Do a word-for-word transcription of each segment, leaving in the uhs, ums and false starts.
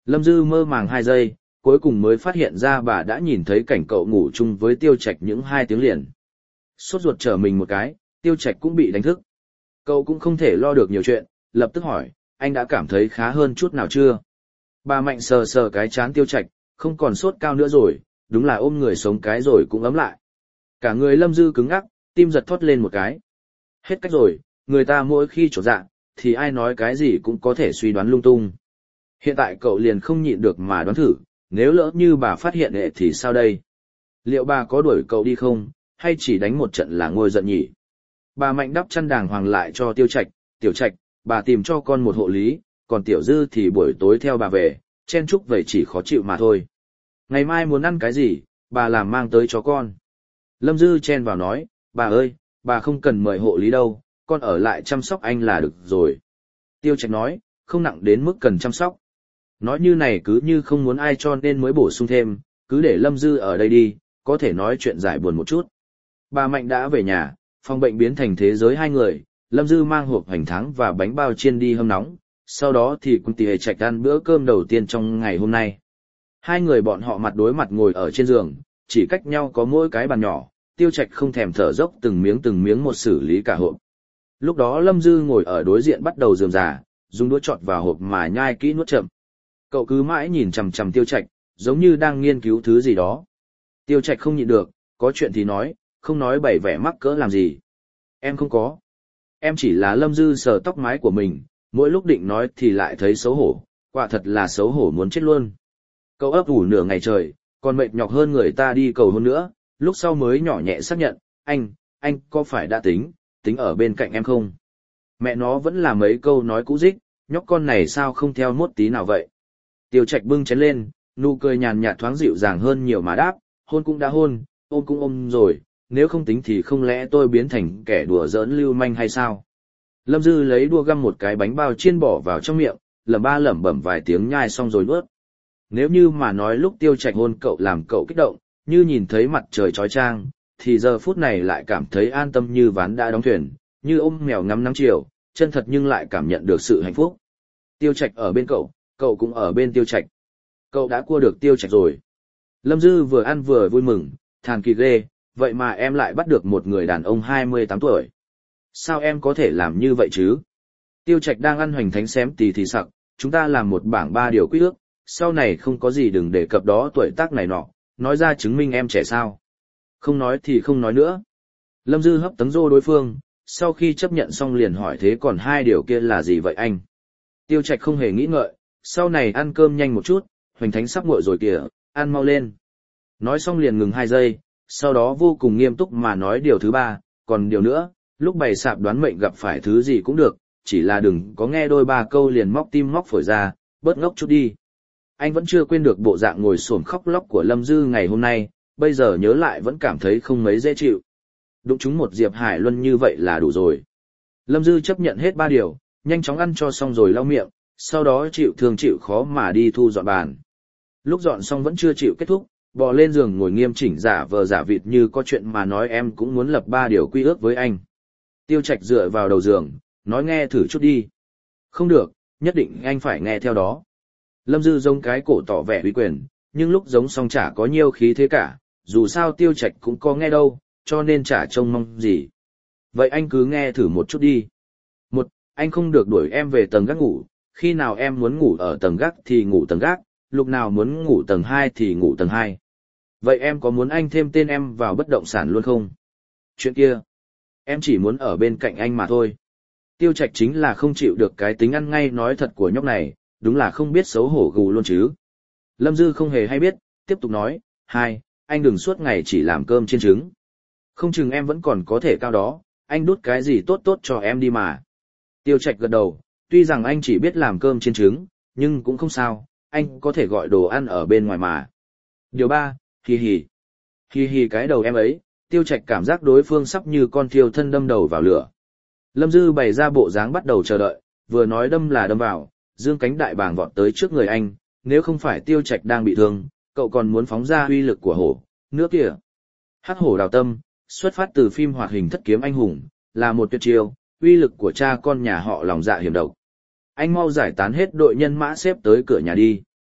Lâm Dư mơ màng hai giây, cuối cùng mới phát hiện ra bà đã nhìn thấy cảnh cậu ngủ chung với Tiêu Trạch những hai tiếng liền. Sốt ruột trở mình một cái, Tiêu Trạch cũng bị đánh thức. Cậu cũng không thể lo được nhiều chuyện, lập tức hỏi, anh đã cảm thấy khá hơn chút nào chưa? Bà Mạnh sờ sờ cái trán Tiêu Trạch, không còn sốt cao nữa rồi, đúng là ôm người sống cái rồi cũng ấm lại. Cả người Lâm Dư cứng ngắc, tim giật thoát lên một cái. Hết cách rồi, người ta mỗi khi trột dạ, thì ai nói cái gì cũng có thể suy đoán lung tung. Hiện tại cậu liền không nhịn được mà đoán thử, nếu lỡ như bà phát hiện hệ thì sao đây? Liệu bà có đuổi cậu đi không, hay chỉ đánh một trận là ngôi giận nhỉ? Bà Mạnh đắp chăn đàng hoàng lại cho Tiêu Trạch, Tiểu Trạch, bà tìm cho con một hộ lý, còn Tiểu Dư thì buổi tối theo bà về, chen chúc vậy chỉ khó chịu mà thôi. Ngày mai muốn ăn cái gì, bà làm mang tới cho con. Lâm Dư chen vào nói, bà ơi, bà không cần mời hộ lý đâu, con ở lại chăm sóc anh là được rồi. Tiêu Trạch nói, không nặng đến mức cần chăm sóc. Nói như này cứ như không muốn ai cho nên mới bổ sung thêm, cứ để Lâm Dư ở đây đi, có thể nói chuyện giải buồn một chút. Bà Mạnh đã về nhà, phòng bệnh biến thành thế giới hai người, Lâm Dư mang hộp hành thắng và bánh bao chiên đi hâm nóng, sau đó thì cùng tỷ hệ Trạch ăn bữa cơm đầu tiên trong ngày hôm nay. Hai người bọn họ mặt đối mặt ngồi ở trên giường, chỉ cách nhau có mỗi cái bàn nhỏ, Tiêu Trạch không thèm thở dốc từng miếng từng miếng một xử lý cả hộp. Lúc đó Lâm Dư ngồi ở đối diện bắt đầu rườm rà, dùng đũa chọt vào hộp mà nhai kỹ nuốt chậm. Cậu cứ mãi nhìn chằm chằm Tiêu Trạch, giống như đang nghiên cứu thứ gì đó. Tiêu Trạch không nhịn được, có chuyện thì nói, không nói bày vẻ mắc cỡ làm gì. Em không có. Em chỉ là Lâm Dư sờ tóc mái của mình, mỗi lúc định nói thì lại thấy xấu hổ, quả thật là xấu hổ muốn chết luôn. Cậu ấp ủ nửa ngày trời, còn mệt nhọc hơn người ta đi cầu hôn nữa, lúc sau mới nhỏ nhẹ xác nhận, anh, anh có phải đã tính, tính ở bên cạnh em không? Mẹ nó vẫn là mấy câu nói cũ dích, nhóc con này sao không theo mốt tí nào vậy? Tiêu Trạch bưng chén lên, nụ cười nhàn nhạt thoáng dịu dàng hơn nhiều mà đáp, hôn cũng đã hôn, ôm cũng ôm rồi, nếu không tính thì không lẽ tôi biến thành kẻ đùa giỡn lưu manh hay sao? Lâm Dư lấy đua găm một cái bánh bao chiên bỏ vào trong miệng, lẩm ba lẩm bẩm vài tiếng nhai xong rồi nuốt. Nếu như mà nói lúc Tiêu Trạch hôn cậu làm cậu kích động, như nhìn thấy mặt trời chói chang, thì giờ phút này lại cảm thấy an tâm như ván đã đóng thuyền, như ôm mèo ngắm nắng chiều, chân thật nhưng lại cảm nhận được sự hạnh phúc. Tiêu Trạch ở bên cậu, cậu cũng ở bên Tiêu Trạch. Cậu đã cua được Tiêu Trạch rồi. Lâm Dư vừa ăn vừa vui mừng, thàn kỳ ghê, vậy mà em lại bắt được một người đàn ông hai mươi tám tuổi. Sao em có thể làm như vậy chứ? Tiêu Trạch đang ăn hoành thánh xém tì thì sặc, chúng ta làm một bảng ba điều quy ước, sau này không có gì đừng đề cập đó tuổi tác này nọ, nói ra chứng minh em trẻ sao. Không nói thì không nói nữa. Lâm Dư hấp tấn rô đối phương, sau khi chấp nhận xong liền hỏi thế còn hai điều kia là gì vậy anh? Tiêu Trạch không hề nghĩ ngợi, sau này ăn cơm nhanh một chút, hoành thánh sắp nguội rồi kìa, ăn mau lên. Nói xong liền ngừng hai giây, sau đó vô cùng nghiêm túc mà nói điều thứ ba, còn điều nữa, lúc bày sạp đoán mệnh gặp phải thứ gì cũng được, chỉ là đừng có nghe đôi ba câu liền móc tim móc phổi ra, bớt ngốc chút đi. Anh vẫn chưa quên được bộ dạng ngồi xổm khóc lóc của Lâm Dư ngày hôm nay, bây giờ nhớ lại vẫn cảm thấy không mấy dễ chịu. Đụng chúng một Diệp Hải Luân như vậy là đủ rồi. Lâm Dư chấp nhận hết ba điều, nhanh chóng ăn cho xong rồi lau miệng, sau đó chịu thương chịu khó mà đi thu dọn bàn. Lúc dọn xong vẫn chưa chịu kết thúc, bò lên giường ngồi nghiêm chỉnh giả vờ giả vịt như có chuyện mà nói em cũng muốn lập ba điều quy ước với anh. Tiêu Trạch dựa vào đầu giường, nói nghe thử chút đi. Không được, nhất định anh phải nghe theo đó. Lâm Dư giống cái cổ tỏ vẻ uy quyền, nhưng lúc giống xong chả có nhiều khí thế cả, dù sao Tiêu Trạch cũng có nghe đâu, cho nên chả trông mong gì. Vậy anh cứ nghe thử một chút đi. Một, anh không được đuổi em về tầng gác ngủ, khi nào em muốn ngủ ở tầng gác thì ngủ tầng gác, lúc nào muốn ngủ tầng hai thì ngủ tầng hai. Vậy em có muốn anh thêm tên em vào bất động sản luôn không? Chuyện kia, em chỉ muốn ở bên cạnh anh mà thôi. Tiêu Trạch chính là không chịu được cái tính ăn ngay nói thật của nhóc này, đúng là không biết xấu hổ gù luôn chứ. Lâm Dư không hề hay biết, tiếp tục nói, hai, anh đừng suốt ngày chỉ làm cơm chiên trứng. Không chừng em vẫn còn có thể cao đó, anh đút cái gì tốt tốt cho em đi mà. Tiêu Trạch gật đầu, tuy rằng anh chỉ biết làm cơm chiên trứng, nhưng cũng không sao, anh có thể gọi đồ ăn ở bên ngoài mà. Điều ba, hì hì. Hì hì cái đầu em ấy, Tiêu Trạch cảm giác đối phương sắp như con thiêu thân đâm đầu vào lửa. Lâm Dư bày ra bộ dáng bắt đầu chờ đợi, vừa nói đâm là đâm vào, dương cánh đại bàng vọt tới trước người anh, nếu không phải Tiêu Trạch đang bị thương, cậu còn muốn phóng ra uy lực của hổ, nước kìa. Hắc hổ đào tâm, xuất phát từ phim hoạt hình Thất kiếm anh hùng, là một tuyệt chiêu, uy lực của cha con nhà họ lòng dạ hiểm độc. Anh mau giải tán hết đội nhân mã xếp tới cửa nhà đi.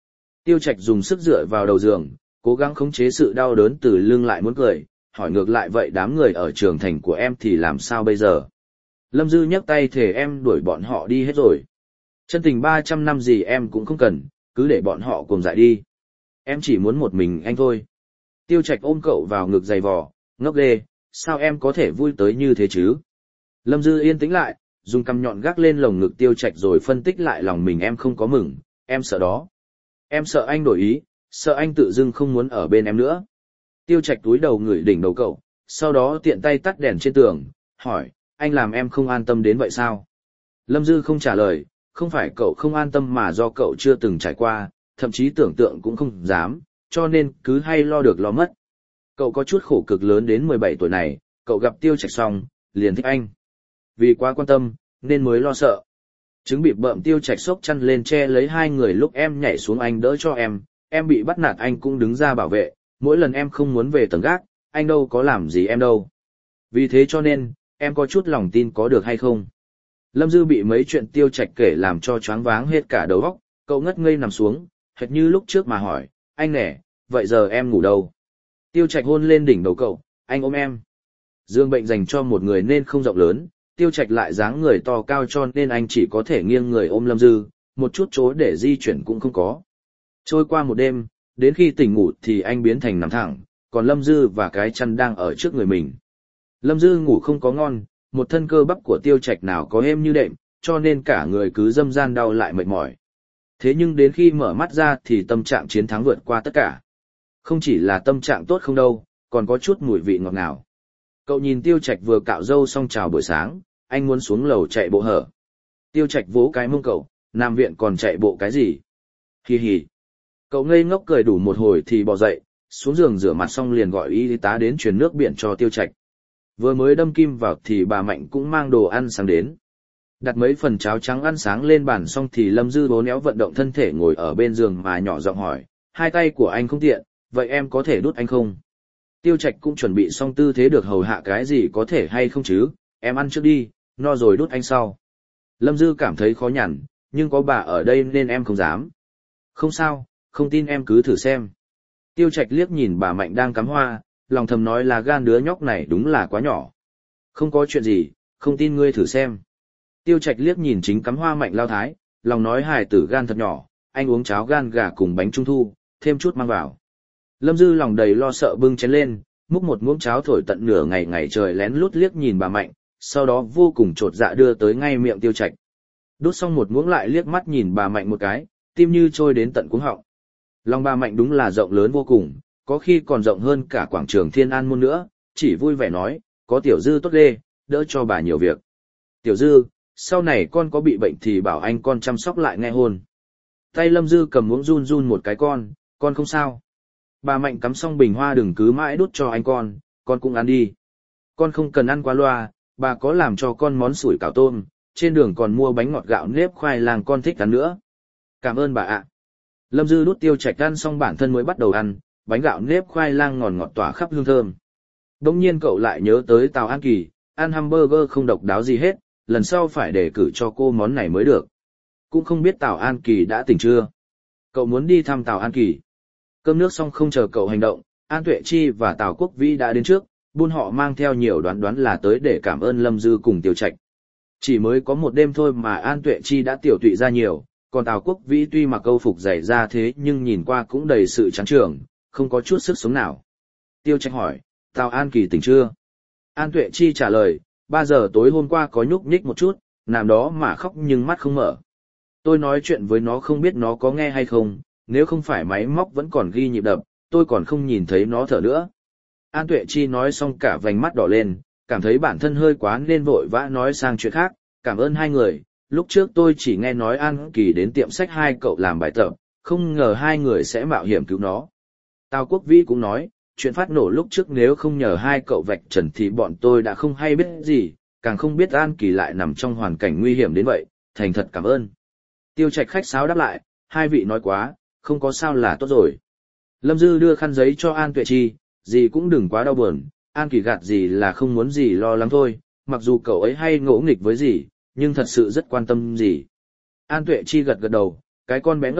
Tiêu Trạch dùng sức dựa vào đầu giường, cố gắng khống chế sự đau đớn từ lưng lại muốn cười, hỏi ngược lại vậy đám người ở trường thành của em thì làm sao bây giờ? Lâm Dư nhấc tay thề em đuổi bọn họ đi hết rồi. Chân tình ba trăm năm gì em cũng không cần, cứ để bọn họ cùng dại đi. Em chỉ muốn một mình anh thôi. Tiêu Trạch ôm cậu vào ngực dày vò, ngốc ghê, sao em có thể vui tới như thế chứ? Lâm Dư yên tĩnh lại, dùng cằm nhọn gác lên lồng ngực Tiêu Trạch rồi phân tích lại lòng mình. Em không có mừng, em sợ đó. Em sợ anh đổi ý, sợ anh tự dưng không muốn ở bên em nữa. Tiêu Trạch túi đầu ngửi đỉnh đầu cậu, sau đó tiện tay tắt đèn trên tường, hỏi, anh làm em không an tâm đến vậy sao? Lâm Dư không trả lời, không phải cậu không an tâm mà do cậu chưa từng trải qua, thậm chí tưởng tượng cũng không dám, cho nên cứ hay lo được lo mất. Cậu có chút khổ cực lớn đến mười bảy tuổi này, cậu gặp Tiêu Trạch xong, liền thích anh. Vì quá quan tâm, nên mới lo sợ. Trứng bị bợm Tiêu Trạch xốc chăn lên che lấy hai người lúc em nhảy xuống anh đỡ cho em, em bị bắt nạt anh cũng đứng ra bảo vệ, mỗi lần em không muốn về tầng gác, anh đâu có làm gì em đâu. Vì thế cho nên, em có chút lòng tin có được hay không? Lâm Dư bị mấy chuyện Tiêu Trạch kể làm cho choáng váng hết cả đầu óc, cậu ngất ngây nằm xuống, hệt như lúc trước mà hỏi, anh nè, vậy giờ em ngủ đâu? Tiêu Trạch hôn lên đỉnh đầu cậu, anh ôm em. Giường bệnh dành cho một người nên không rộng lớn, Tiêu Trạch lại dáng người to cao cho nên anh chỉ có thể nghiêng người ôm Lâm Dư, một chút chỗ để di chuyển cũng không có. Trôi qua một đêm, đến khi tỉnh ngủ thì anh biến thành nằm thẳng, còn Lâm Dư và cái chăn đang ở trước người mình. Lâm Dư ngủ không có ngon, một thân cơ bắp của Tiêu Trạch nào có êm như đệm, cho nên cả người cứ dâm gian đau lại mệt mỏi. Thế nhưng đến khi mở mắt ra thì tâm trạng chiến thắng vượt qua tất cả. Không chỉ là tâm trạng tốt không đâu, còn có chút mùi vị ngọt ngào. Cậu nhìn Tiêu Trạch vừa cạo râu xong chào buổi sáng, anh muốn xuống lầu chạy bộ hở. Tiêu Trạch vỗ cái mông cậu, Nam viện còn chạy bộ cái gì? Hì hì. Cậu ngây ngốc cười đủ một hồi thì bò dậy, xuống giường rửa mặt xong liền gọi y tá đến truyền nước biển cho Tiêu Trạch. Vừa mới đâm kim vào thì bà Mạnh cũng mang đồ ăn sáng đến. Đặt mấy phần cháo trắng ăn sáng lên bàn xong thì Lâm Dư bố néo vận động thân thể ngồi ở bên giường mà nhỏ giọng hỏi, hai tay của anh không tiện, vậy em có thể đút anh không? Tiêu Trạch cũng chuẩn bị xong tư thế được hầu hạ cái gì có thể hay không chứ, em ăn trước đi, no rồi đút anh sau. Lâm Dư cảm thấy khó nhằn, nhưng có bà ở đây nên em không dám. Không sao, không tin em cứ thử xem. Tiêu Trạch liếc nhìn bà Mạnh đang cắm hoa, lòng thầm nói là gan đứa nhóc này đúng là quá nhỏ. Không có chuyện gì, không tin ngươi thử xem. Tiêu Trạch liếc nhìn chính cắm hoa Mạnh lao thái, lòng nói hài tử gan thật nhỏ, anh uống cháo gan gà cùng bánh trung thu, thêm chút mang vào. Lâm Dư lòng đầy lo sợ bưng chén lên, múc một muỗng cháo thổi tận nửa ngày ngày trời lén lút liếc nhìn bà Mạnh, sau đó vô cùng chột dạ đưa tới ngay miệng Tiêu Trạch. Đút xong một muỗng lại liếc mắt nhìn bà Mạnh một cái, tim như trôi đến tận cuống họng. Lòng bà Mạnh đúng là rộng lớn vô cùng, có khi còn rộng hơn cả quảng trường Thiên An Môn nữa, chỉ vui vẻ nói, có Tiểu Dư tốt ghê, đỡ cho bà nhiều việc. Tiểu Dư, sau này con có bị bệnh thì bảo anh con chăm sóc lại nghe hôn. Tay Lâm Dư cầm muỗng run run một cái con, con không sao. Bà Mạnh cắm xong bình hoa đừng cứ mãi đút cho anh con, con cũng ăn đi. Con không cần ăn quá loa, bà có làm cho con món sủi cảo tôm, trên đường còn mua bánh ngọt gạo nếp khoai lang con thích ăn nữa. Cảm ơn bà ạ. Lâm Dư đút Tiêu Trạch ăn xong bản thân mới bắt đầu ăn, bánh gạo nếp khoai lang ngọt ngọt tỏa khắp hương thơm. Đông nhiên cậu lại nhớ tới Tào An Kỳ, ăn hamburger không độc đáo gì hết, lần sau phải đề cử cho cô món này mới được. Cũng không biết Tào An Kỳ đã tỉnh chưa. Cậu muốn đi thăm Tào An Kỳ. Cơm nước xong không chờ cậu hành động, An Tuệ Chi và Tào Quốc Vĩ đã đến trước, buôn họ mang theo nhiều đoán đoán là tới để cảm ơn Lâm Dư cùng Tiêu Trạch. Chỉ mới có một đêm thôi mà An Tuệ Chi đã tiểu tụy ra nhiều, còn Tào Quốc Vĩ tuy mặc câu phục dày ra thế nhưng nhìn qua cũng đầy sự trắng trưởng, không có chút sức sống nào. Tiêu Trạch hỏi, Tào An Kỳ tỉnh chưa? An Tuệ Chi trả lời, ba giờ tối hôm qua có nhúc nhích một chút, nằm đó mà khóc nhưng mắt không mở. Tôi nói chuyện với nó không biết nó có nghe hay không, nếu không phải máy móc vẫn còn ghi nhịp đập, tôi còn không nhìn thấy nó thở nữa. An Tuệ Chi nói xong cả vành mắt đỏ lên, cảm thấy bản thân hơi quá nên vội vã nói sang chuyện khác, cảm ơn hai người, lúc trước tôi chỉ nghe nói An Kỳ đến tiệm sách hai cậu làm bài tập, không ngờ hai người sẽ mạo hiểm cứu nó. Tào Quốc Vĩ cũng nói, chuyện phát nổ lúc trước nếu không nhờ hai cậu vạch trần thì bọn tôi đã không hay biết gì, càng không biết An Kỳ lại nằm trong hoàn cảnh nguy hiểm đến vậy, thành thật cảm ơn. Tiêu Trạch khách sáo đáp lại, hai vị nói quá, không có sao là tốt rồi. Lâm Dư đưa khăn giấy cho An Tuệ Chi, gì cũng đừng quá đau buồn, An Kỳ gạt gì là không muốn gì lo lắng thôi, mặc dù cậu ấy hay ngỗ nghịch với gì, nhưng thật sự rất quan tâm gì. An Tuệ Chi gật gật đầu, cái con bé ngốc,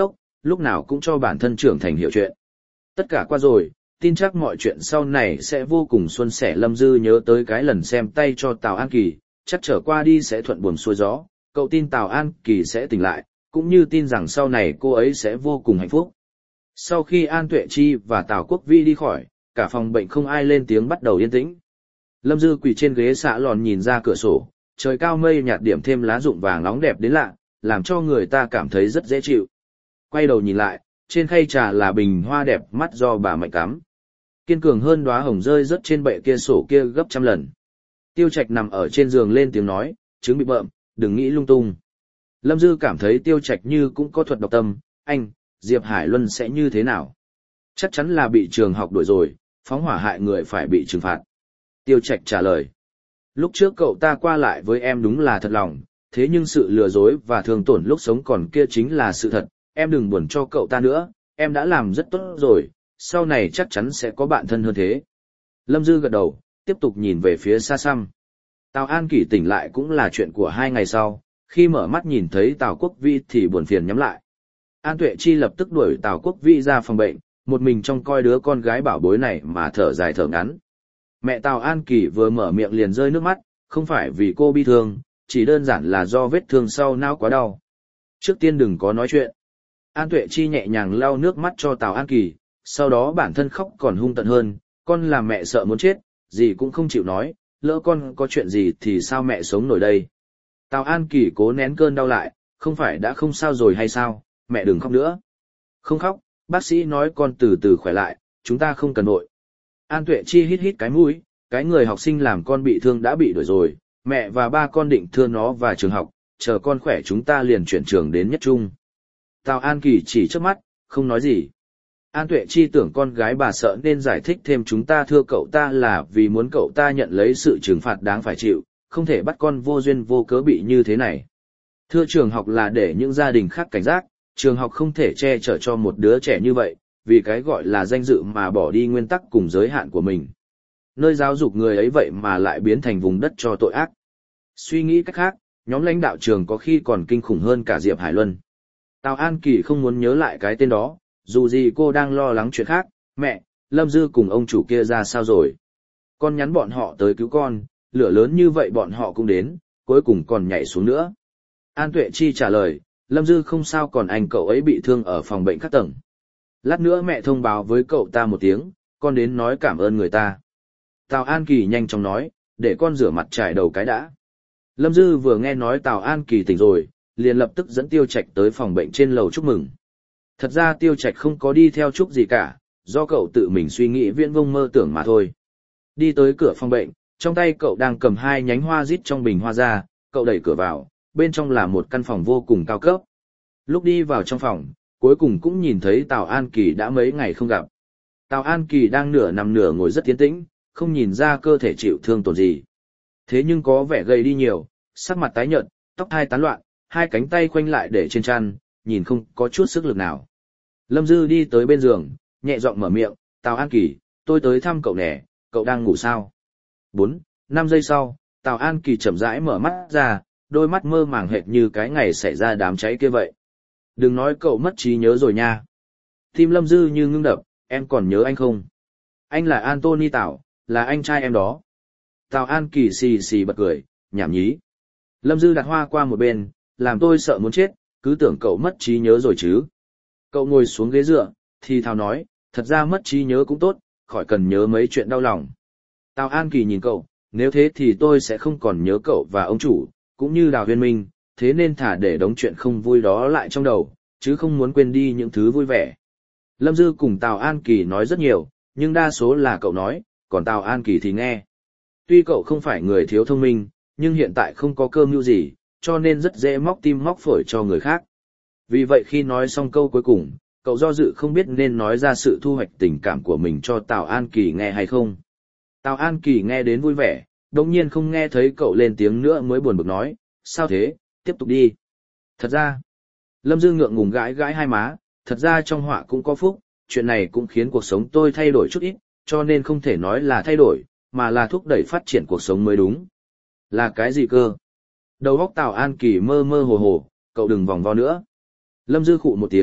lúc nào cũng cho bản thân trưởng thành hiểu chuyện. Tất cả qua rồi, tin chắc mọi chuyện sau này sẽ vô cùng suôn sẻ. Lâm Dư nhớ tới cái lần xem tay cho Tào An Kỳ, chắc trở qua đi sẽ thuận buồm xuôi gió, cậu tin Tào An Kỳ sẽ tỉnh lại, cũng như tin rằng sau này cô ấy sẽ vô cùng hạnh phúc. Sau khi An Tuệ Chi và Tào Quốc Vi đi khỏi, cả phòng bệnh không ai lên tiếng, bắt đầu yên tĩnh. Lâm Dư quỳ trên ghế xạ lòn nhìn ra cửa sổ, trời cao mây nhạt điểm thêm lá rụng vàng nóng đẹp đến lạ, làm cho người ta cảm thấy rất dễ chịu. Quay đầu nhìn lại, trên khay trà là bình hoa đẹp mắt do bà Mạnh cắm. Kiên cường hơn đóa hồng rơi rớt trên bệ kia sổ kia gấp trăm lần. Tiêu Trạch nằm ở trên giường lên tiếng nói, chứng bị bợm, đừng nghĩ lung tung. Lâm Dư cảm thấy Tiêu Trạch như cũng có thuật độc tâm, anh, Diệp Hải Luân sẽ như thế nào? Chắc chắn là bị trường học đuổi rồi, phóng hỏa hại người phải bị trừng phạt. Tiêu Trạch trả lời, lúc trước cậu ta qua lại với em đúng là thật lòng, thế nhưng sự lừa dối và thương tổn lúc sống còn kia chính là sự thật, em đừng buồn cho cậu ta nữa, em đã làm rất tốt rồi, sau này chắc chắn sẽ có bạn thân hơn thế. Lâm Dư gật đầu, tiếp tục nhìn về phía xa xăm. Tào An Kỳ tỉnh lại cũng là chuyện của hai ngày sau, khi mở mắt nhìn thấy Tào Quốc Vi thì buồn phiền nhắm lại. An Tuệ Chi lập tức đuổi Tào Quốc Vi ra phòng bệnh, một mình trông coi đứa con gái bảo bối này mà thở dài thở ngắn. Mẹ Tào An Kỳ vừa mở miệng liền rơi nước mắt, không phải vì cô bi thương, chỉ đơn giản là do vết thương sau não quá đau. Trước tiên đừng có nói chuyện. An Tuệ Chi nhẹ nhàng lau nước mắt cho Tào An Kỳ, sau đó bản thân khóc còn hung tận hơn, con làm mẹ sợ muốn chết, gì cũng không chịu nói, lỡ con có chuyện gì thì sao mẹ sống nổi đây. Tào An Kỳ cố nén cơn đau lại, không phải đã không sao rồi hay sao, mẹ đừng khóc nữa. Không khóc, bác sĩ nói con từ từ khỏe lại, chúng ta không cần vội. An Tuệ Chi hít hít cái mũi, cái người học sinh làm con bị thương đã bị đuổi rồi, mẹ và ba con định thưa nó vào trường học, chờ con khỏe chúng ta liền chuyển trường đến nhất trung. Tào An Kỳ chỉ trước mắt, không nói gì. An Tuệ Chi tưởng con gái bà sợ nên giải thích thêm, chúng ta thưa cậu ta là vì muốn cậu ta nhận lấy sự trừng phạt đáng phải chịu, không thể bắt con vô duyên vô cớ bị như thế này. Thưa trường học là để những gia đình khác cảnh giác, trường học không thể che chở cho một đứa trẻ như vậy, vì cái gọi là danh dự mà bỏ đi nguyên tắc cùng giới hạn của mình. Nơi giáo dục người ấy vậy mà lại biến thành vùng đất cho tội ác. Suy nghĩ cách khác, nhóm lãnh đạo trường có khi còn kinh khủng hơn cả Diệp Hải Luân. Tào An Kỳ không muốn nhớ lại cái tên đó, dù gì cô đang lo lắng chuyện khác. Mẹ, Lâm Dư cùng ông chủ kia ra sao rồi? Con nhắn bọn họ tới cứu con, lửa lớn như vậy bọn họ cũng đến, cuối cùng còn nhảy xuống nữa. An Tuệ Chi trả lời, Lâm Dư không sao, còn anh cậu ấy bị thương ở phòng bệnh các tầng. Lát nữa mẹ thông báo với cậu ta một tiếng, con đến nói cảm ơn người ta. Tào An Kỳ nhanh chóng nói, để con rửa mặt trải đầu cái đã. Lâm Dư vừa nghe nói Tào An Kỳ tỉnh rồi, liền lập tức dẫn Tiêu Trạch tới phòng bệnh trên lầu chúc mừng. Thật ra Tiêu Trạch không có đi theo chúc gì cả, do cậu tự mình suy nghĩ viễn vông mơ tưởng mà thôi. Đi tới cửa phòng bệnh, trong tay cậu đang cầm hai nhánh hoa rít trong bình hoa ra, cậu đẩy cửa vào, bên trong là một căn phòng vô cùng cao cấp. Lúc đi vào trong phòng, cuối cùng cũng nhìn thấy Tào An Kỳ đã mấy ngày không gặp. Tào An Kỳ đang nửa nằm nửa ngồi rất tiến tĩnh, không nhìn ra cơ thể chịu thương tổn gì. Thế nhưng có vẻ gầy đi nhiều, sắc mặt tái nhợt, tóc hai tán loạn, hai cánh tay khoanh lại để trên chăn, nhìn không có chút sức lực nào. Lâm Dư đi tới bên giường, nhẹ giọng mở miệng, Tào An Kỳ, tôi tới thăm cậu nè, cậu đang ngủ sao? Bốn, năm giây sau, Tào An Kỳ chậm rãi mở mắt ra, đôi mắt mơ màng hệt như cái ngày xảy ra đám cháy kia vậy. Đừng nói cậu mất trí nhớ rồi nha. Tim Lâm Dư như ngưng đập, em còn nhớ anh không? Anh là Anthony Tào, là anh trai em đó. Tào An Kỳ xì xì bật cười, nhảm nhí. Lâm Dư đặt hoa qua một bên, làm tôi sợ muốn chết, cứ tưởng cậu mất trí nhớ rồi chứ. Cậu ngồi xuống ghế dựa, thì thào nói, thật ra mất trí nhớ cũng tốt, khỏi cần nhớ mấy chuyện đau lòng. Tào An Kỳ nhìn cậu, nếu thế thì tôi sẽ không còn nhớ cậu và ông chủ, cũng như Đào Huyên Minh, thế nên thả để đống chuyện không vui đó lại trong đầu, chứ không muốn quên đi những thứ vui vẻ. Lâm Dư cùng Tào An Kỳ nói rất nhiều, nhưng đa số là cậu nói, còn Tào An Kỳ thì nghe. Tuy cậu không phải người thiếu thông minh, nhưng hiện tại không có cơ mưu gì, cho nên rất dễ móc tim móc phổi cho người khác. Vì vậy khi nói xong câu cuối cùng, cậu do dự không biết nên nói ra sự thu hoạch tình cảm của mình cho Tào An Kỳ nghe hay không. Tào An Kỳ nghe đến vui vẻ, đồng nhiên không nghe thấy cậu lên tiếng nữa mới buồn bực nói, sao thế, tiếp tục đi. Thật ra, Lâm Dư ngượng ngùng gãi gãi hai má, thật ra trong họa cũng có phúc, chuyện này cũng khiến cuộc sống tôi thay đổi chút ít, cho nên không thể nói là thay đổi, mà là thúc đẩy phát triển cuộc sống mới đúng. Là cái gì cơ? Đầu óc Tào An Kỳ mơ mơ hồ hồ, cậu đừng vòng vo nữa. Lâm Dư khụ một tiếng,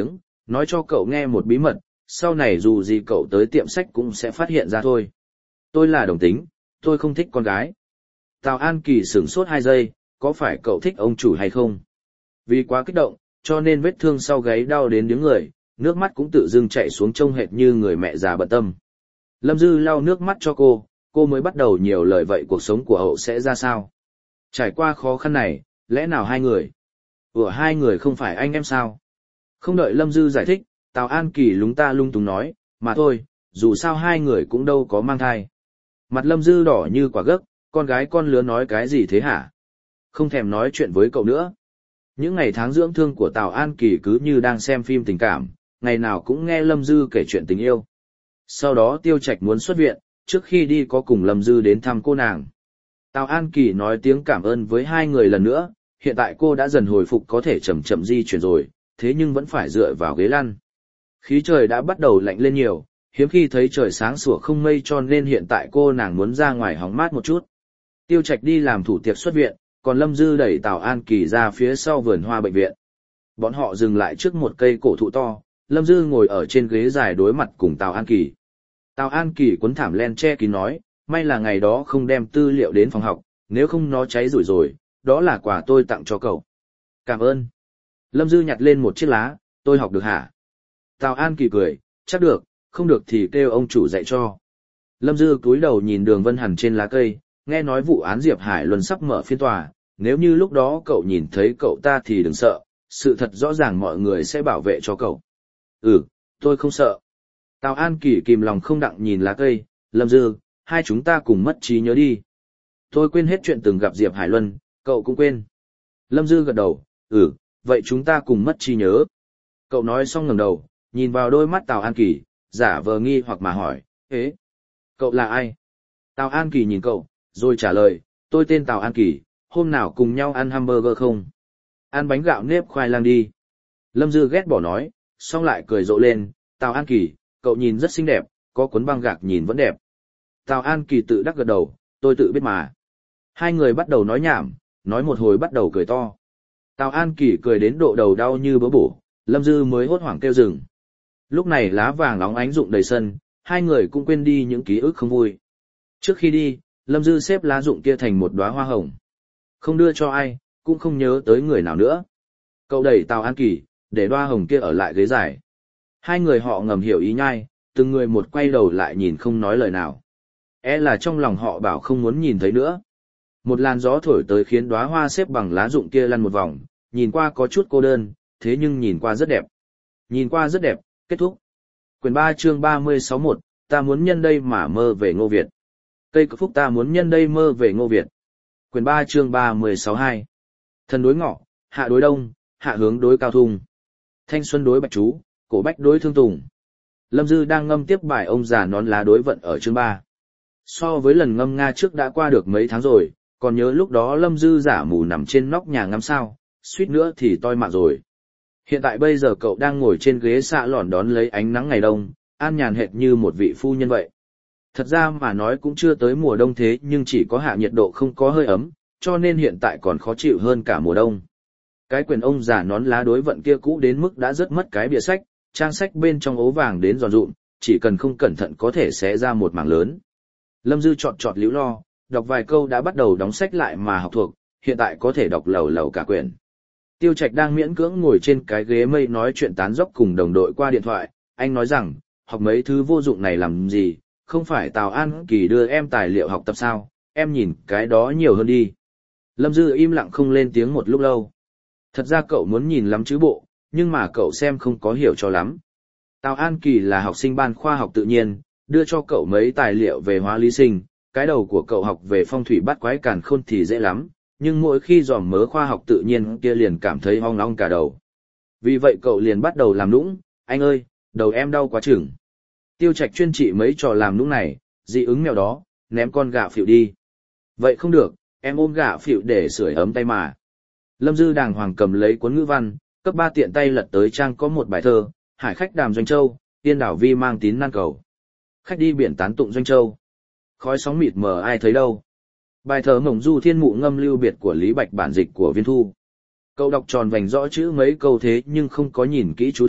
Nói cho cậu nghe một bí mật, sau này dù gì cậu tới tiệm sách cũng sẽ phát hiện ra thôi. Tôi là đồng tính, tôi không thích con gái. Tào An Kỳ sửng sốt hai giây, có phải cậu thích ông chủ hay không? Vì quá kích động, cho nên vết thương sau gáy đau đến điếng người, nước mắt cũng tự dưng chạy xuống trông hệt như người mẹ già bận tâm. Lâm Dư lau nước mắt cho cô, cô mới bắt đầu nhiều lời vậy cuộc sống của cậu sẽ ra sao? Trải qua khó khăn này, lẽ nào hai người? Ủa hai người không phải anh em sao? Không đợi Lâm Dư giải thích, Tào An Kỳ lúng ta lung túng nói, mà thôi, dù sao hai người cũng đâu có mang thai. Mặt Lâm Dư đỏ như quả gấc, con gái con lứa nói cái gì thế hả? Không thèm nói chuyện với cậu nữa. Những ngày tháng dưỡng thương của Tào An Kỳ cứ như đang xem phim tình cảm, ngày nào cũng nghe Lâm Dư kể chuyện tình yêu. Sau đó Tiêu Trạch muốn xuất viện, trước khi đi có cùng Lâm Dư đến thăm cô nàng. Tào An Kỳ nói tiếng cảm ơn với hai người lần nữa, hiện tại cô đã dần hồi phục có thể chậm chậm di chuyển rồi, thế nhưng vẫn phải dựa vào ghế lăn. Khí trời đã bắt đầu lạnh lên nhiều, hiếm khi thấy trời sáng sủa không mây cho nên hiện tại cô nàng muốn ra ngoài hóng mát một chút. Tiêu Trạch đi làm thủ tiệc xuất viện, còn Lâm Dư đẩy Tào An Kỳ ra phía sau vườn hoa bệnh viện. Bọn họ dừng lại trước một cây cổ thụ to, Lâm Dư ngồi ở trên ghế dài đối mặt cùng Tào An Kỳ. Tào An Kỳ cuốn thảm len che kín nói, may là ngày đó không đem tư liệu đến phòng học, nếu không nó cháy rủi rồi, đó là quà tôi tặng cho cậu. Cảm ơn. Lâm Dư nhặt lên một chiếc lá, tôi học được hả? Tào An Kỳ cười, chắc được, không được thì kêu ông chủ dạy cho. Lâm Dư cúi đầu nhìn đường vân hằn trên lá cây, nghe nói vụ án Diệp Hải Luân sắp mở phiên tòa, nếu như lúc đó cậu nhìn thấy cậu ta thì đừng sợ, sự thật rõ ràng mọi người sẽ bảo vệ cho cậu. Ừ, tôi không sợ. Tào An Kỳ kìm lòng không đặng nhìn lá cây, Lâm Dư, hai chúng ta cùng mất trí nhớ đi. Tôi quên hết chuyện từng gặp Diệp Hải Luân, cậu cũng quên. Lâm Dư gật đầu, ừ, vậy chúng ta cùng mất trí nhớ. Cậu nói xong ngẩng đầu, nhìn vào đôi mắt Tào An Kỳ, giả vờ nghi hoặc mà hỏi, ế, cậu là ai? Tào An Kỳ nhìn cậu, rồi trả lời, tôi tên Tào An Kỳ, hôm nào cùng nhau ăn hamburger không? Ăn bánh gạo nếp khoai lang đi. Lâm Dư ghét bỏ nói, xong lại cười rộ lên, Tào An Kỳ, cậu nhìn rất xinh đẹp, có cuốn băng gạc nhìn vẫn đẹp. Tào An Kỳ tự đắc gật đầu, tôi tự biết mà. Hai người bắt đầu nói nhảm, nói một hồi bắt đầu cười to. Tào An Kỳ cười đến độ đầu đau như bớ bổ, Lâm Dư mới hốt hoảng kêu dừng. Lúc này lá vàng nóng ánh rụng đầy sân, hai người cũng quên đi những ký ức không vui. Trước khi đi, Lâm Dư xếp lá rụng kia thành một đóa hoa hồng. Không đưa cho ai, cũng không nhớ tới người nào nữa. Cậu đẩy Tào An Kỳ, để đóa hồng kia ở lại ghế dài. Hai người họ ngầm hiểu ý nhai, từng người một quay đầu lại nhìn không nói lời nào. E là trong lòng họ bảo không muốn nhìn thấy nữa. Một làn gió thổi tới khiến đóa hoa xếp bằng lá rụng kia lăn một vòng, nhìn qua có chút cô đơn, thế nhưng nhìn qua rất đẹp. Nhìn qua rất đẹp, kết thúc. Quyển ba chương ba mươi sáu một, ta muốn nhân đây mà mơ về Ngô Việt. Cây cực phúc ta muốn nhân đây mơ về Ngô Việt. Quyển ba chương ba mươi sáu hai. Thần đối ngọ, hạ đối đông, hạ hướng đối cao thung. Thanh xuân đối bạch chú, cổ bách đối thương tùng. Lâm Dư đang ngâm tiếp bài ông già nón lá đối vận ở chương ba. So với lần ngâm Nga trước đã qua được mấy tháng rồi, còn nhớ lúc đó Lâm Dư giả mù nằm trên nóc nhà ngắm sao, suýt nữa thì toi mạng rồi. Hiện tại bây giờ cậu đang ngồi trên ghế xạ lòn đón lấy ánh nắng ngày đông, an nhàn hệt như một vị phu nhân vậy. Thật ra mà nói cũng chưa tới mùa đông thế nhưng chỉ có hạ nhiệt độ không có hơi ấm, cho nên hiện tại còn khó chịu hơn cả mùa đông. Cái quyển ông già nón lá đối vận kia cũ đến mức đã rớt mất cái bìa sách, trang sách bên trong ố vàng đến giòn rụm, chỉ cần không cẩn thận có thể xé ra một mảng lớn. Lâm Dư chọt chọt liễu lo, đọc vài câu đã bắt đầu đóng sách lại mà học thuộc, hiện tại có thể đọc lầu lầu cả quyển. Tiêu Trạch đang miễn cưỡng ngồi trên cái ghế mây nói chuyện tán dóc cùng đồng đội qua điện thoại, anh nói rằng, học mấy thứ vô dụng này làm gì, không phải Tào An Kỳ đưa em tài liệu học tập sao, em nhìn cái đó nhiều hơn đi. Lâm Dư im lặng không lên tiếng một lúc lâu. Thật ra cậu muốn nhìn lắm chứ bộ, nhưng mà cậu xem không có hiểu cho lắm. Tào An Kỳ là học sinh ban khoa học tự nhiên, đưa cho cậu mấy tài liệu về hóa lý sinh, cái đầu của cậu học về phong thủy bắt quái càn khôn thì dễ lắm, nhưng mỗi khi dòm mớ khoa học tự nhiên kia liền cảm thấy ong ong cả đầu. Vì vậy cậu liền bắt đầu làm nũng, anh ơi, đầu em đau quá chừng. Tiêu Trạch chuyên trị mấy trò làm nũng này, dị ứng mèo đó, ném con gà phịu đi. Vậy không được, em ôm gà phịu để sưởi ấm tay mà. Lâm Dư đàng hoàng cầm lấy cuốn ngữ văn, cấp ba tiện tay lật tới trang có một bài thơ, hải khách đàm Doanh Châu, tiên đảo vi mang tín nan cầu. Khách đi biển tán tụng Doanh Châu. Khói sóng mịt mờ ai thấy đâu. Bài thơ Mộng Du Thiên Mụ ngâm lưu biệt của Lý Bạch bản dịch của Viên Thu. Cậu đọc tròn vành rõ chữ mấy câu thế nhưng không có nhìn kỹ chú thích,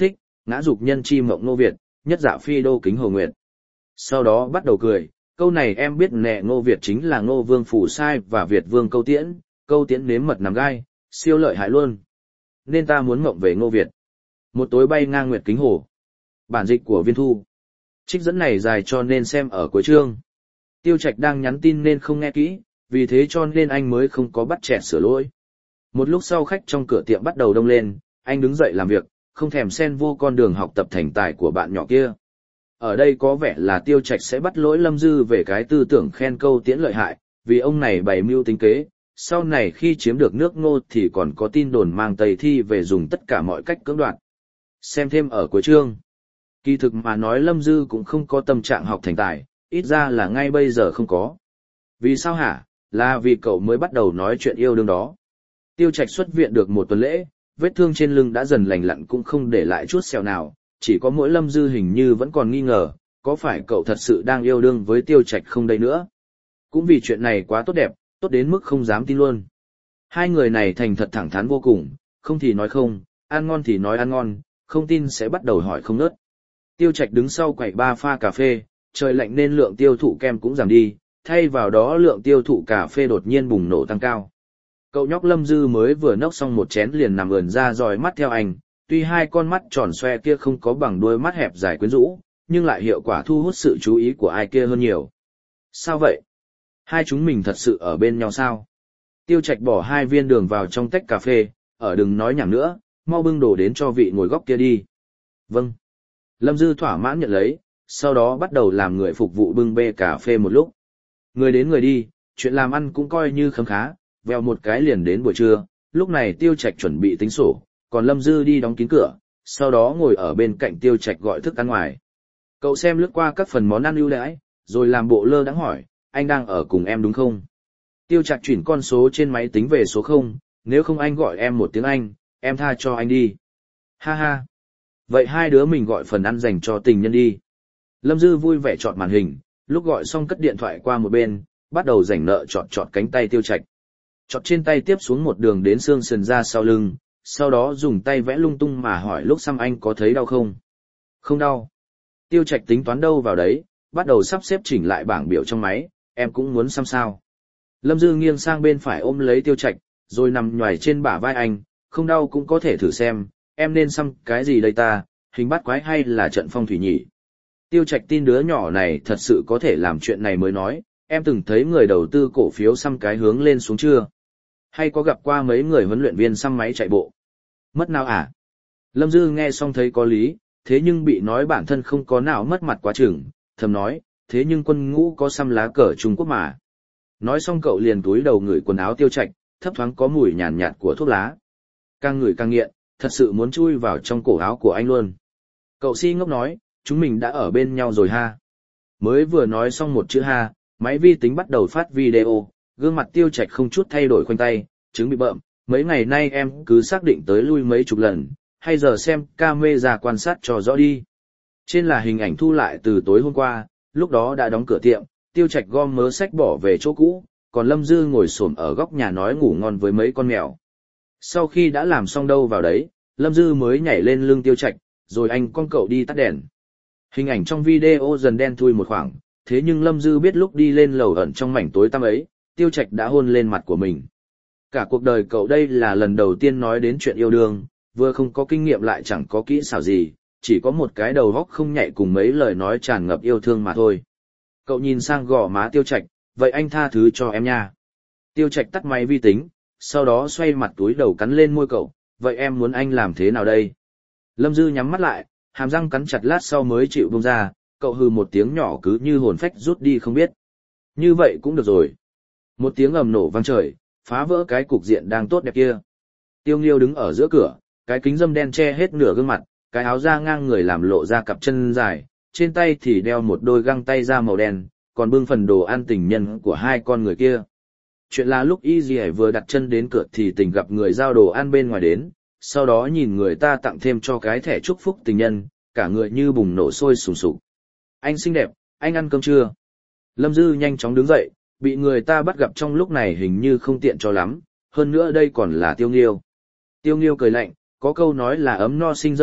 ngã dục nhân chi mộng Ngô Việt, nhất dạ phi đô kính Hồ Nguyệt. Sau đó bắt đầu cười, câu này em biết nè, Ngô Việt chính là Ngô Vương Phủ Sai và Việt Vương Câu Tiễn, Câu Tiễn nếm mật nằm gai, siêu lợi hại luôn. Nên ta muốn mộng về Ngô Việt. Một tối bay ngang nguyệt kính hồ. Bản dịch của Viên Thu. Trích dẫn này dài cho nên xem ở cuối chương. Tiêu Trạch đang nhắn tin nên không nghe kỹ, vì thế cho nên anh mới không có bắt chẹt sửa lỗi. Một lúc sau khách trong cửa tiệm bắt đầu đông lên, anh đứng dậy làm việc, không thèm xen vô con đường học tập thành tài của bạn nhỏ kia. Ở đây có vẻ là Tiêu Trạch sẽ bắt lỗi Lâm Dư về cái tư tưởng khen Câu Tiễn lợi hại, vì ông này bày mưu tính kế, sau này khi chiếm được nước Ngô thì còn có tin đồn mang Tây Thi về dùng tất cả mọi cách cưỡng đoạt. Xem thêm ở cuối chương. Kỳ thực mà nói Lâm Dư cũng không có tâm trạng học thành tài, ít ra là ngay bây giờ không có. Vì sao hả? Là vì cậu mới bắt đầu nói chuyện yêu đương đó. Tiêu Trạch xuất viện được một tuần lễ, vết thương trên lưng đã dần lành lặn cũng không để lại chút sẹo nào, chỉ có mỗi Lâm Dư hình như vẫn còn nghi ngờ, có phải cậu thật sự đang yêu đương với Tiêu Trạch không đây nữa? Cũng vì chuyện này quá tốt đẹp, tốt đến mức không dám tin luôn. Hai người này thành thật thẳng thắn vô cùng, không thì nói không, ăn ngon thì nói ăn ngon, không tin sẽ bắt đầu hỏi không nớt. Tiêu Trạch đứng sau quầy ba pha cà phê, trời lạnh nên lượng tiêu thụ kem cũng giảm đi, thay vào đó lượng tiêu thụ cà phê đột nhiên bùng nổ tăng cao. Cậu nhóc Lâm Dư mới vừa nốc xong một chén liền nằm ườn ra dòi mắt theo anh, tuy hai con mắt tròn xoe kia không có bằng đuôi mắt hẹp dài quyến rũ, nhưng lại hiệu quả thu hút sự chú ý của ai kia hơn nhiều. Sao vậy? Hai chúng mình thật sự ở bên nhau sao? Tiêu Trạch bỏ hai viên đường vào trong tách cà phê, ở đừng nói nhảm nữa, mau bưng đồ đến cho vị ngồi góc kia đi. Vâng. Lâm Dư thỏa mãn nhận lấy, sau đó bắt đầu làm người phục vụ bưng bê cà phê một lúc. Người đến người đi, chuyện làm ăn cũng coi như khấm khá, vèo một cái liền đến buổi trưa, lúc này Tiêu Trạch chuẩn bị tính sổ, còn Lâm Dư đi đóng kín cửa, sau đó ngồi ở bên cạnh Tiêu Trạch gọi thức ăn ngoài. Cậu xem lướt qua các phần món ăn ưu đãi, rồi làm bộ lơ đãng hỏi, anh đang ở cùng em đúng không? Tiêu Trạch chuyển con số trên máy tính về số không, nếu không anh gọi em một tiếng Anh, em tha cho anh đi. Ha ha. Vậy hai đứa mình gọi phần ăn dành cho tình nhân đi. Lâm Dư vui vẻ chọn màn hình, lúc gọi xong cất điện thoại qua một bên, bắt đầu rảnh nợ chọt chọt cánh tay Tiêu Trạch. Chọt trên tay tiếp xuống một đường đến xương sườn ra sau lưng, sau đó dùng tay vẽ lung tung mà hỏi lúc xăm anh có thấy đau không? Không đau. Tiêu Trạch tính toán đâu vào đấy, bắt đầu sắp xếp chỉnh lại bảng biểu trong máy, em cũng muốn xăm sao. Lâm Dư nghiêng sang bên phải ôm lấy Tiêu Trạch, rồi nằm nhoài trên bả vai anh, không đau cũng có thể thử xem, em nên xăm cái gì đây ta, hình bát quái hay là trận phong thủy nhỉ? Tiêu Trạch tin đứa nhỏ này thật sự có thể làm chuyện này mới nói, em từng thấy người đầu tư cổ phiếu xăm cái hướng lên xuống chưa? Hay có gặp qua mấy người huấn luyện viên xăm máy chạy bộ? Mất nào à? Lâm Dư nghe xong thấy có lý, thế nhưng bị nói bản thân không có nào mất mặt quá chừng, thầm nói, thế nhưng quân ngũ có xăm lá cờ Trung Quốc mà. Nói xong cậu liền túi đầu ngửi quần áo Tiêu Trạch, thấp thoáng có mùi nhàn nhạt, nhạt của thuốc lá. Càng ngửi càng nghiện, thật sự muốn chui vào trong cổ áo của anh luôn. Cậu si ngốc nói, chúng mình đã ở bên nhau rồi ha. Mới vừa nói xong một chữ ha, máy vi tính bắt đầu phát video, gương mặt Tiêu Trạch không chút thay đổi khoanh tay, chứng bị bợm, mấy ngày nay em cứ xác định tới lui mấy chục lần, hay giờ xem camera quan sát cho rõ đi. Trên là hình ảnh thu lại từ tối hôm qua, lúc đó đã đóng cửa tiệm, Tiêu Trạch gom mớ sách bỏ về chỗ cũ, còn Lâm Dư ngồi xổm ở góc nhà nói ngủ ngon với mấy con mèo. Sau khi đã làm xong đâu vào đấy, Lâm Dư mới nhảy lên lưng Tiêu Trạch, rồi anh con cậu đi tắt đèn. Hình ảnh trong video dần đen thui một khoảng, thế nhưng Lâm Dư biết lúc đi lên lầu ẩn trong mảnh tối tăm ấy, Tiêu Trạch đã hôn lên mặt của mình. Cả cuộc đời cậu đây là lần đầu tiên nói đến chuyện yêu đương, vừa không có kinh nghiệm lại chẳng có kỹ xảo gì, chỉ có một cái đầu óc không nhạy cùng mấy lời nói tràn ngập yêu thương mà thôi. Cậu nhìn sang gò má Tiêu Trạch, vậy anh tha thứ cho em nha. Tiêu Trạch tắt máy vi tính, sau đó xoay mặt túi đầu cắn lên môi cậu, vậy em muốn anh làm thế nào đây? Lâm Dư nhắm mắt lại, hàm răng cắn chặt lát sau mới chịu buông ra, cậu hừ một tiếng nhỏ cứ như hồn phách rút đi không biết. Như vậy cũng được rồi. Một tiếng ầm nổ vang trời, phá vỡ cái cục diện đang tốt đẹp kia. Tiêu Nghiêu đứng ở giữa cửa, cái kính dâm đen che hết nửa gương mặt, cái áo da ngang người làm lộ ra cặp chân dài, trên tay thì đeo một đôi găng tay da màu đen, còn bưng phần đồ ăn tình nhân của hai con người kia. Chuyện là lúc Y Dì vừa đặt chân đến cửa thì tình gặp người giao đồ ăn bên ngoài đến, sau đó nhìn người ta tặng thêm cho cái thẻ chúc phúc tình nhân, cả người như bùng nổ sôi sùng sục. Anh xinh đẹp, anh ăn cơm chưa? Lâm Dư nhanh chóng đứng dậy, bị người ta bắt gặp trong lúc này hình như không tiện cho lắm, hơn nữa đây còn là Tiêu Nghiêu. Tiêu Nghiêu cười lạnh, có câu nói là ấm no sinh dâm dục,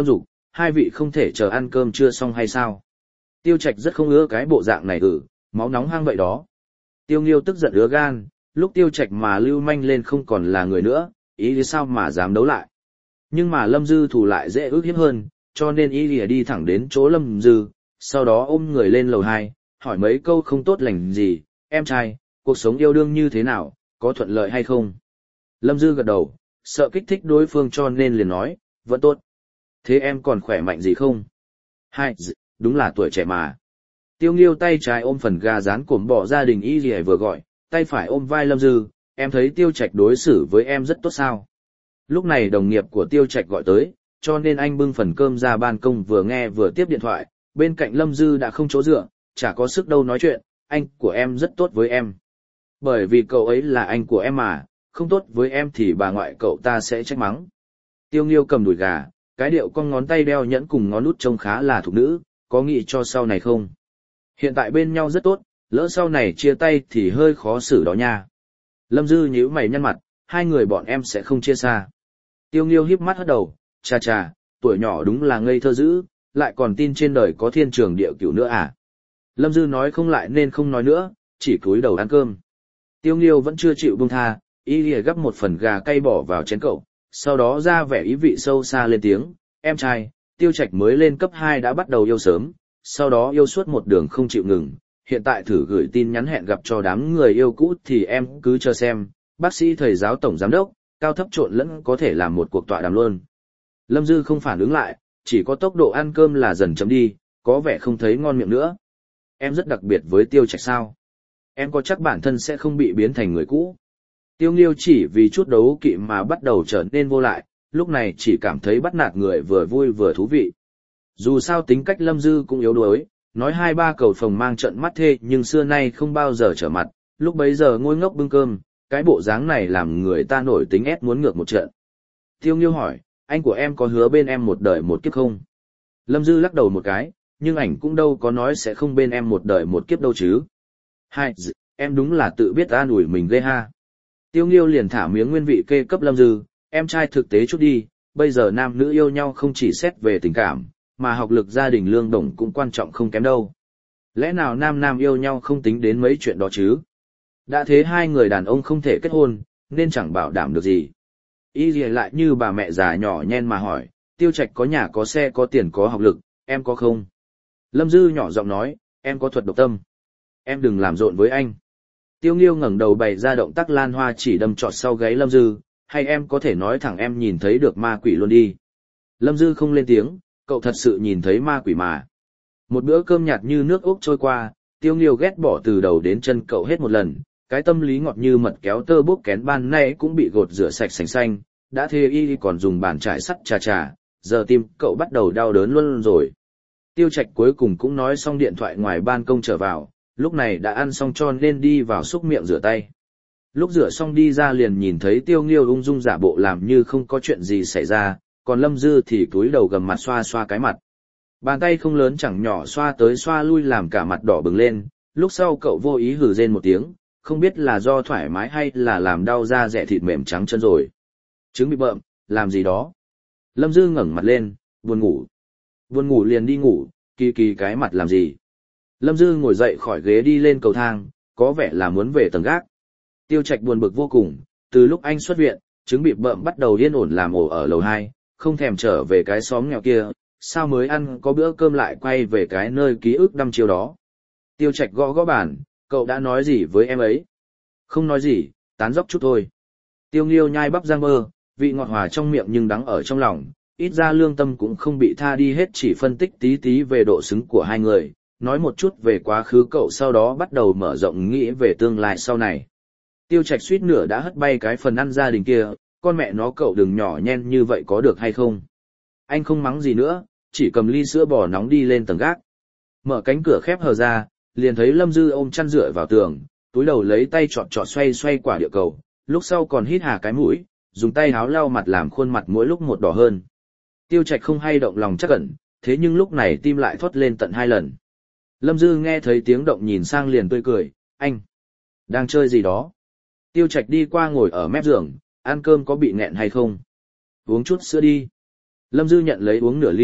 hai vị không thể chờ ăn cơm chưa xong hay sao? Tiêu Trạch rất không ưa cái bộ dạng này ử, máu nóng hang vậy đó. Tiêu Nghiêu tức giận ứa gan, lúc Tiêu Trạch mà lưu manh lên không còn là người nữa, ý lý sao mà dám đấu lại. Nhưng mà Lâm Dư thủ lại dễ ước hiếp hơn, cho nên ý lìa đi thẳng đến chỗ Lâm Dư, sau đó ôm người lên lầu hai, hỏi mấy câu không tốt lành gì, em trai, cuộc sống yêu đương như thế nào, có thuận lợi hay không? Lâm Dư gật đầu, sợ kích thích đối phương cho nên liền nói, vẫn tốt. Thế em còn khỏe mạnh gì không? Hai, đúng là tuổi trẻ mà. Tiêu Nghiêu tay trái ôm phần gà rán cổm bỏ gia đình y gì vừa gọi, tay phải ôm vai Lâm Dư, em thấy Tiêu Trạch đối xử với em rất tốt sao? Lúc này đồng nghiệp của Tiêu Trạch gọi tới, cho nên anh bưng phần cơm ra ban công vừa nghe vừa tiếp điện thoại, bên cạnh Lâm Dư đã không chỗ dựa, chả có sức đâu nói chuyện, anh của em rất tốt với em. Bởi vì cậu ấy là anh của em mà, không tốt với em thì bà ngoại cậu ta sẽ trách mắng. Tiêu Nghiêu cầm đùi gà, cái điệu con ngón tay đeo nhẫn cùng ngón út trông khá là thục nữ, có nghĩ cho sau này không? Hiện tại bên nhau rất tốt, lỡ sau này chia tay thì hơi khó xử đó nha. Lâm Dư nhíu mày nhăn mặt, hai người bọn em sẽ không chia xa. Tiêu Nghiêu híp mắt hất đầu, chà chà, tuổi nhỏ đúng là ngây thơ dữ, lại còn tin trên đời có thiên trường địa cửu nữa à? Lâm Dư nói không lại nên không nói nữa, chỉ cúi đầu ăn cơm. Tiêu Nghiêu vẫn chưa chịu buông tha, y lìa gắp một phần gà cay bỏ vào chén cậu, sau đó ra vẻ ý vị sâu xa lên tiếng, em trai, Tiêu Trạch mới lên cấp hai đã bắt đầu yêu sớm, sau đó yêu suốt một đường không chịu ngừng, hiện tại thử gửi tin nhắn hẹn gặp cho đám người yêu cũ thì em cứ chờ xem, bác sĩ thầy giáo tổng giám đốc, cao thấp trộn lẫn có thể làm một cuộc tọa đàm luôn. Lâm Dư không phản ứng lại, chỉ có tốc độ ăn cơm là dần chấm đi, có vẻ không thấy ngon miệng nữa. Em rất đặc biệt với Tiêu Trạch sao? Em có chắc bản thân sẽ không bị biến thành người cũ? Tiêu Nghiêu chỉ vì chút đấu kỵ mà bắt đầu trở nên vô lại, lúc này chỉ cảm thấy bắt nạt người vừa vui vừa thú vị. Dù sao tính cách Lâm Dư cũng yếu đuối, nói hai ba cầu phồng mang trận mắt thê nhưng xưa nay không bao giờ trở mặt, lúc bấy giờ ngôi ngốc bưng cơm, cái bộ dáng này làm người ta nổi tính ép muốn ngược một trận. Tiêu Nghiêu hỏi, anh của em có hứa bên em một đời một kiếp không? Lâm Dư lắc đầu một cái, nhưng ảnh cũng đâu có nói sẽ không bên em một đời một kiếp đâu chứ. Hai, em đúng là tự biết an ủi mình ghê ha. Tiêu Nghiêu liền thả miếng nguyên vị kê cấp Lâm Dư, em trai thực tế chút đi, bây giờ nam nữ yêu nhau không chỉ xét về tình cảm, mà học lực gia đình lương đồng cũng quan trọng không kém đâu. Lẽ nào nam nam yêu nhau không tính đến mấy chuyện đó chứ? Đã thế hai người đàn ông không thể kết hôn, nên chẳng bảo đảm được gì. Y gì lại như bà mẹ già nhỏ nhen mà hỏi, Tiêu Trạch có nhà có xe có tiền có học lực, em có không? Lâm Dư nhỏ giọng nói, em có thuật độc tâm. Em đừng làm rộn với anh. Tiêu Nghiêu ngẩng đầu bày ra động tác lan hoa chỉ đâm trọt sau gáy Lâm Dư, hay em có thể nói thẳng em nhìn thấy được ma quỷ luôn đi. Lâm Dư không lên tiếng, cậu thật sự nhìn thấy ma quỷ mà. Một bữa cơm nhạt như nước ốc trôi qua, Tiêu Nghiêu ghét bỏ từ đầu đến chân cậu hết một lần, cái tâm lý ngọt như mật kéo tơ bốc kén ban nay cũng bị gột rửa sạch sành xanh, đã thế y còn dùng bàn trải sắt chà chà, giờ tim cậu bắt đầu đau đớn luôn rồi. Tiêu Trạch cuối cùng cũng nói xong điện thoại ngoài ban công trở vào, lúc này đã ăn xong cho nên đi vào xúc miệng rửa tay. Lúc rửa xong đi ra liền nhìn thấy Tiêu Nghiêu ung dung giả bộ làm như không có chuyện gì xảy ra, còn Lâm Dư thì cúi đầu gầm mặt xoa xoa cái mặt. Bàn tay không lớn chẳng nhỏ xoa tới xoa lui làm cả mặt đỏ bừng lên, lúc sau cậu vô ý hừ rên một tiếng, không biết là do thoải mái hay là làm đau da rẻ thịt mềm trắng chân rồi. Trứng bị bợm, làm gì đó? Lâm Dư ngẩng mặt lên, buồn ngủ. Buồn ngủ liền đi ngủ, kỳ kỳ cái mặt làm gì? Lâm Dư ngồi dậy khỏi ghế đi lên cầu thang, có vẻ là muốn về tầng gác. Tiêu Trạch buồn bực vô cùng, từ lúc anh xuất viện, trứng bị bợm bắt đầu yên ổn làm ổ ở lầu hai, không thèm trở về cái xóm nghèo kia, sao mới ăn có bữa cơm lại quay về cái nơi ký ức đăm chiêu đó. Tiêu Trạch gõ gõ bàn, cậu đã nói gì với em ấy? Không nói gì, tán dóc chút thôi. Tiêu Nghiêu nhai bắp rang mơ, vị ngọt hòa trong miệng nhưng đắng ở trong lòng, ít ra lương tâm cũng không bị tha đi hết, chỉ phân tích tí tí về độ xứng của hai người, nói một chút về quá khứ cậu sau đó bắt đầu mở rộng nghĩ về tương lai sau này. Tiêu Trạch suýt nửa đã hất bay cái phần ăn gia đình kia, con mẹ nó cậu đừng nhỏ nhen như vậy có được hay không? Anh không mắng gì nữa, chỉ cầm ly sữa bò nóng đi lên tầng gác. Mở cánh cửa khép hờ ra, liền thấy Lâm Dư ôm chăn dựa vào tường, túi đầu lấy tay trọt trọt xoay xoay quả địa cầu, lúc sau còn hít hà cái mũi, dùng tay háo lau mặt làm khuôn mặt mỗi lúc một đỏ hơn. Tiêu Trạch không hay động lòng chắc ẩn, thế nhưng lúc này tim lại thoát lên tận hai lần. Lâm Dư nghe thấy tiếng động nhìn sang liền tươi cười, anh đang chơi gì đó? Tiêu Trạch đi qua ngồi ở mép giường, ăn cơm có bị nghẹn hay không? Uống chút sữa đi. Lâm Dư nhận lấy uống nửa ly,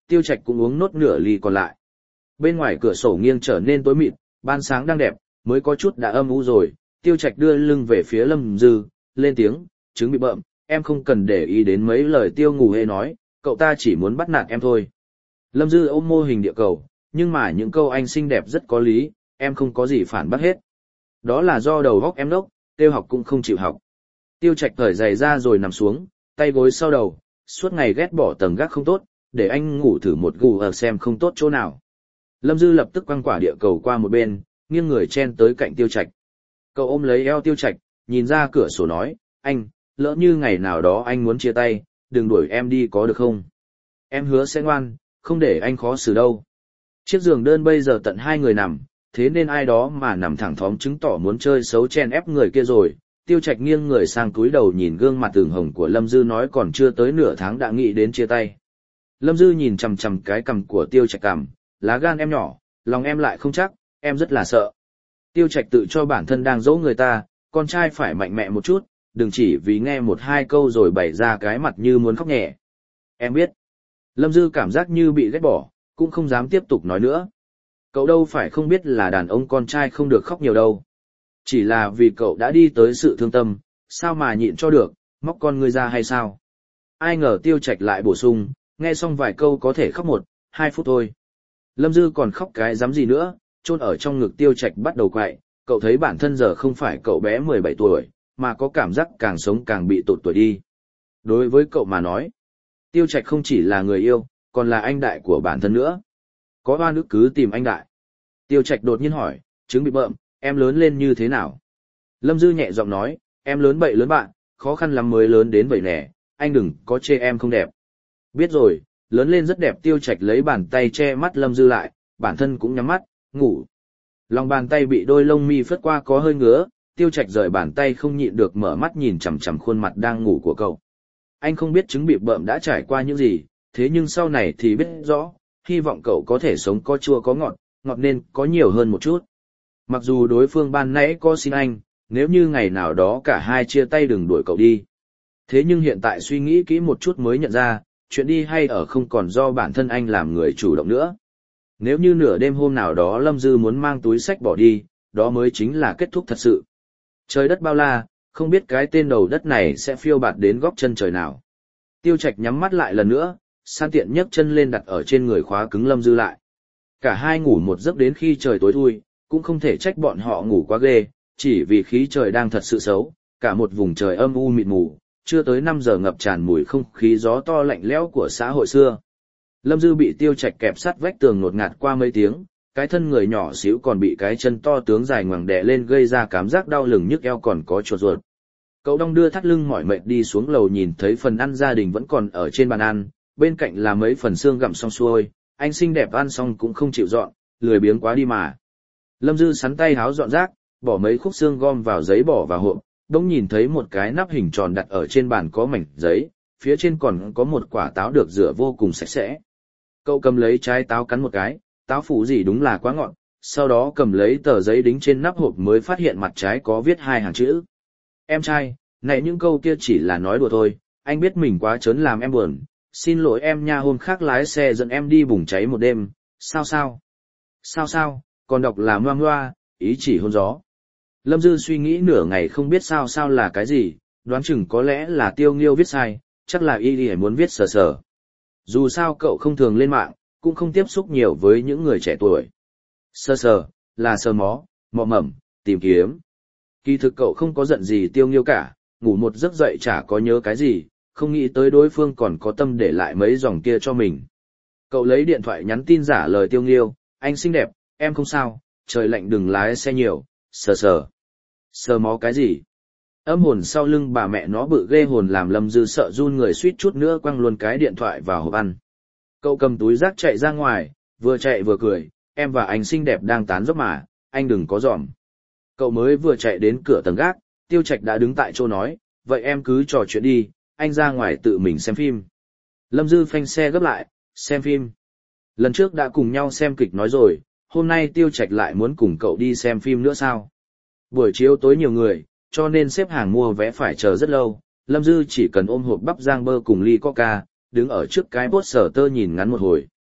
Tiêu Trạch cũng uống nốt nửa ly còn lại. Bên ngoài cửa sổ nghiêng trở nên tối mịt, ban sáng đang đẹp, mới có chút đã âm u rồi. Tiêu Trạch đưa lưng về phía Lâm Dư, lên tiếng, trứng bị bợm, em không cần để ý đến mấy lời Tiêu Ngủ Hê nói, cậu ta chỉ muốn bắt nạt em thôi. Lâm Dư ôm mô hình địa cầu, nhưng mà những câu anh xinh đẹp rất có lý, em không có gì phản bác hết. Đó là do đầu óc em đốc, Tiêu học cũng không chịu học. Tiêu Trạch cởi giày ra rồi nằm xuống, tay gối sau đầu, suốt ngày ghét bỏ tầng gác không tốt, để anh ngủ thử một gù ở xem không tốt chỗ nào. Lâm Dư lập tức quăng quả địa cầu qua một bên, nghiêng người chen tới cạnh Tiêu Trạch. Cậu ôm lấy eo Tiêu Trạch, nhìn ra cửa sổ nói, anh, lỡ như ngày nào đó anh muốn chia tay, đừng đuổi em đi có được không? Em hứa sẽ ngoan, không để anh khó xử đâu. Chiếc giường đơn bây giờ tận hai người nằm, thế nên ai đó mà nằm thẳng thóm chứng tỏ muốn chơi xấu chen ép người kia rồi. Tiêu Trạch nghiêng người sang túi đầu nhìn gương mặt tường hồng của Lâm Dư nói còn chưa tới nửa tháng đã nghĩ đến chia tay. Lâm Dư nhìn chằm chằm cái cằm của Tiêu Trạch cằm, lá gan em nhỏ, lòng em lại không chắc, em rất là sợ. Tiêu Trạch tự cho bản thân đang dỗ người ta, con trai phải mạnh mẽ một chút, đừng chỉ vì nghe một hai câu rồi bày ra cái mặt như muốn khóc nhẹ. Em biết. Lâm Dư cảm giác như bị ghét bỏ, cũng không dám tiếp tục nói nữa. Cậu đâu phải không biết là đàn ông con trai không được khóc nhiều đâu. Chỉ là vì cậu đã đi tới sự thương tâm, sao mà nhịn cho được, móc con ngươi ra hay sao? Ai ngờ Tiêu Trạch lại bổ sung, nghe xong vài câu có thể khóc một, hai phút thôi. Lâm Dư còn khóc cái dám gì nữa, chôn ở trong ngực Tiêu Trạch bắt đầu quậy, cậu thấy bản thân giờ không phải cậu bé mười bảy tuổi, mà có cảm giác càng sống càng bị tụt tuổi đi. Đối với cậu mà nói, Tiêu Trạch không chỉ là người yêu, còn là anh đại của bản thân nữa. Có oan ức cứ tìm anh đại. Tiêu Trạch đột nhiên hỏi, trứng bị bợm, em lớn lên như thế nào? Lâm Dư nhẹ giọng nói, em lớn bậy lớn bạn, khó khăn lắm mới lớn đến vậy nè, anh đừng có chê em không đẹp. Biết rồi, lớn lên rất đẹp. Tiêu Trạch lấy bàn tay che mắt Lâm Dư lại, bản thân cũng nhắm mắt, ngủ. Lòng bàn tay bị đôi lông mi phất qua có hơi ngứa, Tiêu Trạch rời bàn tay không nhịn được mở mắt nhìn chằm chằm khuôn mặt đang ngủ của cậu. Anh không biết trứng bị bợm đã trải qua những gì, thế nhưng sau này thì biết rõ, hy vọng cậu có thể sống có chua có ngọt, ngọt nên có nhiều hơn một chút. Mặc dù đối phương ban nãy có xin anh, nếu như ngày nào đó cả hai chia tay đừng đuổi cậu đi. Thế nhưng hiện tại suy nghĩ kỹ một chút mới nhận ra, chuyện đi hay ở không còn do bản thân anh làm người chủ động nữa. Nếu như nửa đêm hôm nào đó Lâm Dư muốn mang túi sách bỏ đi, đó mới chính là kết thúc thật sự. Trời đất bao la, không biết cái tên đầu đất này sẽ phiêu bạt đến góc chân trời nào. Tiêu Trạch nhắm mắt lại lần nữa, san tiện nhấc chân lên đặt ở trên người khóa cứng Lâm Dư lại. Cả hai ngủ một giấc đến khi trời tối thui, cũng không thể trách bọn họ ngủ quá ghê, chỉ vì khí trời đang thật sự xấu, cả một vùng trời âm u mịt mù, chưa tới năm giờ ngập tràn mùi không khí gió to lạnh lẽo của xã hội xưa. Lâm Dư bị Tiêu Trạch kẹp sát vách tường ngột ngạt qua mấy tiếng, cái thân người nhỏ xíu còn bị cái chân to tướng dài ngoằng đè lên gây ra cảm giác đau lưng nhức eo còn có chuột ruột. Cậu đong đưa thắt lưng mỏi mệt đi xuống lầu nhìn thấy phần ăn gia đình vẫn còn ở trên bàn ăn, bên cạnh là mấy phần xương gặm xong xuôi, anh xinh đẹp ăn xong cũng không chịu dọn, lười biếng quá đi mà. Lâm Dư sắn tay háo dọn rác, bỏ mấy khúc xương gom vào giấy bỏ vào hộp, bỗng nhìn thấy một cái nắp hình tròn đặt ở trên bàn có mảnh giấy, phía trên còn có một quả táo được rửa vô cùng sạch sẽ. Cậu cầm lấy trái táo cắn một cái, táo phủ gì đúng là quá ngọt, sau đó cầm lấy tờ giấy đính trên nắp hộp mới phát hiện mặt trái có viết hai hàng chữ. Em trai, này những câu kia chỉ là nói đùa thôi, anh biết mình quá trớn làm em buồn, xin lỗi em nha, hôm khác lái xe dẫn em đi bùng cháy một đêm, sao sao? Sao sao, còn đọc là ngoa ngoa, ý chỉ hôn gió. Lâm Dư suy nghĩ nửa ngày không biết sao sao là cái gì, đoán chừng có lẽ là Tiêu Nghiêu viết sai, chắc là y y muốn viết sờ sờ. Dù sao cậu không thường lên mạng, cũng không tiếp xúc nhiều với những người trẻ tuổi. Sờ sờ, là sờ mó, mò mẩm, tìm kiếm. Kỳ thực cậu không có giận gì Tiêu Nghiêu cả, ngủ một giấc dậy chả có nhớ cái gì, không nghĩ tới đối phương còn có tâm để lại mấy dòng kia cho mình. Cậu lấy điện thoại nhắn tin giả lời Tiêu Nghiêu, anh xinh đẹp, em không sao, trời lạnh đừng lái xe nhiều, sờ sờ. Sờ mó cái gì? Âm hồn sau lưng bà mẹ nó bự ghê hồn làm Lâm Dư sợ run người suýt chút nữa quăng luôn cái điện thoại vào hộp ăn. Cậu cầm túi rác chạy ra ngoài, vừa chạy vừa cười, em và anh xinh đẹp đang tán dốc mà, anh đừng có dòm. Cậu mới vừa chạy đến cửa tầng gác, Tiêu Trạch đã đứng tại chỗ nói, vậy em cứ trò chuyện đi, anh ra ngoài tự mình xem phim. Lâm Dư phanh xe gấp lại, xem phim. Lần trước đã cùng nhau xem kịch nói rồi, hôm nay Tiêu Trạch lại muốn cùng cậu đi xem phim nữa sao? Buổi chiếu tối nhiều người, cho nên xếp hàng mua vé phải chờ rất lâu. Lâm Dư chỉ cần ôm hộp bắp rang bơ cùng ly coca, đứng ở trước cái poster nhìn ngắn một hồi,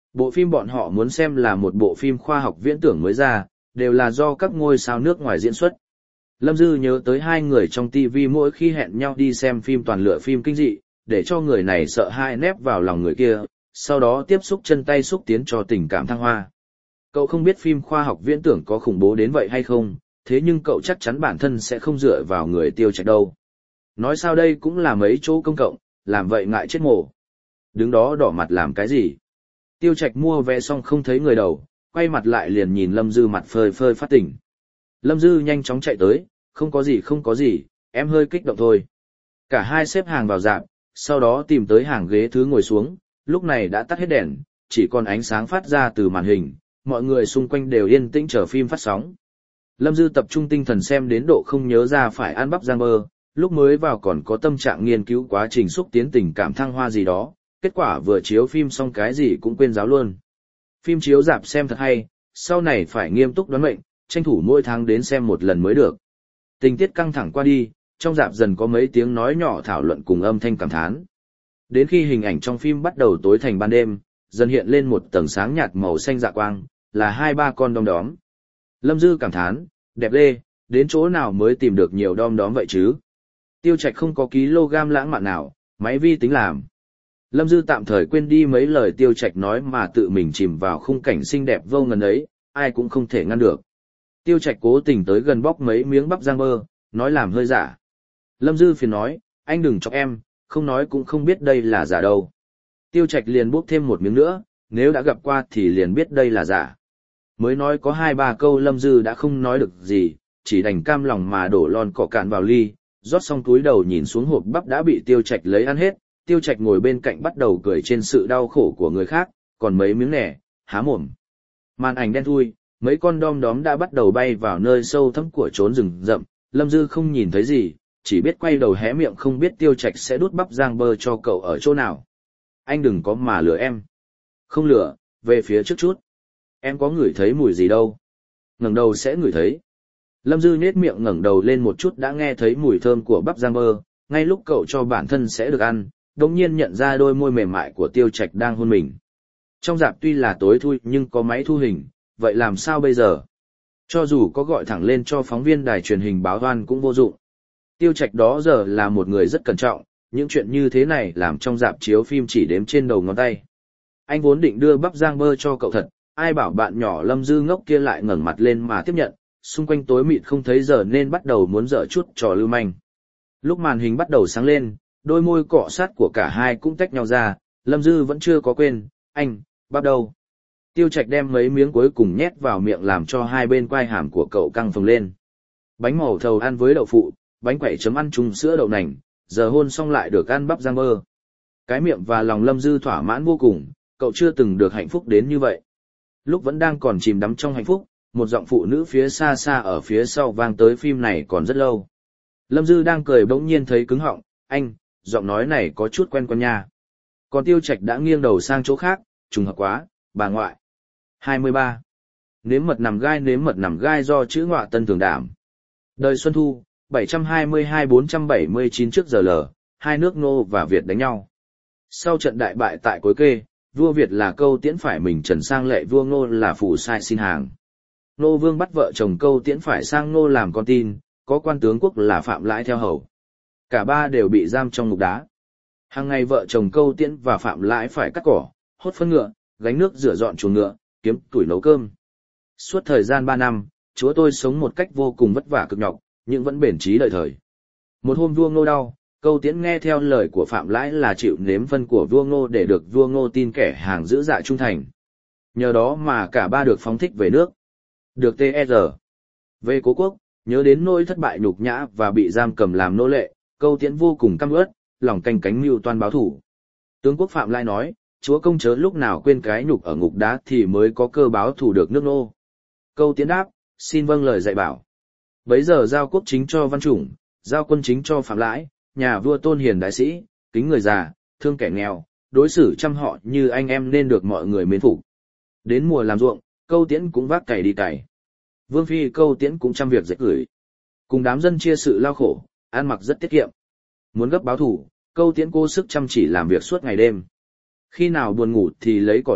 Bộ phim bọn họ muốn xem là một bộ phim khoa học viễn tưởng mới ra, đều là do các ngôi sao nước ngoài diễn xuất. Lâm Dư nhớ tới hai người trong ti vi mỗi khi hẹn nhau đi xem phim toàn lựa phim kinh dị, để cho người này sợ hai nép vào lòng người kia, sau đó tiếp xúc chân tay xúc tiến cho tình cảm thăng hoa. Cậu không biết phim khoa học viễn tưởng có khủng bố đến vậy hay không, thế nhưng cậu chắc chắn bản thân sẽ không dựa vào người Tiêu Trạch đâu. Nói sao đây cũng là mấy chỗ công cộng, làm vậy ngại chết mồ. Đứng đó đỏ mặt làm cái gì? Tiêu Trạch mua vé xong không thấy người đầu, quay mặt lại liền nhìn Lâm Dư mặt phơi phơi phát tỉnh. Lâm Dư nhanh chóng chạy tới, không có gì không có gì, em hơi kích động thôi. Cả hai xếp hàng vào rạp, sau đó tìm tới hàng ghế thứ ngồi xuống, lúc này đã tắt hết đèn, chỉ còn ánh sáng phát ra từ màn hình, mọi người xung quanh đều yên tĩnh chờ phim phát sóng. Lâm Dư tập trung tinh thần xem đến độ không nhớ ra phải ăn bắp rang bơ, lúc mới vào còn có tâm trạng nghiên cứu quá trình xúc tiến tình cảm thăng hoa gì đó, kết quả vừa chiếu phim xong cái gì cũng quên giáo luôn. Phim chiếu rạp xem thật hay, sau này phải nghiêm túc đoán mệnh, tranh thủ mỗi tháng đến xem một lần mới được. Tình tiết căng thẳng qua đi, trong rạp dần có mấy tiếng nói nhỏ thảo luận cùng âm thanh cảm thán. Đến khi hình ảnh trong phim bắt đầu tối thành ban đêm, dần hiện lên một tầng sáng nhạt màu xanh dạ quang, là hai ba con đom đóm. Lâm Dư cảm thán, đẹp ghê, đến chỗ nào mới tìm được nhiều đom đóm vậy chứ? Tiêu Trạch không có kg lãng mạn nào, máy vi tính làm. Lâm Dư tạm thời quên đi mấy lời Tiêu Trạch nói mà tự mình chìm vào khung cảnh xinh đẹp vô ngần ấy, ai cũng không thể ngăn được. Tiêu Trạch cố tình tới gần bóc mấy miếng bắp rang bơ, nói làm hơi giả. Lâm Dư phiền nói, anh đừng chọc em, không nói cũng không biết đây là giả đâu. Tiêu Trạch liền bốc thêm một miếng nữa, nếu đã gặp qua thì liền biết đây là giả. Mới nói có hai ba câu Lâm Dư đã không nói được gì, chỉ đành cam lòng mà đổ lon cỏ cạn vào ly, rót xong túi đầu nhìn xuống hộp bắp đã bị Tiêu Trạch lấy ăn hết. Tiêu Trạch ngồi bên cạnh bắt đầu cười trên sự đau khổ của người khác, còn mấy miếng nẻ, há mồm. Màn ảnh đen thui, mấy con đom đóm đã bắt đầu bay vào nơi sâu thẳm của trốn rừng rậm, Lâm Dư không nhìn thấy gì, chỉ biết quay đầu hé miệng không biết Tiêu Trạch sẽ đút bắp rang bơ cho cậu ở chỗ nào. Anh đừng có mà lừa em. Không lừa, về phía trước chút. Em có ngửi thấy mùi gì đâu. Ngẩng đầu sẽ ngửi thấy. Lâm Dư nhếch miệng ngẩng đầu lên một chút đã nghe thấy mùi thơm của bắp rang bơ, ngay lúc cậu cho bản thân sẽ được ăn, đột nhiên nhận ra đôi môi mềm mại của Tiêu Trạch đang hôn mình. Trong rạp tuy là tối thui nhưng có máy thu hình, vậy làm sao bây giờ? Cho dù có gọi thẳng lên cho phóng viên đài truyền hình báo oan cũng vô dụng. Tiêu Trạch đó giờ là một người rất cẩn trọng, những chuyện như thế này làm trong rạp chiếu phim chỉ đếm trên đầu ngón tay. Anh vốn định đưa bắp rang bơ cho cậu thật, ai bảo bạn nhỏ Lâm Dư ngốc kia lại ngẩng mặt lên mà tiếp nhận, xung quanh tối mịt không thấy giờ nên bắt đầu muốn dở chút trò lưu manh. Lúc màn hình bắt đầu sáng lên, đôi môi cọ sát của cả hai cũng tách nhau ra, Lâm Dư vẫn chưa có quên, anh, bắt đầu. Tiêu Trạch đem mấy miếng cuối cùng nhét vào miệng làm cho hai bên quai hàm của cậu căng phồng lên. Bánh màu thầu ăn với đậu phụ, bánh quẩy chấm ăn chung sữa đậu nành, giờ hôn xong lại được ăn bắp rang bơ. Cái miệng và lòng Lâm Dư thỏa mãn vô cùng, cậu chưa từng được hạnh phúc đến như vậy. Lúc vẫn đang còn chìm đắm trong hạnh phúc, một giọng phụ nữ phía xa xa ở phía sau vang tới phim này còn rất lâu. Lâm Dư đang cười bỗng nhiên thấy cứng họng, anh, giọng nói này có chút quen quen nha. Còn Tiêu Trạch đã nghiêng đầu sang chỗ khác, trùng hợp quá, bà ngoại. hai mươi ba. Nếm mật nằm gai nếm mật nằm gai do chữ ngọa tân thường đảm. Đời Xuân Thu, bảy trăm hai mươi hai bốn trăm bảy mươi chín trước giờ lờ, hai nước Ngô và Việt đánh nhau. Sau trận đại bại tại Cối Kê, vua Việt là Câu Tiễn phải mình trần sang lệ vua Ngô là phủ sai xin hàng. Ngô Vương bắt vợ chồng Câu Tiễn phải sang Ngô làm con tin, có quan tướng quốc là Phạm Lãi theo hầu. Cả ba đều bị giam trong ngục đá. Hàng ngày vợ chồng Câu Tiễn và Phạm Lãi phải cắt cỏ, hốt phân ngựa, gánh nước rửa dọn chuồng ngựa, kiếm tuổi nấu cơm. Suốt thời gian ba năm, chúa tôi sống một cách vô cùng vất vả cực nhọc, nhưng vẫn bền chí đợi thời. Một hôm vua Ngô đau, Câu Tiễn nghe theo lời của Phạm Lãi là chịu nếm phân của vua Ngô để được vua Ngô tin kẻ hàng giữ dạ trung thành. Nhờ đó mà cả ba được phóng thích về nước. Được tê e rờ. Về cố quốc, nhớ đến nỗi thất bại nhục nhã và bị giam cầm làm nô lệ, Câu Tiễn vô cùng căm uất, lòng canh cánh mưu toan báo thủ. Tướng quốc Phạm Lãi nói, chúa công chớ lúc nào quên cái nhục ở ngục đá thì mới có cơ báo thủ được nước Nô. Câu Tiễn đáp, xin vâng lời dạy bảo. Bấy giờ giao quốc chính cho Văn Chủng, giao quân chính cho Phạm Lãi, nhà vua tôn hiền đại sĩ, kính người già, thương kẻ nghèo, đối xử chăm họ như anh em nên được mọi người mến phục. Đến mùa làm ruộng, Câu Tiễn cũng vác cày đi cày. Vương phi Câu Tiễn cũng chăm việc dệt gửi. Cùng đám dân chia sự lao khổ, ăn mặc rất tiết kiệm. Muốn gấp báo thủ, Câu Tiễn cố sức chăm chỉ làm việc suốt ngày đêm. Khi nào buồn ngủ thì lấy cỏ lục,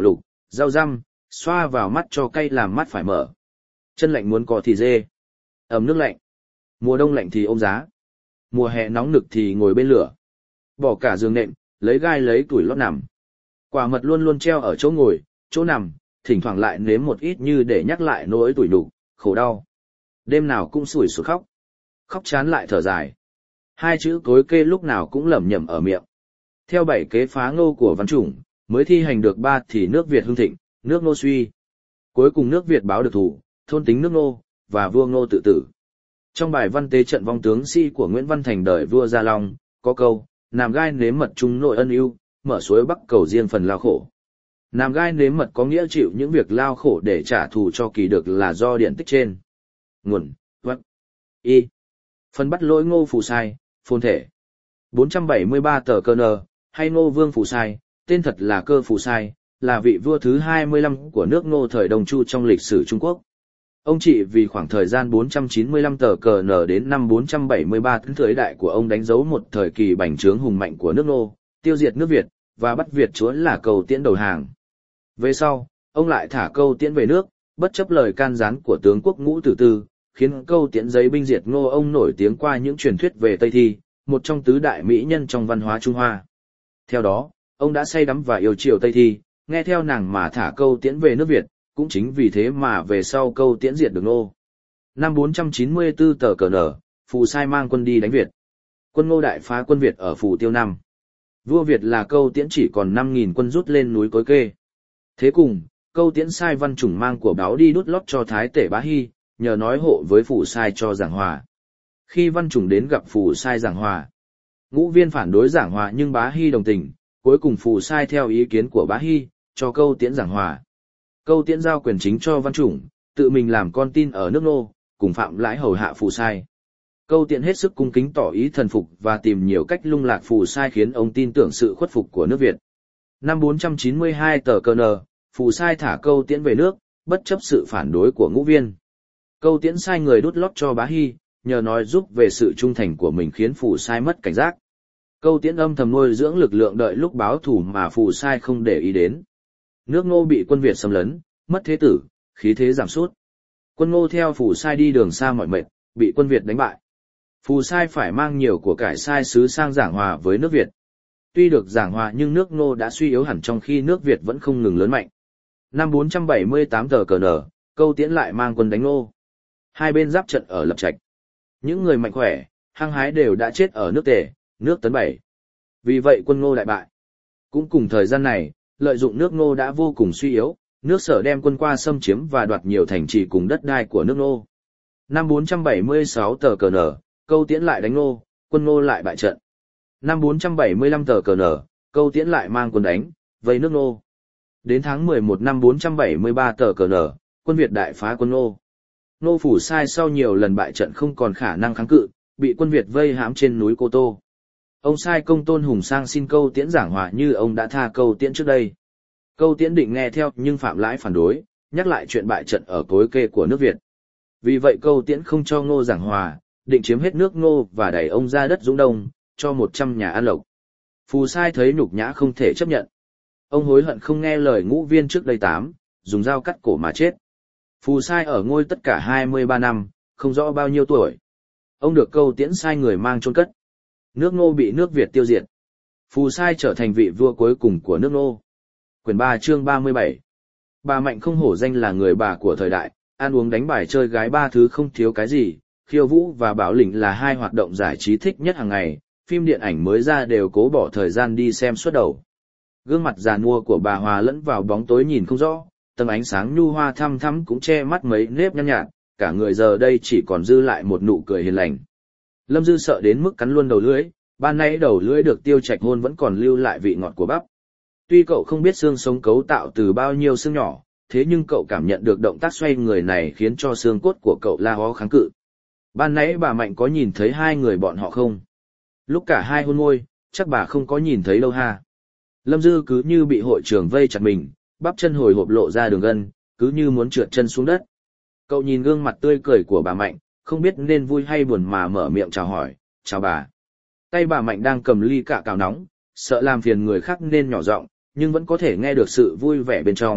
rau răm, xoa vào mắt cho cay làm mắt phải mở. Chân lạnh muốn có thì dê. Ấm nước lạnh. Mùa đông lạnh thì ôm giá. Mùa hè nóng nực thì ngồi bên lửa. Bỏ cả giường nệm, lấy gai lấy tuổi lót nằm. Quả mật luôn luôn treo ở chỗ ngồi, chỗ nằm, thỉnh thoảng lại nếm một ít như để nhắc lại nỗi tủi nhục, khổ đau. Đêm nào cũng sủi sụt khóc. Khóc chán lại thở dài. Hai chữ cối kê lúc nào cũng lẩm nhẩm ở miệng. Theo bảy kế phá ngô của Văn Chủng, mới thi hành được ba thì nước Việt hưng thịnh, nước Ngô suy. Cuối cùng nước Việt báo được thủ, thôn tính nước Ngô, và vua Ngô tự tử. Trong bài văn tế trận vong tướng sĩ của Nguyễn Văn Thành đời vua Gia Long, có câu, nàm gai nếm mật chung nội ân ưu, mở suối Bắc cầu riêng phần lao khổ. Nàm gai nếm mật có nghĩa chịu những việc lao khổ để trả thù cho kỳ được là do điện tích trên. Nguồn, vật, y. Phần bắt lỗi Ngô Phù Sai, phồn thể. bốn trăm bảy mươi ba tờ cơ nờ, hay Ngô Vương Phù Sai, tên thật là Cơ Phù Sai, là vị vua thứ hai mươi lăm của nước Ngô thời Đông Chu trong lịch sử Trung Quốc. Ông trị vì khoảng thời gian bốn trăm chín mươi lăm tờ cờ nở đến năm bốn trăm bảy mươi ba, thời đại của ông đánh dấu một thời kỳ bành trướng hùng mạnh của nước Ngô, tiêu diệt nước Việt, và bắt Việt chúa là Cầu Tiễn đầu hàng. Về sau, ông lại thả Câu Tiễn về nước, bất chấp lời can gián của tướng quốc Ngũ Tử Tư, khiến Câu Tiễn giấy binh diệt Ngô. Ông nổi tiếng qua những truyền thuyết về Tây Thi, một trong tứ đại mỹ nhân trong văn hóa Trung Hoa. Theo đó, ông đã say đắm và yêu chiều Tây Thi, nghe theo nàng mà thả Câu Tiễn về nước Việt, cũng chính vì thế mà về sau Câu Tiễn diệt được Ngô. Năm bốn trăm chín mươi tư tờ cờ nở, Phù Sai mang quân đi đánh Việt. Quân Ngô đại phá quân Việt ở Phù Tiêu Năm. Vua Việt là Câu Tiễn chỉ còn năm nghìn quân rút lên núi Cối Kê. Thế cùng, Câu Tiễn sai Văn Chủng mang của báo đi đút lót cho Thái Tể Bá Hy, nhờ nói hộ với Phù Sai cho giảng hòa. Khi Văn Chủng đến gặp Phù Sai giảng hòa, Ngũ Viên phản đối giảng hòa nhưng Bá Hy đồng tình, cuối cùng Phù Sai theo ý kiến của Bá Hy, cho Câu Tiễn giảng hòa. Câu Tiễn giao quyền chính cho Văn Chủng, tự mình làm con tin ở nước Ngô, cùng Phạm Lãi hầu hạ Phù Sai. Câu Tiễn hết sức cung kính tỏ ý thần phục và tìm nhiều cách lung lạc Phù Sai khiến ông tin tưởng sự khuất phục của nước Việt. Năm bốn trăm chín mươi hai tờ cờ nờ, Phù Sai thả Câu Tiễn về nước, bất chấp sự phản đối của Ngũ Viên. Câu Tiễn sai người đút lót cho Bá Hy, nhờ nói giúp về sự trung thành của mình khiến Phù Sai mất cảnh giác. Câu Tiễn âm thầm nuôi dưỡng lực lượng đợi lúc báo thù mà Phù Sai không để ý đến. Nước Ngô bị quân Việt xâm lấn, mất thế tử, khí thế giảm sút. Quân Ngô theo Phù Sai đi đường xa mỏi mệt, bị quân Việt đánh bại. Phù Sai phải mang nhiều của cải sai sứ sang giảng hòa với nước Việt. Tuy được giảng hòa nhưng nước Ngô đã suy yếu hẳn trong khi nước Việt vẫn không ngừng lớn mạnh. Năm bốn trăm bảy mươi tám tờ cờ nở, Câu Tiễn lại mang quân đánh Ngô. Hai bên giáp trận ở Lập Trạch. Những người mạnh khỏe, hăng hái đều đã chết ở nước Tề, nước Tấn Bảy. Vì vậy quân Ngô đại bại. Cũng cùng thời gian này, lợi dụng nước Ngô đã vô cùng suy yếu, nước Sở đem quân qua xâm chiếm và đoạt nhiều thành trì cùng đất đai của nước Ngô. Năm bốn trăm bảy mươi sáu tờ cờ nở, Câu Tiễn lại đánh Ngô, quân Ngô lại bại trận. Năm bốn trăm bảy mươi lăm tờ cờ nở, Câu Tiễn lại mang quân đánh, vây nước Ngô. Đến tháng mười một năm bốn trăm bảy mươi ba tờ cờ nở, quân Việt đại phá quân Ngô. Ngô Phù Sai sau nhiều lần bại trận không còn khả năng kháng cự, bị quân Việt vây hãm trên núi Cô Tô. Ông sai công Tôn Hùng sang xin Câu Tiễn giảng hòa như ông đã tha Câu Tiễn trước đây. Câu Tiễn định nghe theo nhưng Phạm Lãi phản đối, nhắc lại chuyện bại trận ở Cối Kê của nước Việt. Vì vậy Câu Tiễn không cho Ngô giảng hòa, định chiếm hết nước Ngô và đẩy ông ra đất Dũng Đông, cho một trăm nhà an lộc. Phù Sai thấy nhục nhã không thể chấp nhận. Ông hối hận không nghe lời Ngũ Viên trước đây tám, dùng dao cắt cổ mà chết. Phù Sai ở ngôi tất cả hai mươi ba năm, không rõ bao nhiêu tuổi. Ông được Câu Tiễn sai người mang chôn cất. Nước Ngô bị nước Việt tiêu diệt. Phù Sai trở thành vị vua cuối cùng của nước Ngô. Quyển ba chương ba mươi bảy. Bà Mạnh không hổ danh là người bà của thời đại, ăn uống đánh bài chơi gái ba thứ không thiếu cái gì, khiêu vũ và bảo lĩnh là hai hoạt động giải trí thích nhất hàng ngày, phim điện ảnh mới ra đều cố bỏ thời gian đi xem suốt đầu. Gương mặt già nua của bà hòa lẫn vào bóng tối nhìn không rõ, tầng ánh sáng nhu hoa thăm thắm cũng che mắt mấy nếp nhăn nhạt, cả người giờ đây chỉ còn dư lại một nụ cười hiền lành. Lâm Dư sợ đến mức cắn luôn đầu lưỡi, ban nãy đầu lưỡi được Tiêu Trạch hôn vẫn còn lưu lại vị ngọt của bắp. Tuy cậu không biết xương sống cấu tạo từ bao nhiêu xương nhỏ, thế nhưng cậu cảm nhận được động tác xoay người này khiến cho xương cốt của cậu la hó kháng cự. Ban nãy bà Mạnh có nhìn thấy hai người bọn họ không? Lúc cả hai hôn môi, chắc bà không có nhìn thấy đâu ha. Lâm Dư cứ như bị hội trưởng vây chặt mình, bắp chân hồi hộp lộ ra đường gân, cứ như muốn trượt chân xuống đất. Cậu nhìn gương mặt tươi cười của bà Mạnh, không biết nên vui hay buồn mà mở miệng chào hỏi, chào bà. Tay bà Mạnh đang cầm ly cà cào nóng, sợ làm phiền người khác nên nhỏ giọng, nhưng vẫn có thể nghe được sự vui vẻ bên trong,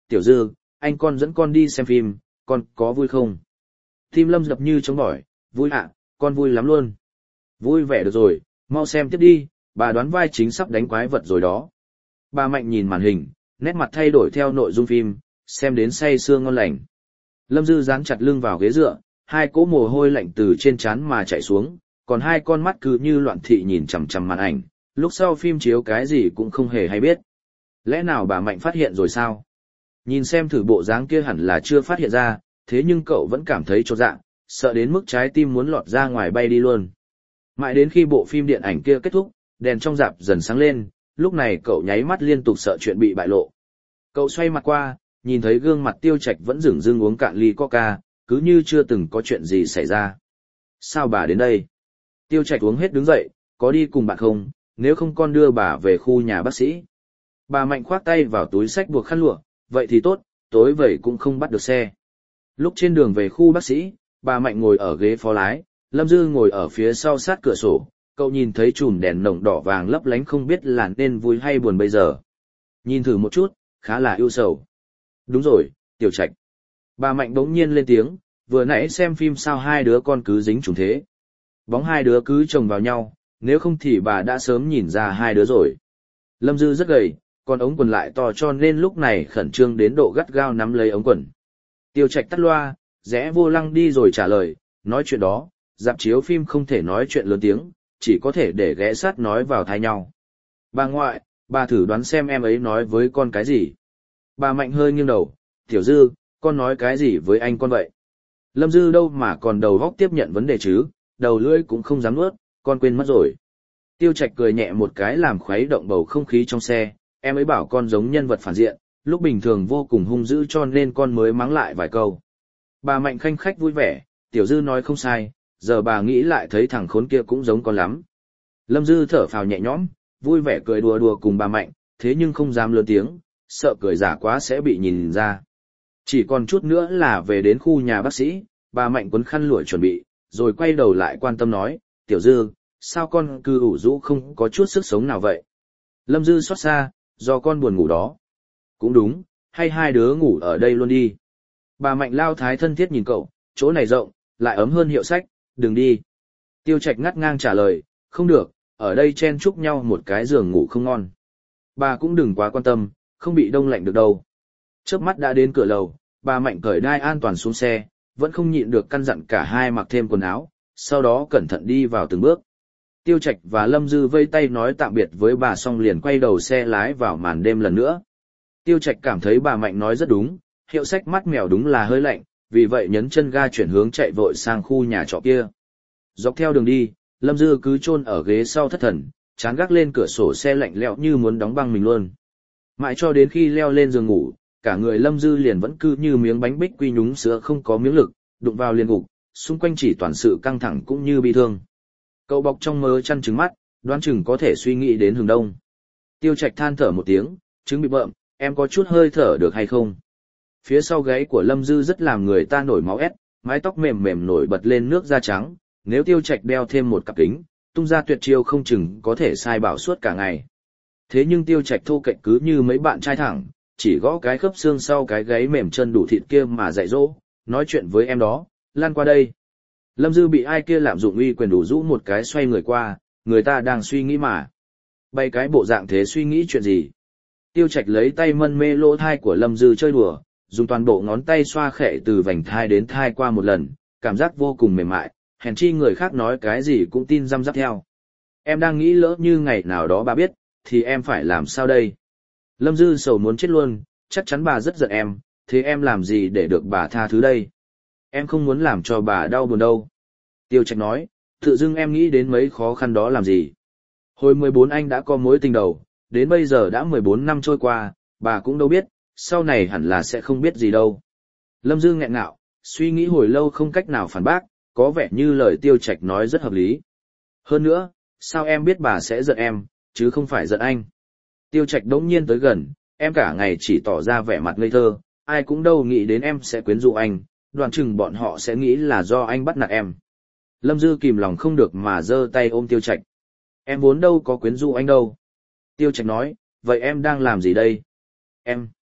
tiểu Dư, anh con dẫn con đi xem phim, con có vui không? Tim Lâm đập như trống bỏi, vui ạ, con vui lắm luôn. Vui vẻ được rồi, mau xem tiếp đi, bà đoán vai chính sắp đánh quái vật rồi đó. Bà Mạnh nhìn màn hình, nét mặt thay đổi theo nội dung phim, xem đến say sưa ngon lành. Lâm Dư dán chặt lưng vào ghế dựa, hai cỗ mồ hôi lạnh từ trên trán mà chạy xuống, còn hai con mắt cứ như loạn thị nhìn chằm chằm màn ảnh, lúc sau phim chiếu cái gì cũng không hề hay biết. Lẽ nào bà Mạnh phát hiện rồi sao? Nhìn xem thử bộ dáng kia hẳn là chưa phát hiện ra, thế nhưng cậu vẫn cảm thấy chột dạ, sợ đến mức trái tim muốn lọt ra ngoài bay đi luôn. Mãi đến khi bộ phim điện ảnh kia kết thúc, đèn trong rạp dần sáng lên, lúc này cậu nháy mắt liên tục sợ chuyện bị bại lộ. Cậu xoay mặt qua, nhìn thấy gương mặt Tiêu Trạch vẫn dửng dưng uống cạn ly coca, cứ như chưa từng có chuyện gì xảy ra. Sao bà đến đây? Tiêu Trạch uống hết đứng dậy, có đi cùng bạn không, nếu không con đưa bà về khu nhà bác sĩ. Bà Mạnh khoác tay vào túi xách buộc khăn lụa, vậy thì tốt, tối vậy cũng không bắt được xe. Lúc trên đường về khu bác sĩ, bà Mạnh ngồi ở ghế phó lái, Lâm Dư ngồi ở phía sau sát cửa sổ, cậu nhìn thấy chùm đèn nồng đỏ vàng lấp lánh không biết là nên vui hay buồn bây giờ. Nhìn thử một chút, khá là ưu sầu. Đúng rồi, Tiểu Trạch. Bà Mạnh bỗng nhiên lên tiếng, vừa nãy xem phim sao hai đứa con cứ dính trùng thế. Bóng hai đứa cứ chồng vào nhau, nếu không thì bà đã sớm nhìn ra hai đứa rồi. Lâm Dư rất gầy, còn ống quần lại to cho nên lúc này khẩn trương đến độ gắt gao nắm lấy ống quần. Tiêu Trạch tắt loa, rẽ vô lăng đi rồi trả lời, nói chuyện đó, dạp chiếu phim không thể nói chuyện lớn tiếng, chỉ có thể để ghé sát nói vào tai nhau. Bà ngoại, bà thử đoán xem em ấy nói với con cái gì. Bà Mạnh hơi nghiêng đầu, Tiểu Dư, con nói cái gì với anh con vậy? Lâm Dư đâu mà còn đầu góc tiếp nhận vấn đề chứ, đầu lưỡi cũng không dám nuốt, con quên mất rồi. Tiêu Trạch cười nhẹ một cái làm khuấy động bầu không khí trong xe, em ấy bảo con giống nhân vật phản diện, lúc bình thường vô cùng hung dữ cho nên con mới mắng lại vài câu. Bà Mạnh khanh khách vui vẻ, Tiểu Dư nói không sai, giờ bà nghĩ lại thấy thằng khốn kia cũng giống con lắm. Lâm Dư thở phào nhẹ nhõm, vui vẻ cười đùa đùa cùng bà Mạnh, thế nhưng không dám lớn tiếng, sợ cười giả quá sẽ bị nhìn ra. Chỉ còn chút nữa là về đến khu nhà bác sĩ, bà Mạnh quấn khăn lụa chuẩn bị, rồi quay đầu lại quan tâm nói, Tiểu Dư, sao con cứ ủ rũ không có chút sức sống nào vậy? Lâm Dư xót xa, do con buồn ngủ đó. Cũng đúng, hay hai đứa ngủ ở đây luôn đi. Bà Mạnh lao thái thân thiết nhìn cậu, chỗ này rộng, lại ấm hơn hiệu sách, đừng đi. Tiêu Trạch ngắt ngang trả lời, không được, ở đây chen chúc nhau một cái giường ngủ không ngon. Bà cũng đừng quá quan tâm, không bị đông lạnh được đâu. Chớp mắt đã đến cửa lầu, bà Mạnh cởi đai an toàn xuống xe, vẫn không nhịn được căn dặn cả hai mặc thêm quần áo, sau đó cẩn thận đi vào từng bước. Tiêu Trạch và Lâm Dư vây tay nói tạm biệt với bà xong liền quay đầu xe lái vào màn đêm lần nữa. Tiêu Trạch cảm thấy bà Mạnh nói rất đúng, hiệu sách mắt mèo đúng là hơi lạnh, vì vậy nhấn chân ga chuyển hướng chạy vội sang khu nhà trọ kia. Dọc theo đường đi, Lâm Dư cứ chôn ở ghế sau thất thần, chán gác lên cửa sổ xe lạnh lẽo như muốn đóng băng mình luôn. Mãi cho đến khi leo lên giường ngủ, cả người Lâm Dư liền vẫn cứ như miếng bánh bích quy nhúng sữa không có miếng lực, đụng vào liền gục, xung quanh chỉ toàn sự căng thẳng cũng như bi thương. Cậu bọc trong mơ chăn trứng mắt, đoán chừng có thể suy nghĩ đến hướng đông. Tiêu Trạch than thở một tiếng, trứng bị bợm, em có chút hơi thở được hay không? Phía sau gáy của Lâm Dư rất làm người ta nổi máu ép, mái tóc mềm mềm nổi bật lên nước da trắng, nếu Tiêu Trạch đeo thêm một cặp kính, tung ra tuyệt chiêu không chừng có thể sai bảo suốt cả ngày. Thế nhưng Tiêu Trạch thô kệch cứ như mấy bạn trai thẳng, chỉ gõ cái khớp xương sau cái gáy mềm chân đủ thịt kia mà dạy dỗ, nói chuyện với em đó, lan qua đây. Lâm Dư bị ai kia lạm dụng uy quyền đủ rũ một cái xoay người qua, người ta đang suy nghĩ mà. Bay cái bộ dạng thế suy nghĩ chuyện gì? Tiêu Trạch lấy tay mân mê lỗ thai của Lâm Dư chơi đùa, dùng toàn bộ ngón tay xoa khẽ từ vành thai đến thai qua một lần, cảm giác vô cùng mềm mại, hèn chi người khác nói cái gì cũng tin răm rắp theo. Em đang nghĩ lỡ như ngày nào đó bà biết, thì em phải làm sao đây? Lâm Dư sầu muốn chết luôn, chắc chắn bà rất giận em, thế em làm gì để được bà tha thứ đây? Em không muốn làm cho bà đau buồn đâu. Tiêu Trạch nói, tự dưng em nghĩ đến mấy khó khăn đó làm gì? Hồi mười bốn anh đã có mối tình đầu, đến bây giờ đã mười bốn năm trôi qua, bà cũng đâu biết, sau này hẳn là sẽ không biết gì đâu. Lâm Dư nghẹn ngạo, suy nghĩ hồi lâu không cách nào phản bác, có vẻ như lời Tiêu Trạch nói rất hợp lý. Hơn nữa, sao em biết bà sẽ giận em, chứ không phải giận anh? Tiêu Trạch đống nhiên tới gần, em cả ngày chỉ tỏ ra vẻ mặt ngây thơ, ai cũng đâu nghĩ đến em sẽ quyến rũ anh, đoán chừng bọn họ sẽ nghĩ là do anh bắt nạt em. Lâm Dư kìm lòng không được mà giơ tay ôm Tiêu Trạch. Em vốn đâu có quyến rũ anh đâu. Tiêu Trạch nói, vậy em đang làm gì đây? Em,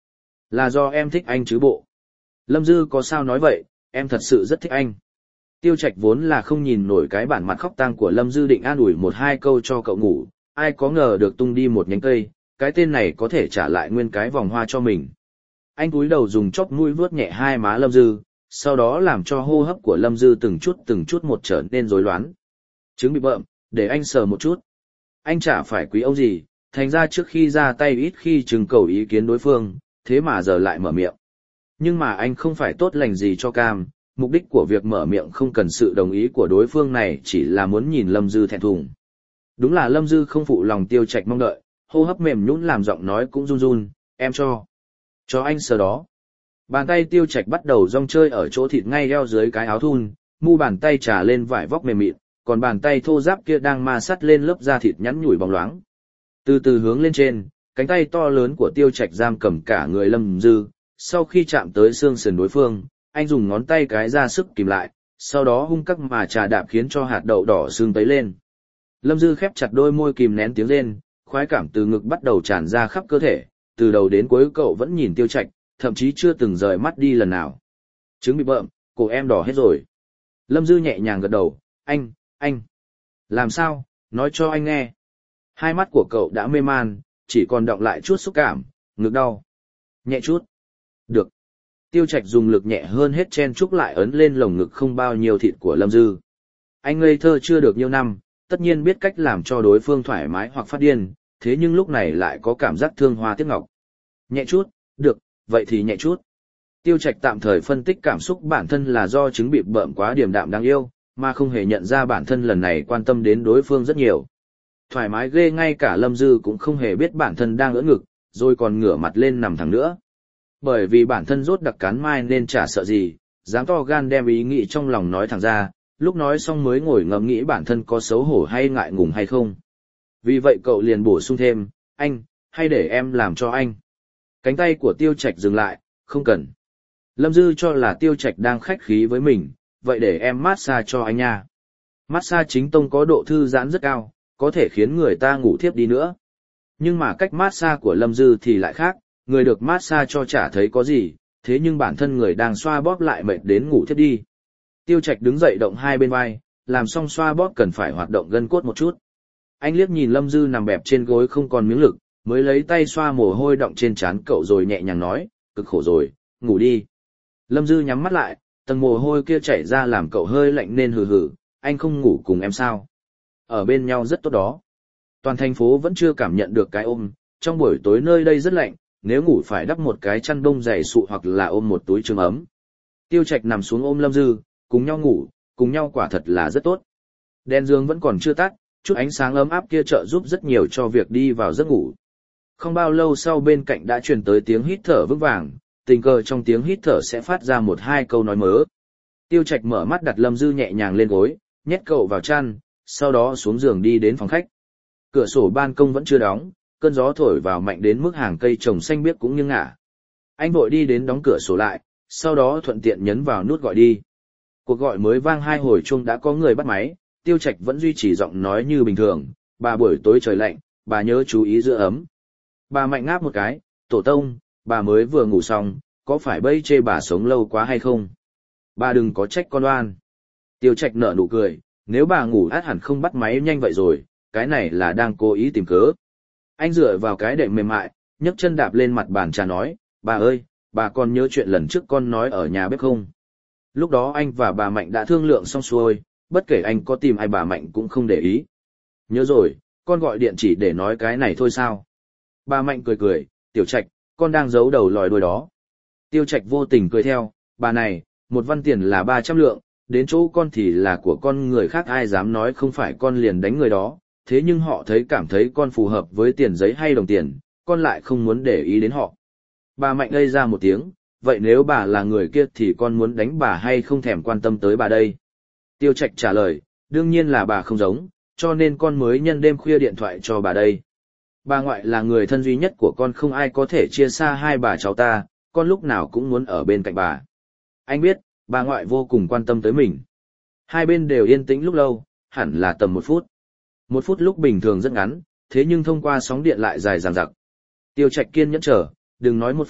Là do em thích anh chứ bộ. Lâm Dư có sao nói vậy, em thật sự rất thích anh. Tiêu Trạch vốn là không nhìn nổi cái bản mặt khóc tang của Lâm Dư, định an ủi một hai câu cho cậu ngủ, ai có ngờ được tung đi một nhánh cây, cái tên này có thể trả lại nguyên cái vòng hoa cho mình. Anh cúi đầu dùng chóp mũi vuốt nhẹ hai má Lâm Dư, sau đó làm cho hô hấp của Lâm Dư từng chút từng chút một trở nên rối loạn. Trứng bị bợm, để anh sờ một chút. Anh chả phải quý ông gì, thành ra trước khi ra tay ít khi trưng cầu ý kiến đối phương, thế mà giờ lại mở miệng. Nhưng mà anh không phải tốt lành gì cho Cam, mục đích của việc mở miệng không cần sự đồng ý của đối phương này chỉ là muốn nhìn Lâm Dư thẹn thùng. Đúng là Lâm Dư không phụ lòng Tiêu Trạch mong đợi, hô hấp mềm nhũn làm giọng nói cũng run run, em cho. Cho anh sờ đó. Bàn tay Tiêu Trạch bắt đầu rong chơi ở chỗ thịt ngay eo dưới cái áo thun, mu bàn tay trà lên vải vóc mềm mịn, còn bàn tay thô ráp kia đang ma sát lên lớp da thịt nhẵn nhủi bóng loáng. Từ từ hướng lên trên, cánh tay to lớn của Tiêu Trạch giam cầm cả người Lâm Dư, sau khi chạm tới xương sườn đối phương, anh dùng ngón tay cái ra sức kìm lại, sau đó hung cắc mà trà đạp khiến cho hạt đậu đỏ sưng tấy lên. Lâm Dư khép chặt đôi môi kìm nén tiếng rên, khoái cảm từ ngực bắt đầu tràn ra khắp cơ thể, từ đầu đến cuối cậu vẫn nhìn Tiêu Trạch, thậm chí chưa từng rời mắt đi lần nào. Trứng bị bợm, cổ em đỏ hết rồi. Lâm Dư nhẹ nhàng gật đầu, anh, anh. Làm sao, nói cho anh nghe. Hai mắt của cậu đã mê man, chỉ còn đọng lại chút xúc cảm, ngực đau. Nhẹ chút. Được. Tiêu Trạch dùng lực nhẹ hơn hết chen chúc lại ấn lên lồng ngực không bao nhiêu thịt của Lâm Dư. Anh ngây thơ chưa được nhiêu năm, tất nhiên biết cách làm cho đối phương thoải mái hoặc phát điên, thế nhưng lúc này lại có cảm giác thương hoa tiếc ngọc. Nhẹ chút, được, vậy thì nhẹ chút. Tiêu Trạch tạm thời phân tích cảm xúc bản thân là do chứng bị bợm quá điềm đạm đáng yêu, mà không hề nhận ra bản thân lần này quan tâm đến đối phương rất nhiều. Thoải mái ghê, ngay cả Lâm Dư cũng không hề biết bản thân đang ưỡn ngực, rồi còn ngửa mặt lên nằm thẳng nữa. Bởi vì bản thân rốt đặc cán mai nên chả sợ gì, dám to gan đem ý nghĩ trong lòng nói thẳng ra, lúc nói xong mới ngồi ngẫm nghĩ bản thân có xấu hổ hay ngại ngùng hay không. Vì vậy cậu liền bổ sung thêm, anh, hay để em làm cho anh. Cánh tay của Tiêu Trạch dừng lại, không cần. Lâm Dư cho là Tiêu Trạch đang khách khí với mình, vậy để em massage cho anh nha. Massage chính tông có độ thư giãn rất cao, có thể khiến người ta ngủ thiếp đi nữa. Nhưng mà cách massage của Lâm Dư thì lại khác, người được massage cho chả thấy có gì, thế nhưng bản thân người đang xoa bóp lại mệt đến ngủ thiếp đi. Tiêu Trạch đứng dậy động hai bên vai, làm xong xoa bóp cần phải hoạt động gân cốt một chút. Anh liếc nhìn Lâm Dư nằm bẹp trên gối không còn miếng lực, mới lấy tay xoa mồ hôi đọng trên trán cậu rồi nhẹ nhàng nói, cực khổ rồi, ngủ đi. Lâm Dư nhắm mắt lại, tầng mồ hôi kia chảy ra làm cậu hơi lạnh nên hừ hừ, anh không ngủ cùng em sao? Ở bên nhau rất tốt đó. Toàn thành phố vẫn chưa cảm nhận được cái ôm, trong buổi tối nơi đây rất lạnh, nếu ngủ phải đắp một cái chăn bông dày sụ hoặc là ôm một túi chườm ấm. Tiêu Trạch nằm xuống ôm Lâm Dư, cùng nhau ngủ, cùng nhau quả thật là rất tốt. Đèn giường vẫn còn chưa tắt, chút ánh sáng ấm áp kia trợ giúp rất nhiều cho việc đi vào giấc ngủ. Không bao lâu sau bên cạnh đã truyền tới tiếng hít thở vững vàng, tình cờ trong tiếng hít thở sẽ phát ra một hai câu nói mớ. Tiêu Trạch mở mắt đặt Lâm Dư nhẹ nhàng lên gối, nhét cậu vào chăn, sau đó xuống giường đi đến phòng khách. Cửa sổ ban công vẫn chưa đóng, cơn gió thổi vào mạnh đến mức hàng cây trồng xanh biếc cũng nghiêng ngả. Anh vội đi đến đóng cửa sổ lại, sau đó thuận tiện nhấn vào nút gọi đi. Cuộc gọi mới vang hai hồi chuông đã có người bắt máy, Tiêu Trạch vẫn duy trì giọng nói như bình thường, bà buổi tối trời lạnh, bà nhớ chú ý giữ ấm. Bà mạnh ngáp một cái, tổ tông, bà mới vừa ngủ xong, có phải bây chê bà sống lâu quá hay không? Bà đừng có trách con oan. Tiêu Trạch nở nụ cười, nếu bà ngủ át hẳn không bắt máy nhanh vậy rồi, cái này là đang cố ý tìm cớ. Anh dựa vào cái đệm mềm mại, nhấc chân đạp lên mặt bàn trà nói, bà ơi, bà còn nhớ chuyện lần trước con nói ở nhà bếp không? Lúc đó anh và bà Mạnh đã thương lượng xong xuôi, bất kể anh có tìm ai bà Mạnh cũng không để ý. Nhớ rồi, con gọi điện chỉ để nói cái này thôi sao? Bà Mạnh cười cười, Tiểu Trạch, con đang giấu đầu lòi đuôi đó. Tiêu Trạch vô tình cười theo, bà này, một văn tiền là ba trăm lượng, đến chỗ con thì là của con, người khác ai dám nói không phải con liền đánh người đó, thế nhưng họ thấy cảm thấy con phù hợp với tiền giấy hay đồng tiền, con lại không muốn để ý đến họ. Bà Mạnh ngây ra một tiếng, vậy nếu bà là người kia thì con muốn đánh bà hay không thèm quan tâm tới bà đây? Tiêu Trạch trả lời, đương nhiên là bà không giống, cho nên con mới nhân đêm khuya điện thoại cho bà đây. Bà ngoại là người thân duy nhất của con, không ai có thể chia xa hai bà cháu ta, con lúc nào cũng muốn ở bên cạnh bà. Anh biết, bà ngoại vô cùng quan tâm tới mình. Hai bên đều yên tĩnh lúc lâu, hẳn là tầm một phút. Một phút lúc bình thường rất ngắn, thế nhưng thông qua sóng điện lại dài dằng dặc. Tiêu Trạch kiên nhẫn chờ, đừng nói một phút,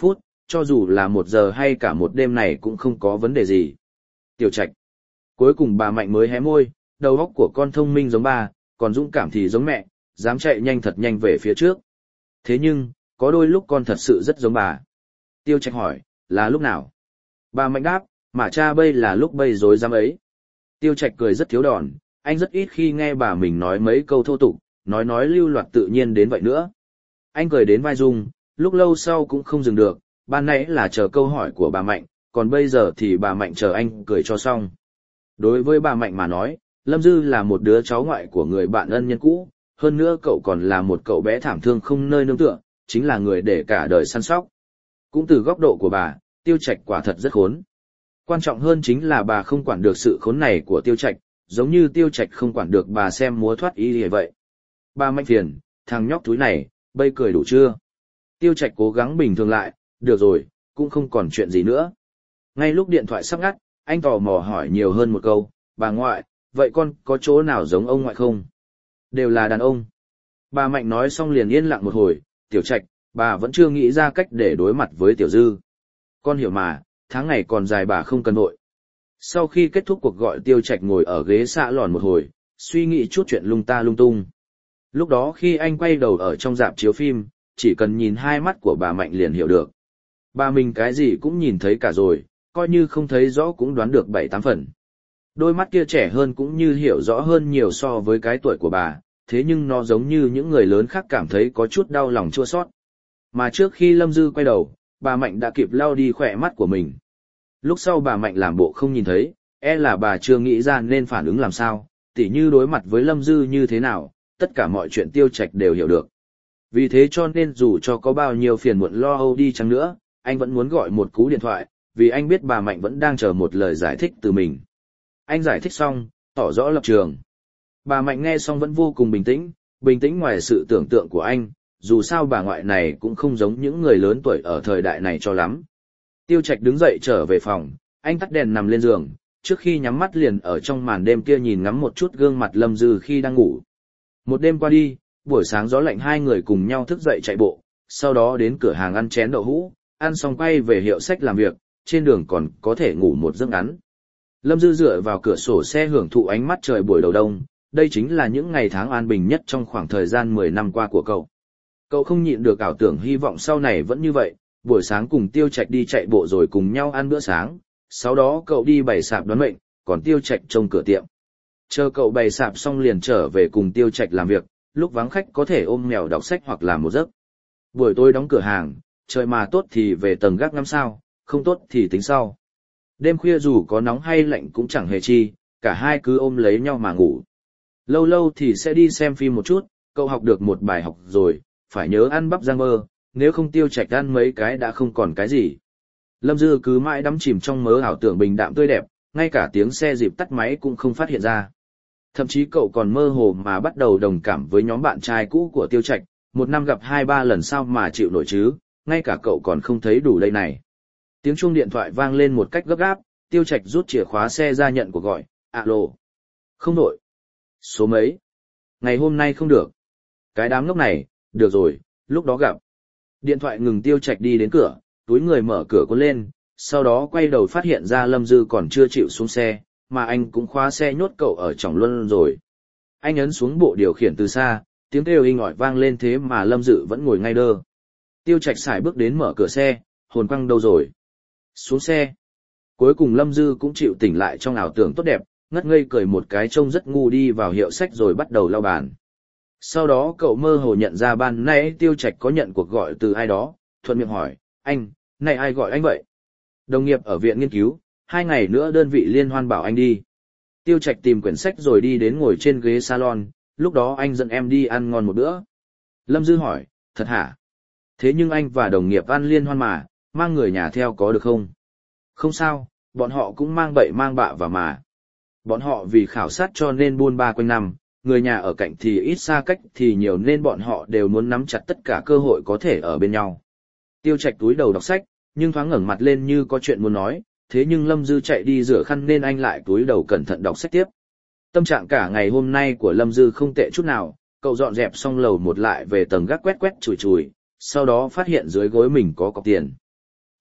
cho dù là một giờ hay cả một đêm này cũng không có vấn đề gì. Tiêu Trạch. Cuối cùng bà Mạnh mới hé môi, đầu óc của con thông minh giống ba, còn dũng cảm thì giống mẹ, dám chạy nhanh thật nhanh về phía trước. Thế nhưng, có đôi lúc con thật sự rất giống bà. Tiêu Trạch hỏi, là lúc nào? Bà Mạnh đáp, mà cha bây là lúc bây rối rắm ấy. Tiêu Trạch cười rất thiếu đòn, anh rất ít khi nghe bà mình nói mấy câu thô tục, nói nói lưu loạt tự nhiên đến vậy nữa. Anh cười đến vai Dung, lúc lâu sau cũng không dừng được, ban nãy là chờ câu hỏi của bà Mạnh, còn bây giờ thì bà Mạnh chờ anh cười cho xong. Đối với bà Mạnh mà nói, Lâm Dư là một đứa cháu ngoại của người bạn ân nhân cũ, hơn nữa cậu còn là một cậu bé thảm thương không nơi nương tựa, chính là người để cả đời săn sóc. Cũng từ góc độ của bà, Tiêu Trạch quả thật rất khốn. Quan trọng hơn chính là bà không quản được sự khốn này của Tiêu Trạch, giống như Tiêu Trạch không quản được bà xem múa thoát y như vậy. Bà Mạnh phiền, thằng nhóc túi này, bây cười đủ chưa? Tiêu Trạch cố gắng bình thường lại, được rồi, cũng không còn chuyện gì nữa. Ngay lúc điện thoại sắp ngắt, anh tò mò hỏi nhiều hơn một câu, bà ngoại, vậy con có chỗ nào giống ông ngoại không? Đều là đàn ông. Bà Mạnh nói xong liền yên lặng một hồi, Tiểu Trạch, bà vẫn chưa nghĩ ra cách để đối mặt với Tiểu Dư. Con hiểu mà, tháng ngày còn dài bà không cần vội. Sau khi kết thúc cuộc gọi, Tiêu Trạch ngồi ở ghế xạ lòn một hồi, suy nghĩ chút chuyện lung ta lung tung. Lúc đó khi anh quay đầu ở trong rạp chiếu phim, chỉ cần nhìn hai mắt của bà Mạnh liền hiểu được. Bà mình cái gì cũng nhìn thấy cả rồi, coi như không thấy rõ cũng đoán được bảy tám phần. Đôi mắt kia trẻ hơn cũng như hiểu rõ hơn nhiều so với cái tuổi của bà, thế nhưng nó giống như những người lớn khác cảm thấy có chút đau lòng chua xót. Mà trước khi Lâm Dư quay đầu, bà Mạnh đã kịp lau đi khỏe mắt của mình. Lúc sau bà Mạnh làm bộ không nhìn thấy, e là bà chưa nghĩ ra nên phản ứng làm sao, tỉ như đối mặt với Lâm Dư như thế nào, tất cả mọi chuyện Tiêu Trạch đều hiểu được. Vì thế cho nên dù cho có bao nhiêu phiền muộn lo âu đi chăng nữa, anh vẫn muốn gọi một cú điện thoại, vì anh biết bà Mạnh vẫn đang chờ một lời giải thích từ mình. Anh giải thích xong, tỏ rõ lập trường. Bà Mạnh nghe xong vẫn vô cùng bình tĩnh, bình tĩnh ngoài sự tưởng tượng của anh, dù sao bà ngoại này cũng không giống những người lớn tuổi ở thời đại này cho lắm. Tiêu Trạch đứng dậy trở về phòng, anh tắt đèn nằm lên giường, trước khi nhắm mắt liền ở trong màn đêm kia nhìn ngắm một chút gương mặt Lâm Dư khi đang ngủ. Một đêm qua đi, buổi sáng gió lạnh hai người cùng nhau thức dậy chạy bộ, sau đó đến cửa hàng ăn chén đậu hũ, ăn xong quay về hiệu sách làm việc, trên đường còn có thể ngủ một giấc ngắn. Lâm Dư dựa vào cửa sổ xe hưởng thụ ánh mắt trời buổi đầu đông, đây chính là những ngày tháng an bình nhất trong khoảng thời gian mười năm qua của cậu. Cậu không nhịn được ảo tưởng hy vọng sau này vẫn như vậy, buổi sáng cùng Tiêu Trạch đi chạy bộ rồi cùng nhau ăn bữa sáng, sau đó cậu đi bày sạp đoán mệnh, còn Tiêu Trạch trông cửa tiệm. Chờ cậu bày sạp xong liền trở về cùng Tiêu Trạch làm việc, lúc vắng khách có thể ôm mèo đọc sách hoặc làm một giấc. Buổi tối đóng cửa hàng, trời mà tốt thì về tầng gác ngắm sao, không tốt thì tính sau. Đêm khuya dù có nóng hay lạnh cũng chẳng hề chi, cả hai cứ ôm lấy nhau mà ngủ. Lâu lâu thì sẽ đi xem phim một chút, cậu học được một bài học rồi, phải nhớ ăn bắp rang mơ, nếu không Tiêu Trạch ăn mấy cái đã không còn cái gì. Lâm Dư cứ mãi đắm chìm trong mớ ảo tưởng bình đạm tươi đẹp, ngay cả tiếng xe dịp tắt máy cũng không phát hiện ra. Thậm chí cậu còn mơ hồ mà bắt đầu đồng cảm với nhóm bạn trai cũ của Tiêu Trạch, một năm gặp hai ba lần sao mà chịu nổi chứ, ngay cả cậu còn không thấy đủ đây này. Tiếng chuông điện thoại vang lên một cách gấp gáp, Tiêu Trạch rút chìa khóa xe ra nhận cuộc gọi, alo. Không đổi. Số mấy? Ngày hôm nay không được. Cái đám ngốc này, được rồi, lúc đó gặp. Điện thoại ngừng, Tiêu Trạch đi đến cửa, túi người mở cửa cuốn lên, sau đó quay đầu phát hiện ra Lâm Dư còn chưa chịu xuống xe, mà anh cũng khóa xe nhốt cậu ở trong luân rồi. Anh ấn xuống bộ điều khiển từ xa, tiếng kêu inh ỏi vang lên thế mà Lâm Dư vẫn ngồi ngay đơ. Tiêu Trạch sải bước đến mở cửa xe, hồn quăng đâu rồi? Xuống xe. Cuối cùng Lâm Dư cũng chịu tỉnh lại trong ảo tưởng tốt đẹp, ngất ngây cười một cái trông rất ngu đi vào hiệu sách rồi bắt đầu lau bàn. Sau đó cậu mơ hồ nhận ra ban nãy Tiêu Trạch có nhận cuộc gọi từ ai đó, thuận miệng hỏi, anh, này ai gọi anh vậy? Đồng nghiệp ở viện nghiên cứu, hai ngày nữa đơn vị liên hoan bảo anh đi. Tiêu Trạch tìm quyển sách rồi đi đến ngồi trên ghế salon, lúc đó anh dẫn em đi ăn ngon một bữa. Lâm Dư hỏi, thật hả? Thế nhưng anh và đồng nghiệp ăn liên hoan mà, mang người nhà theo có được không? Không sao, bọn họ cũng mang bậy mang bạ vào mà. Bọn họ vì khảo sát cho nên buôn ba quanh năm, người nhà ở cạnh thì ít xa cách thì nhiều nên bọn họ đều muốn nắm chặt tất cả cơ hội có thể ở bên nhau. Tiêu Trạch túi đầu đọc sách, nhưng thoáng ngẩng mặt lên như có chuyện muốn nói, thế nhưng Lâm Dư chạy đi rửa khăn nên anh lại túi đầu cẩn thận đọc sách tiếp. Tâm trạng cả ngày hôm nay của Lâm Dư không tệ chút nào, cậu dọn dẹp xong lầu một lại về tầng gác quét quét chùi chùi, sau đó phát hiện dưới gối mình có cọc tiền.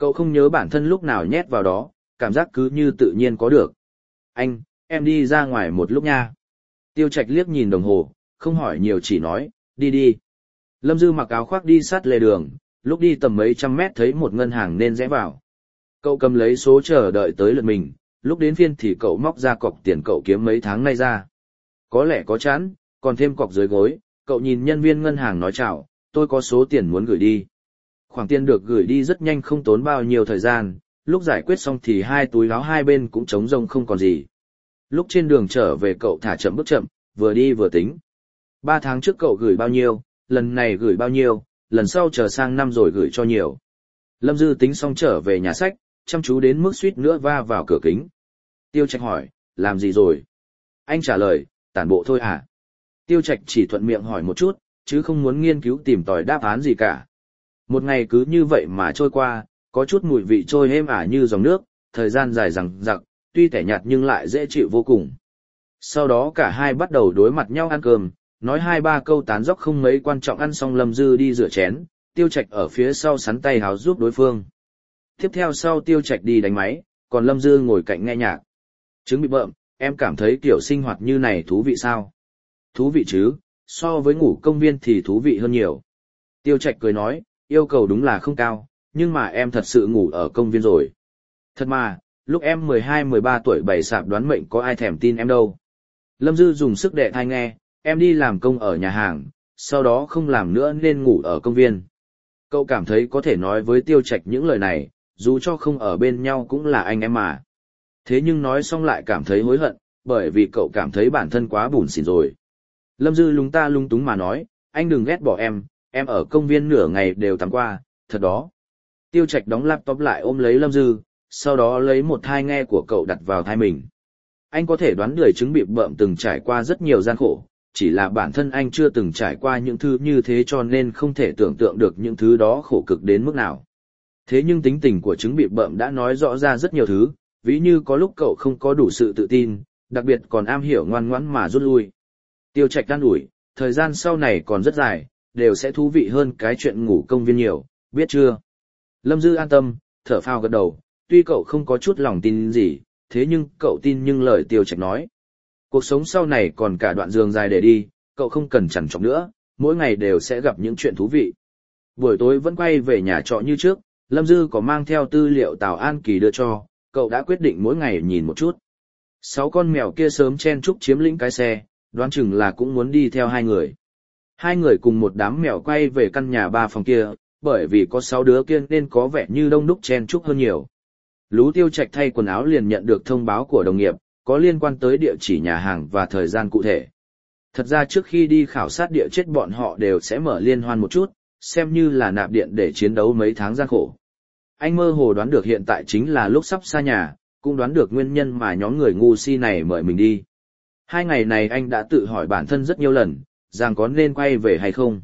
Cậu không nhớ bản thân lúc nào nhét vào đó, cảm giác cứ như tự nhiên có được. Anh, em đi ra ngoài một lúc nha. Tiêu Trạch liếc nhìn đồng hồ, không hỏi nhiều chỉ nói, đi đi. Lâm Dư mặc áo khoác đi sát lề đường, lúc đi tầm mấy trăm mét thấy một ngân hàng nên rẽ vào. Cậu cầm lấy số chờ đợi tới lượt mình, lúc đến phiên thì cậu móc ra cọc tiền cậu kiếm mấy tháng nay ra. Có lẽ có chán, còn thêm cọc dưới gối, cậu nhìn nhân viên ngân hàng nói chào, tôi có số tiền muốn gửi đi. Khoản tiền được gửi đi rất nhanh không tốn bao nhiêu thời gian, lúc giải quyết xong thì hai túi áo hai bên cũng trống rông không còn gì. Lúc trên đường trở về cậu thả chậm bước chậm, vừa đi vừa tính. Ba tháng trước cậu gửi bao nhiêu, lần này gửi bao nhiêu, lần sau chờ sang năm rồi gửi cho nhiều. Lâm Dư tính xong trở về nhà sách, chăm chú đến mức suýt nữa va vào cửa kính. Tiêu Trạch hỏi, làm gì rồi? Anh trả lời, tản bộ thôi à? Tiêu Trạch chỉ thuận miệng hỏi một chút, chứ không muốn nghiên cứu tìm tòi đáp án gì cả. Một ngày cứ như vậy mà trôi qua, có chút mùi vị trôi êm ả như dòng nước, thời gian dài dằng dặc, tuy tẻ nhạt nhưng lại dễ chịu vô cùng. Sau đó cả hai bắt đầu đối mặt nhau ăn cơm, nói hai ba câu tán dóc không mấy quan trọng. Ăn xong Lâm Dư đi rửa chén, Tiêu Trạch ở phía sau sắn tay háo giúp đối phương. Tiếp theo sau Tiêu Trạch đi đánh máy, còn Lâm Dư ngồi cạnh nghe nhạc. Trứng bị bợm, em cảm thấy kiểu sinh hoạt như này thú vị sao? Thú vị chứ, so với ngủ công viên thì thú vị hơn nhiều. Tiêu Trạch cười nói, yêu cầu đúng là không cao, nhưng mà em thật sự ngủ ở công viên rồi. Thật mà, lúc em mười hai mười ba tuổi bày sạp đoán mệnh có ai thèm tin em đâu. Lâm Dư dùng sức đè tai nghe, em đi làm công ở nhà hàng, sau đó không làm nữa nên ngủ ở công viên. Cậu cảm thấy có thể nói với Tiêu Trạch những lời này, dù cho không ở bên nhau cũng là anh em mà. Thế nhưng nói xong lại cảm thấy hối hận, bởi vì cậu cảm thấy bản thân quá bủn xỉn rồi. Lâm Dư lúng ta lung túng mà nói, anh đừng ghét bỏ em, em ở công viên nửa ngày đều tắm qua, thật đó. Tiêu Trạch đóng laptop lại ôm lấy Lâm Dư, sau đó lấy một thai nghe của cậu đặt vào thai mình. Anh có thể đoán lười trứng bị bợm từng trải qua rất nhiều gian khổ, chỉ là bản thân anh chưa từng trải qua những thứ như thế cho nên không thể tưởng tượng được những thứ đó khổ cực đến mức nào. Thế nhưng tính tình của trứng bị bợm đã nói rõ ra rất nhiều thứ, ví như có lúc cậu không có đủ sự tự tin, đặc biệt còn am hiểu ngoan ngoãn mà rút lui. Tiêu Trạch an ủi, thời gian sau này còn rất dài, đều sẽ thú vị hơn cái chuyện ngủ công viên nhiều, biết chưa? Lâm Dư an tâm, thở phào gật đầu, tuy cậu không có chút lòng tin gì, thế nhưng cậu tin nhưng lời Tiêu Trạch nói. Cuộc sống sau này còn cả đoạn đường dài để đi, cậu không cần chằn chọc nữa, mỗi ngày đều sẽ gặp những chuyện thú vị. Buổi tối vẫn quay về nhà trọ như trước, Lâm Dư có mang theo tư liệu Tào An Kỳ đưa cho, cậu đã quyết định mỗi ngày nhìn một chút. Sáu con mèo kia sớm chen chúc chiếm lĩnh cái xe, đoán chừng là cũng muốn đi theo hai người. Hai người cùng một đám mèo quay về căn nhà ba phòng kia, bởi vì có sáu đứa kia nên có vẻ như đông đúc chen chúc hơn nhiều. Lú Tiêu Trạch thay quần áo liền nhận được thông báo của đồng nghiệp, có liên quan tới địa chỉ nhà hàng và thời gian cụ thể. Thật ra trước khi đi khảo sát địa chất bọn họ đều sẽ mở liên hoan một chút, xem như là nạp điện để chiến đấu mấy tháng gian khổ. Anh mơ hồ đoán được hiện tại chính là lúc sắp xa nhà, cũng đoán được nguyên nhân mà nhóm người ngu si này mời mình đi. Hai ngày này anh đã tự hỏi bản thân rất nhiều lần, rằng có nên quay về hay không.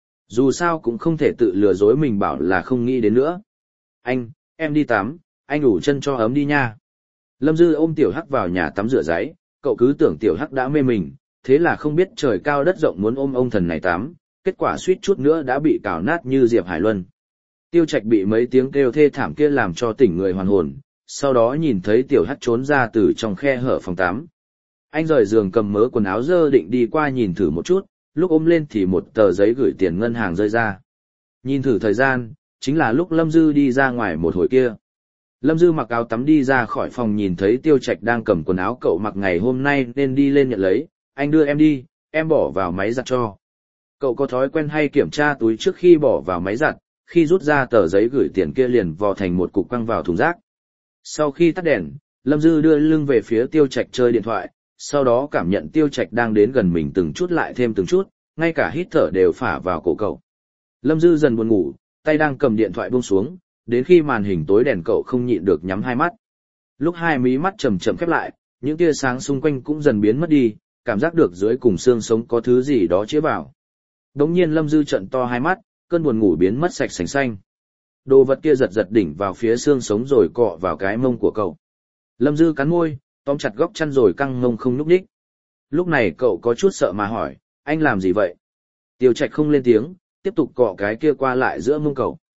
Dù sao cũng không thể tự lừa dối mình bảo là không nghĩ đến nữa. Anh, em đi tắm, anh ủ chân cho ấm đi nha. Lâm Dư ôm Tiểu Hắc vào nhà tắm rửa ráy, cậu cứ tưởng Tiểu Hắc đã mê mình, thế là không biết trời cao đất rộng muốn ôm ông thần này tắm, kết quả suýt chút nữa đã bị cào nát như Diệp Hải Luân. Tiêu Trạch bị mấy tiếng kêu thê thảm kia làm cho tỉnh người hoàn hồn, sau đó nhìn thấy Tiểu Hắc trốn ra từ trong khe hở phòng tắm. Anh rời giường cầm mớ quần áo dơ định đi qua nhìn thử một chút, lúc ôm lên thì một tờ giấy gửi tiền ngân hàng rơi ra. Nhìn thử thời gian, chính là lúc Lâm Dư đi ra ngoài một hồi kia. Lâm Dư mặc áo tắm đi ra khỏi phòng nhìn thấy Tiêu Trạch đang cầm quần áo cậu mặc ngày hôm nay nên đi lên nhận lấy, anh đưa em đi, em bỏ vào máy giặt cho. Cậu có thói quen hay kiểm tra túi trước khi bỏ vào máy giặt, khi rút ra tờ giấy gửi tiền kia liền vò thành một cục quăng vào thùng rác. Sau khi tắt đèn, Lâm Dư đưa lưng về phía Tiêu Trạch chơi điện thoại, sau đó cảm nhận Tiêu Trạch đang đến gần mình từng chút lại thêm từng chút, ngay cả hít thở đều phả vào cổ cậu. Lâm Dư dần buồn ngủ, tay đang cầm điện thoại buông xuống, đến khi màn hình tối đèn cậu không nhịn được nhắm hai mắt. Lúc hai mí mắt chậm chậm khép lại, những tia sáng xung quanh cũng dần biến mất đi, cảm giác được dưới cùng xương sống có thứ gì đó chĩa vào. Đống nhiên Lâm Dư trợn to hai mắt, cơn buồn ngủ biến mất sạch sành xanh. Đồ vật kia giật giật đỉnh vào phía xương sống rồi cọ vào cái mông của cậu. Lâm Dư cắn môi, tóm chặt góc chăn rồi căng mông không nhúc nhích. Lúc này cậu có chút sợ mà hỏi, anh làm gì vậy? Tiêu Trạch không lên tiếng, tiếp tục cọ cái kia qua lại giữa mông cậu.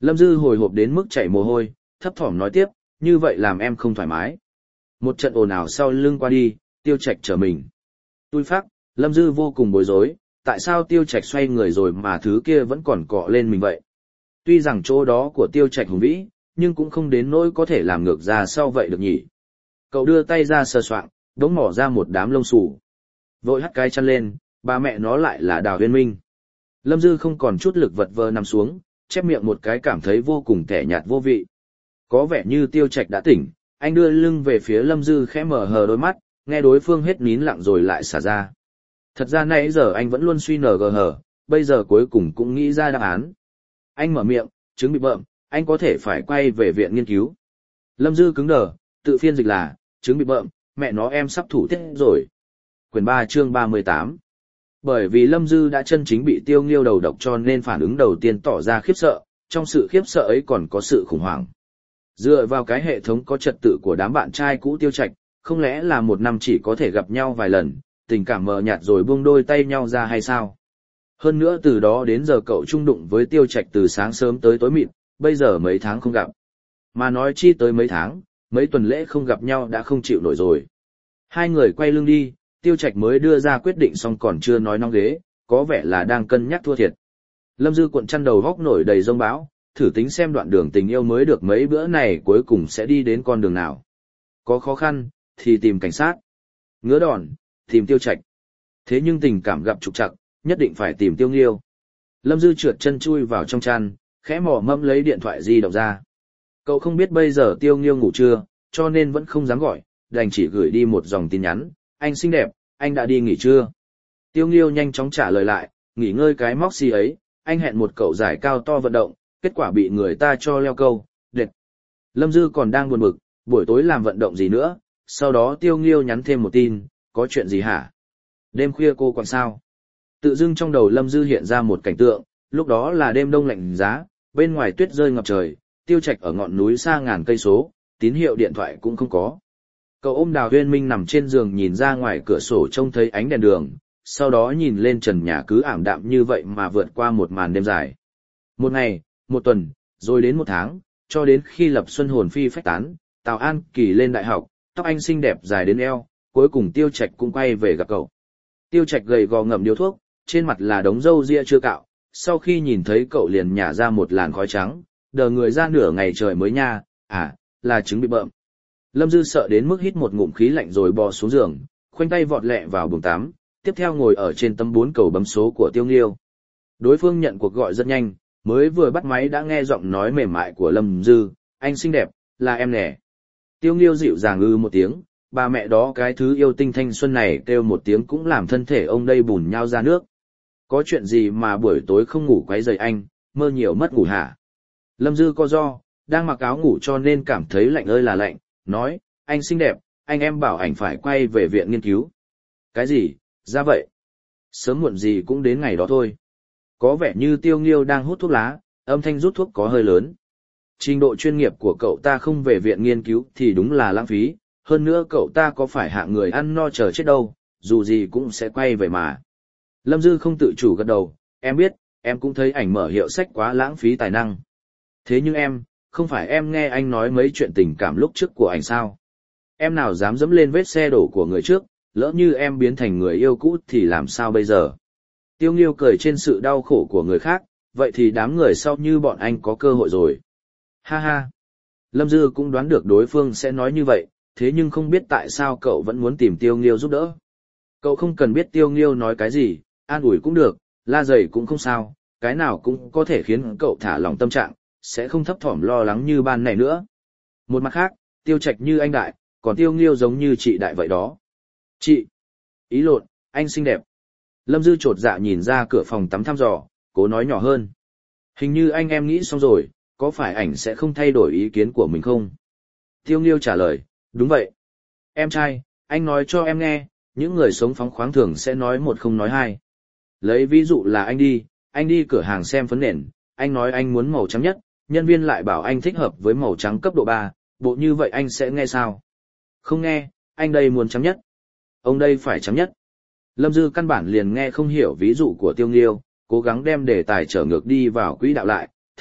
Lâm Dư hồi hộp đến mức chảy mồ hôi, thấp thỏm nói tiếp, như vậy làm em không thoải mái. Một trận ồn ào sau lưng qua đi, Tiêu Trạch trở mình. Tui phác, Lâm Dư vô cùng bối rối, tại sao Tiêu Trạch xoay người rồi mà thứ kia vẫn còn cọ lên mình vậy? Tuy rằng chỗ đó của Tiêu Trạch hùng vĩ, nhưng cũng không đến nỗi có thể làm ngược ra sau vậy được nhỉ. Cậu đưa tay ra sờ soạng, đống mỏ ra một đám lông xù. Vội hắt cái chăn lên, ba mẹ nó lại là Đào Huyên Minh. Lâm Dư không còn chút lực vật vờ nằm xuống, chép miệng một cái cảm thấy vô cùng tẻ nhạt vô vị. Có vẻ như Tiêu Trạch đã tỉnh, anh đưa lưng về phía Lâm Dư khẽ mở hờ đôi mắt, nghe đối phương hết nín lặng rồi lại xả ra. Thật ra nãy giờ anh vẫn luôn suy nờ gờ hờ, bây giờ cuối cùng cũng nghĩ ra đáp án. Anh mở miệng, chứng bị bợm, anh có thể phải quay về viện nghiên cứu. Lâm Dư cứng đờ, tự phiên dịch là, chứng bị bợm, mẹ nó em sắp thủ tiết rồi. Quyển ba chương ba mươi tám. Bởi vì Lâm Dư đã chân chính bị Tiêu Nghiêu đầu độc cho nên phản ứng đầu tiên tỏ ra khiếp sợ, trong sự khiếp sợ ấy còn có sự khủng hoảng. Dựa vào cái hệ thống có trật tự của đám bạn trai cũ Tiêu Trạch, không lẽ là một năm chỉ có thể gặp nhau vài lần, tình cảm mờ nhạt rồi buông đôi tay nhau ra hay sao? Hơn nữa từ đó đến giờ cậu chung đụng với Tiêu Trạch từ sáng sớm tới tối mịt, bây giờ mấy tháng không gặp. Mà nói chi tới mấy tháng, mấy tuần lễ không gặp nhau đã không chịu nổi rồi. Hai người quay lưng đi, Tiêu Trạch mới đưa ra quyết định xong còn chưa nói nong ghế, có vẻ là đang cân nhắc thua thiệt. Lâm Dư cuộn chăn đầu góc nổi đầy rông bão, thử tính xem đoạn đường tình yêu mới được mấy bữa này cuối cùng sẽ đi đến con đường nào. Có khó khăn, thì tìm cảnh sát. Ngứa đòn, tìm Tiêu Trạch. Thế nhưng tình cảm gặp trục trặc, nhất định phải tìm Tiêu Nghiêu. Lâm Dư trượt chân chui vào trong chăn, khẽ mò mẫm lấy điện thoại di động ra. Cậu không biết bây giờ Tiêu Nghiêu ngủ chưa, cho nên vẫn không dám gọi, đành chỉ gửi đi một dòng tin nhắn. Anh xinh đẹp, anh đã đi nghỉ chưa? Tiêu Nghiêu nhanh chóng trả lời lại, nghỉ ngơi cái móc xì ấy, anh hẹn một cậu giải cao to vận động, kết quả bị người ta cho leo câu, đệt. Lâm Dư còn đang buồn bực, buổi tối làm vận động gì nữa, sau đó Tiêu Nghiêu nhắn thêm một tin, có chuyện gì hả? Đêm khuya cô còn sao? Tự dưng trong đầu Lâm Dư hiện ra một cảnh tượng, lúc đó là đêm đông lạnh giá, bên ngoài tuyết rơi ngập trời, Tiêu Trạch ở ngọn núi xa ngàn cây số, tín hiệu điện thoại cũng không có. Cậu ôm Đào Huyên Minh nằm trên giường nhìn ra ngoài cửa sổ trông thấy ánh đèn đường, sau đó nhìn lên trần nhà cứ ảm đạm như vậy mà vượt qua một màn đêm dài. Một ngày, một tuần, rồi đến một tháng, cho đến khi Lập Xuân hồn phi phách tán, Tào An Kỳ lên đại học, tóc anh xinh đẹp dài đến eo, cuối cùng Tiêu Trạch cũng quay về gặp cậu. Tiêu Trạch gầy gò ngậm điếu thuốc, trên mặt là đống râu ria chưa cạo, sau khi nhìn thấy cậu liền nhả ra một làn khói trắng, đờ người ra nửa ngày trời mới nha, à, là trứng bị bợm. Lâm Dư sợ đến mức hít một ngụm khí lạnh rồi bò xuống giường, khoanh tay vọt lẹ vào buồng tắm, tiếp theo ngồi ở trên tấm bốn cầu bấm số của Tiêu Nghiêu. Đối phương nhận cuộc gọi rất nhanh, mới vừa bắt máy đã nghe giọng nói mềm mại của Lâm Dư, anh xinh đẹp, là em nè. Tiêu Nghiêu dịu dàng ư một tiếng, bà mẹ đó cái thứ yêu tinh thanh xuân này kêu một tiếng cũng làm thân thể ông đây bùn nhau ra nước. Có chuyện gì mà buổi tối không ngủ quấy rầy anh, mơ nhiều mất ngủ hả? Lâm Dư co do, đang mặc áo ngủ cho nên cảm thấy lạnh ơi là lạnh, nói, anh xinh đẹp, anh em bảo ảnh phải quay về viện nghiên cứu. Cái gì, ra vậy? Sớm muộn gì cũng đến ngày đó thôi. Có vẻ như Tiêu Nghiêu đang hút thuốc lá, âm thanh rút thuốc có hơi lớn. Trình độ chuyên nghiệp của cậu ta không về viện nghiên cứu thì đúng là lãng phí, hơn nữa cậu ta có phải hạng người ăn no chờ chết đâu, dù gì cũng sẽ quay về mà. Lâm Dư không tự chủ gật đầu, em biết, em cũng thấy ảnh mở hiệu sách quá lãng phí tài năng. Thế nhưng em, không phải em nghe anh nói mấy chuyện tình cảm lúc trước của anh sao? Em nào dám dẫm lên vết xe đổ của người trước, lỡ như em biến thành người yêu cũ thì làm sao bây giờ? Tiêu Nghiêu cười trên sự đau khổ của người khác, vậy thì đám người sau như bọn anh có cơ hội rồi. Ha ha. Lâm Dư cũng đoán được đối phương sẽ nói như vậy, thế nhưng không biết tại sao cậu vẫn muốn tìm Tiêu Nghiêu giúp đỡ. Cậu không cần biết Tiêu Nghiêu nói cái gì, an ủi cũng được, la dày cũng không sao, cái nào cũng có thể khiến cậu thả lòng tâm trạng, sẽ không thấp thỏm lo lắng như ban này nữa. Một mặt khác, Tiêu Trạch như anh đại, còn Tiêu Nghiêu giống như chị đại vậy đó. Chị! Ý lộn, anh xinh đẹp. Lâm Dư chột dạ nhìn ra cửa phòng tắm thăm dò, cố nói nhỏ hơn. Hình như anh em nghĩ xong rồi, có phải ảnh sẽ không thay đổi ý kiến của mình không? Tiêu Nghiêu trả lời, đúng vậy. Em trai, anh nói cho em nghe, những người sống phóng khoáng thường sẽ nói một không nói hai. Lấy ví dụ là anh đi, anh đi cửa hàng xem phấn nền, anh nói anh muốn màu trắng nhất, nhân viên lại bảo anh thích hợp với màu trắng cấp độ ba, bộ như vậy anh sẽ nghe sao? Không nghe, anh đây muốn trắng nhất. Ông đây phải trắng nhất. Lâm Dư căn bản liền nghe không hiểu ví dụ của Tiêu Nghiêu, cố gắng đem đề tài trở ngược đi vào quỹ đạo lại,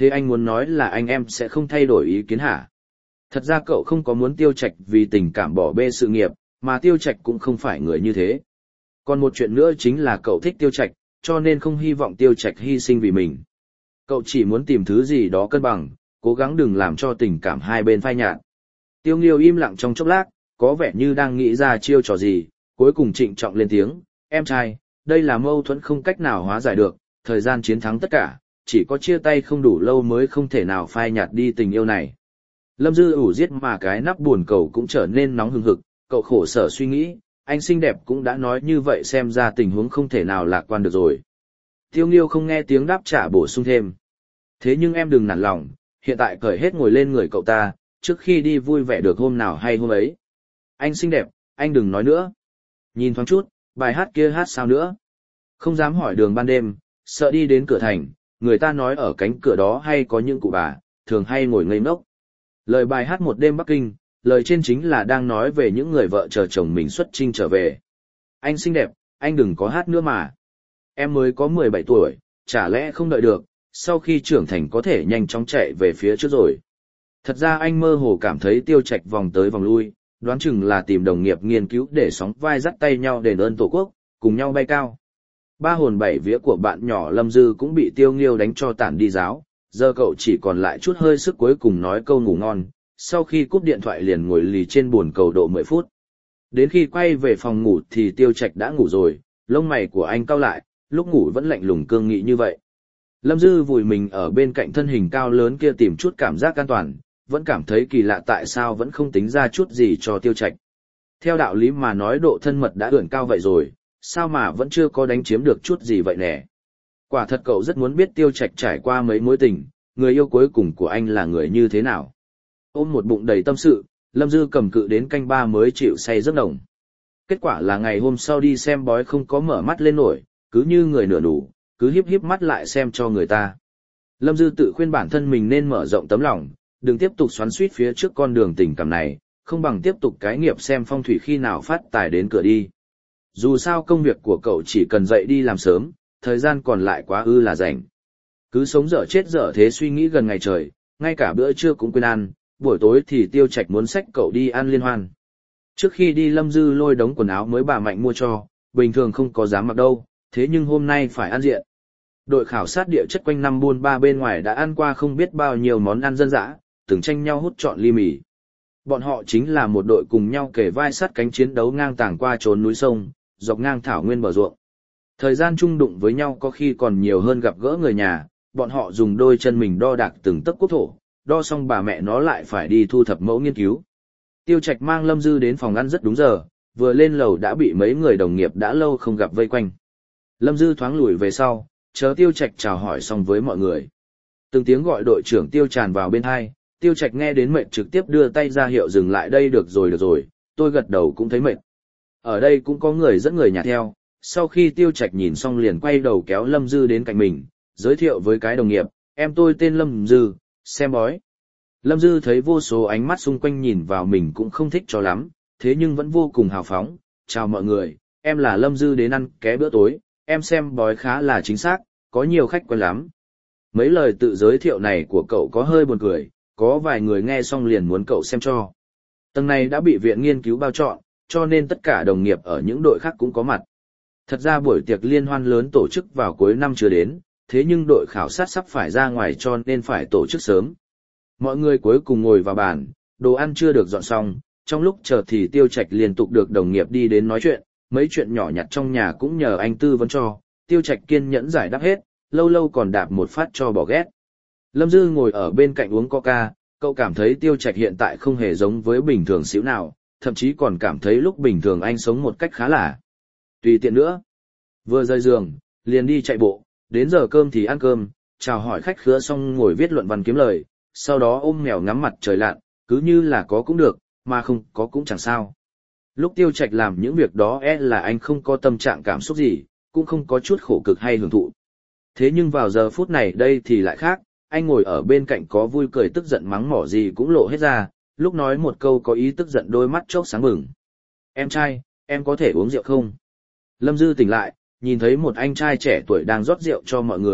thế anh muốn nói là anh em sẽ không thay đổi ý kiến hả? Thật ra cậu không có muốn Tiêu Trạch vì tình cảm bỏ bê sự nghiệp, mà Tiêu Trạch cũng không phải người như thế. Còn một chuyện nữa chính là cậu thích Tiêu Trạch, cho nên không hy vọng Tiêu Trạch hy sinh vì mình. Cậu chỉ muốn tìm thứ gì đó cân bằng, cố gắng đừng làm cho tình cảm hai bên phai nhạt. Tiêu Nghiêu im lặng trong chốc lát, có vẻ như đang nghĩ ra chiêu trò gì, cuối cùng trịnh trọng lên tiếng, em trai, đây là mâu thuẫn không cách nào hóa giải được, thời gian chiến thắng tất cả, chỉ có chia tay không đủ lâu mới không thể nào phai nhạt đi tình yêu này. Lâm Dư ủ giết mà cái nắp buồn cầu cũng trở nên nóng hừng hực, cậu khổ sở suy nghĩ, anh xinh đẹp cũng đã nói như vậy xem ra tình huống không thể nào lạc quan được rồi. Tiêu Nghiêu không nghe tiếng đáp trả bổ sung thêm. Thế nhưng em đừng nản lòng, hiện tại cởi hết ngồi lên người cậu ta, trước khi đi vui vẻ được hôm nào hay hôm ấy. Anh xinh đẹp, anh đừng nói nữa. Nhìn thoáng chút, bài hát kia hát sao nữa? Không dám hỏi đường ban đêm, sợ đi đến cửa thành, người ta nói ở cánh cửa đó hay có những cụ bà, thường hay ngồi ngây ngốc. Lời bài hát một đêm Bắc Kinh, lời trên chính là đang nói về những người vợ chờ chồng mình xuất chinh trở về. Anh xinh đẹp, anh đừng có hát nữa mà. Em mới có mười bảy tuổi, chả lẽ không đợi được, sau khi trưởng thành có thể nhanh chóng chạy về phía trước rồi. Thật ra anh mơ hồ cảm thấy Tiêu Trạch vòng tới vòng lui, đoán chừng là tìm đồng nghiệp nghiên cứu để sóng vai dắt tay nhau đền ơn tổ quốc, cùng nhau bay cao. Ba hồn bảy vía của bạn nhỏ Lâm Dư cũng bị Tiêu Nghiêu đánh cho tản đi giáo, giờ cậu chỉ còn lại chút hơi sức cuối cùng nói câu ngủ ngon, sau khi cúp điện thoại liền ngồi lì trên buồn cầu độ mười phút. Đến khi quay về phòng ngủ thì Tiêu Trạch đã ngủ rồi, lông mày của anh cau lại, lúc ngủ vẫn lạnh lùng cương nghị như vậy. Lâm Dư vùi mình ở bên cạnh thân hình cao lớn kia tìm chút cảm giác an toàn, vẫn cảm thấy kỳ lạ tại sao vẫn không tính ra chút gì cho Tiêu Trạch. Theo đạo lý mà nói độ thân mật đã ưỡn cao vậy rồi, sao mà vẫn chưa có đánh chiếm được chút gì vậy nè. Quả thật cậu rất muốn biết Tiêu Trạch trải qua mấy mối tình, người yêu cuối cùng của anh là người như thế nào. Ôm một bụng đầy tâm sự, Lâm Dư cầm cự đến canh ba mới chịu say giấc nồng. Kết quả là ngày hôm sau đi xem bói không có mở mắt lên nổi, cứ như người nửa đủ, cứ hiếp hiếp mắt lại xem cho người ta. Lâm Dư tự khuyên bản thân mình nên mở rộng tấm lòng, đừng tiếp tục xoắn xuýt phía trước con đường tình cảm này, không bằng tiếp tục cái nghiệp xem phong thủy khi nào phát tài đến cửa đi. Dù sao công việc của cậu chỉ cần dậy đi làm sớm, thời gian còn lại quá ư là rảnh. Cứ sống dở chết dở thế suy nghĩ gần ngày trời, ngay cả bữa trưa cũng quên ăn, buổi tối thì Tiêu Trạch muốn xách cậu đi ăn liên hoan. Trước khi đi Lâm Dư lôi đống quần áo mới bà Mạnh mua cho, bình thường không có dám mặc đâu, thế nhưng hôm nay phải ăn diện. Đội khảo sát địa chất quanh năm buôn ba bên ngoài đã ăn qua không biết bao nhiêu món ăn dân dã, từng tranh nhau hút trọn ly mì. Bọn họ chính là một đội cùng nhau kề vai sát cánh chiến đấu ngang tàng qua trốn núi sông, dọc ngang thảo nguyên bờ ruộng. Thời gian chung đụng với nhau có khi còn nhiều hơn gặp gỡ người nhà, bọn họ dùng đôi chân mình đo đạc từng tấc quốc thổ, đo xong bà mẹ nó lại phải đi thu thập mẫu nghiên cứu. Tiêu Trạch mang Lâm Dư đến phòng ăn rất đúng giờ, vừa lên lầu đã bị mấy người đồng nghiệp đã lâu không gặp vây quanh. Lâm Dư thoáng lùi về sau, chờ Tiêu Trạch chào hỏi xong với mọi người. Từng tiếng gọi đội trưởng Tiêu tràn vào bên hai, Tiêu Trạch nghe đến mệt trực tiếp đưa tay ra hiệu dừng lại đây được rồi được rồi, tôi gật đầu cũng thấy mệt. Ở đây cũng có người dẫn người nhà theo, sau khi Tiêu Trạch nhìn xong liền quay đầu kéo Lâm Dư đến cạnh mình, giới thiệu với cái đồng nghiệp, em tôi tên Lâm Dư, xem bói. Lâm Dư thấy vô số ánh mắt xung quanh nhìn vào mình cũng không thích cho lắm, thế nhưng vẫn vô cùng hào phóng, chào mọi người, em là Lâm Dư đến ăn ké bữa tối, em xem bói khá là chính xác, có nhiều khách quen lắm. Mấy lời tự giới thiệu này của cậu có hơi buồn cười, có vài người nghe xong liền muốn cậu xem cho. Tầng này đã bị viện nghiên cứu bao chọn, cho nên tất cả đồng nghiệp ở những đội khác cũng có mặt. Thật ra buổi tiệc liên hoan lớn tổ chức vào cuối năm chưa đến, thế nhưng đội khảo sát sắp phải ra ngoài cho nên phải tổ chức sớm. Mọi người cuối cùng ngồi vào bàn, đồ ăn chưa được dọn xong, trong lúc chờ thì Tiêu Trạch liên tục được đồng nghiệp đi đến nói chuyện, mấy chuyện nhỏ nhặt trong nhà cũng nhờ anh tư vấn cho, Tiêu Trạch kiên nhẫn giải đáp hết, lâu lâu còn đạp một phát cho bỏ ghét. Lâm Dư ngồi ở bên cạnh uống coca, cậu cảm thấy Tiêu Trạch hiện tại không hề giống với bình thường xíu nào, thậm chí còn cảm thấy lúc bình thường anh sống một cách khá là tùy tiện nữa. Vừa rời giường, liền đi chạy bộ, đến giờ cơm thì ăn cơm, chào hỏi khách khứa xong ngồi viết luận văn kiếm lời, sau đó ôm mèo ngắm mặt trời lặn, cứ như là có cũng được, mà không có cũng chẳng sao. Lúc Tiêu Trạch làm những việc đó e là anh không có tâm trạng cảm xúc gì, cũng không có chút khổ cực hay hưởng thụ. Thế nhưng vào giờ phút này đây thì lại khác, anh ngồi ở bên cạnh có vui cười tức giận mắng mỏ gì cũng lộ hết ra, lúc nói một câu có ý tức giận đôi mắt chốc sáng bừng. Em trai, em có thể uống rượu không? Lâm Dư tỉnh lại, nhìn thấy một anh trai trẻ tuổi đang rót rượu cho mọi người,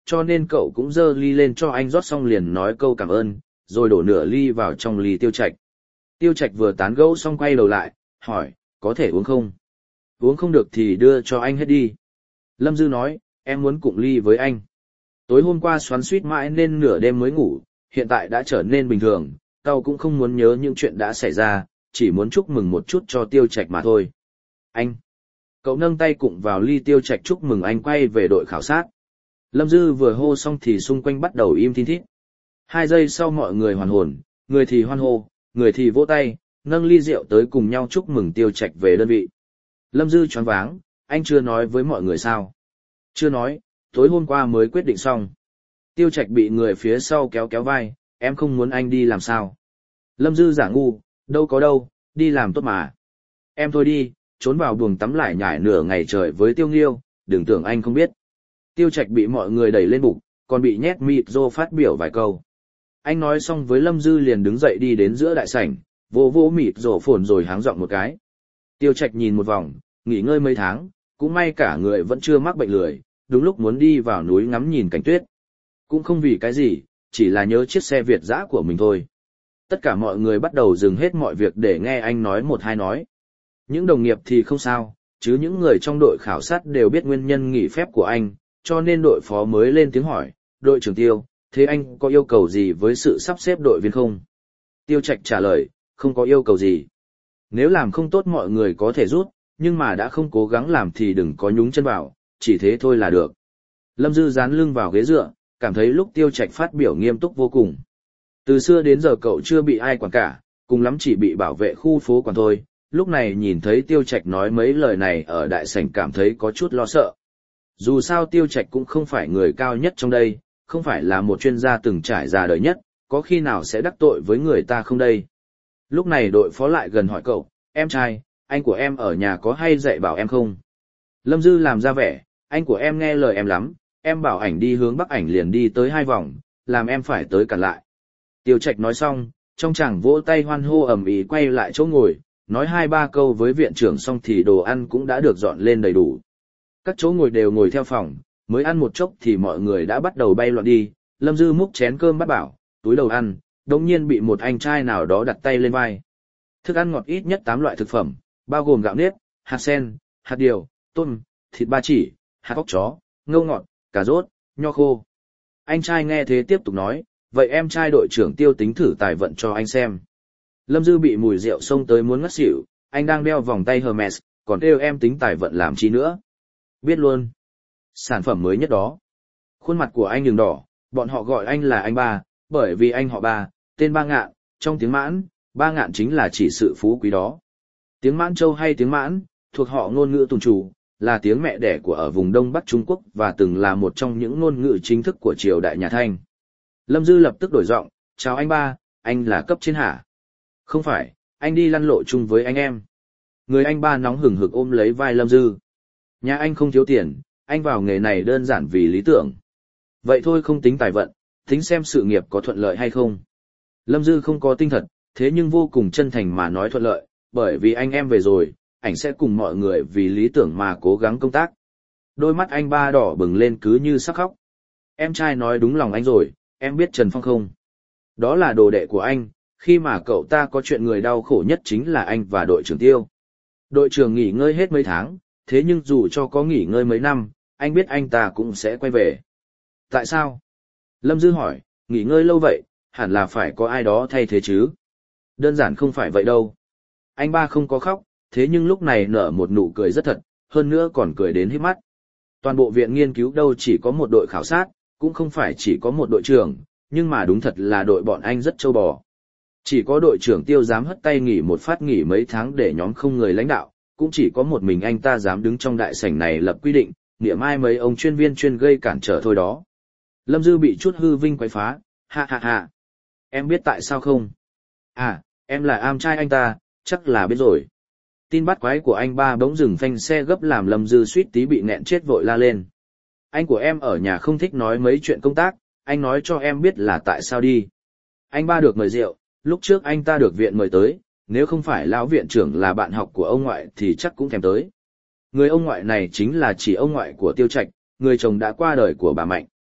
cho nên cậu cũng dơ ly lên cho anh rót xong liền nói câu cảm ơn, rồi đổ nửa ly vào trong ly Tiêu Trạch. Tiêu Trạch vừa tán gẫu xong quay đầu lại, hỏi, có thể uống không? Uống không được thì đưa cho anh hết đi. Lâm Dư nói, em muốn cụng ly với anh. Tối hôm qua xoắn xuýt mãi nên nửa đêm mới ngủ, hiện tại đã trở nên bình thường, tao cũng không muốn nhớ những chuyện đã xảy ra, chỉ muốn chúc mừng một chút cho Tiêu Trạch mà thôi. Anh. Cậu nâng tay cụng vào ly Tiêu Trạch chúc mừng anh quay về đội khảo sát. Lâm Dư vừa hô xong thì xung quanh bắt đầu im thin thít. Hai giây sau mọi người hoàn hồn, người thì hoan hô, người thì vỗ tay, nâng ly rượu tới cùng nhau chúc mừng Tiêu Trạch về đơn vị. Lâm Dư choáng váng, anh chưa nói với mọi người sao? Chưa nói, tối hôm qua mới quyết định xong. Tiêu Trạch bị người phía sau kéo kéo vai, em không muốn anh đi làm sao? Lâm Dư giả ngu, đâu có đâu, đi làm tốt mà. Em thôi đi, trốn vào buồng tắm lại nhải nửa ngày trời với Tiêu Nghiêu, đừng tưởng anh không biết. Tiêu Trạch bị mọi người đẩy lên bục, còn bị nhét mịt rô phát biểu vài câu. Anh nói xong với Lâm Dư liền đứng dậy đi đến giữa đại sảnh, vô vô mịt rổ phồn rồi háng giọng một cái. Tiêu Trạch nhìn một vòng, nghỉ ngơi mấy tháng, cũng may cả người vẫn chưa mắc bệnh lười, đúng lúc muốn đi vào núi ngắm nhìn cảnh tuyết. Cũng không vì cái gì, chỉ là nhớ chiếc xe Việt dã của mình thôi. Tất cả mọi người bắt đầu dừng hết mọi việc để nghe anh nói một hai nói. Những đồng nghiệp thì không sao, chứ những người trong đội khảo sát đều biết nguyên nhân nghỉ phép của anh, cho nên đội phó mới lên tiếng hỏi, đội trưởng Tiêu, thế anh có yêu cầu gì với sự sắp xếp đội viên không? Tiêu Trạch trả lời, không có yêu cầu gì. Nếu làm không tốt mọi người có thể rút, nhưng mà đã không cố gắng làm thì đừng có nhúng chân vào, chỉ thế thôi là được. Lâm Dư dán lưng vào ghế dựa, cảm thấy lúc Tiêu Trạch phát biểu nghiêm túc vô cùng. Từ xưa đến giờ cậu chưa bị ai quản cả, cùng lắm chỉ bị bảo vệ khu phố quản thôi. Lúc này nhìn thấy Tiêu Trạch nói mấy lời này ở đại sảnh cảm thấy có chút lo sợ. Dù sao Tiêu Trạch cũng không phải người cao nhất trong đây, không phải là một chuyên gia từng trải già đời nhất, có khi nào sẽ đắc tội với người ta không đây? Lúc này đội phó lại gần hỏi cậu, em trai, anh của em ở nhà có hay dạy bảo em không? Lâm Dư làm ra vẻ, anh của em nghe lời em lắm, em bảo ảnh đi hướng bắc ảnh liền đi tới hai vòng, làm em phải tới cản lại. Tiêu Trạch nói xong, trong chàng vỗ tay hoan hô ầm ĩ quay lại chỗ ngồi, nói hai ba câu với viện trưởng xong thì đồ ăn cũng đã được dọn lên đầy đủ. Các chỗ ngồi đều ngồi theo phòng, mới ăn một chốc thì mọi người đã bắt đầu bay loạn đi. Lâm Dư múc chén cơm bắt bảo, túi đầu ăn, đột nhiên bị một anh trai nào đó đặt tay lên vai. Thức ăn ngọt ít nhất tám loại thực phẩm, bao gồm gạo nếp, hạt sen, hạt điều, tôm, thịt ba chỉ, hạt óc chó, ngâu ngọt, cà rốt, nho khô. Anh trai nghe thế tiếp tục nói, vậy em trai đội trưởng Tiêu tính thử tài vận cho anh xem. Lâm Dư bị mùi rượu xông tới muốn ngất xỉu, anh đang đeo vòng tay Hermes, còn kêu em tính tài vận làm chi nữa. Biết luôn. Sản phẩm mới nhất đó. Khuôn mặt của anh đường đỏ, bọn họ gọi anh là anh ba, bởi vì anh họ ba, tên Ba Ngạn, trong tiếng Mãn, Ba Ngạn chính là chỉ sự phú quý đó. Tiếng Mãn Châu hay tiếng Mãn, thuộc họ ngôn ngữ Tùng Chủ, là tiếng mẹ đẻ của ở vùng Đông Bắc Trung Quốc và từng là một trong những ngôn ngữ chính thức của triều đại nhà Thanh. Lâm Dư lập tức đổi giọng, chào anh ba, anh là cấp trên hả? Không phải, anh đi lăn lộ chung với anh em. Người anh ba nóng hừng hực ôm lấy vai Lâm Dư. Nhà anh không thiếu tiền, anh vào nghề này đơn giản vì lý tưởng. Vậy thôi không tính tài vận, tính xem sự nghiệp có thuận lợi hay không. Lâm Dư không có tinh thật, thế nhưng vô cùng chân thành mà nói thuận lợi, bởi vì anh em về rồi, anh sẽ cùng mọi người vì lý tưởng mà cố gắng công tác. Đôi mắt anh ba đỏ bừng lên cứ như sắp khóc. Em trai nói đúng lòng anh rồi, em biết Trần Phong không? Đó là đồ đệ của anh, khi mà cậu ta có chuyện người đau khổ nhất chính là anh và đội trưởng Tiêu. Đội trưởng nghỉ ngơi hết mấy tháng, thế nhưng dù cho có nghỉ ngơi mấy năm, anh biết anh ta cũng sẽ quay về. Tại sao? Lâm Dư hỏi, nghỉ ngơi lâu vậy, hẳn là phải có ai đó thay thế chứ? Đơn giản không phải vậy đâu. Anh ba không có khóc, thế nhưng lúc này nở một nụ cười rất thật, hơn nữa còn cười đến híp mắt. Toàn bộ viện nghiên cứu đâu chỉ có một đội khảo sát, cũng không phải chỉ có một đội trưởng, nhưng mà đúng thật là đội bọn anh rất trâu bò. Chỉ có đội trưởng Tiêu dám hất tay nghỉ một phát nghỉ mấy tháng để nhóm không người lãnh đạo, cũng chỉ có một mình anh ta dám đứng trong đại sảnh này lập quy định, niệm ai mấy ông chuyên viên chuyên gây cản trở thôi đó. Lâm Dư bị chút hư vinh quấy phá, ha ha ha. Em biết tại sao không? À, em là am trai anh ta, chắc là biết rồi. Tin bắt quái của anh ba bỗng dừng phanh xe gấp làm Lâm Dư suýt tí bị nghẹn chết vội la lên. Anh của em ở nhà không thích nói mấy chuyện công tác, anh nói cho em biết là tại sao đi. Anh ba được mời rượu, lúc trước anh ta được viện mời tới, nếu không phải lão viện trưởng là bạn học của ông ngoại thì chắc cũng thèm tới. Người ông ngoại này chính là chỉ ông ngoại của Tiêu Trạch, người chồng đã qua đời của bà Mạnh.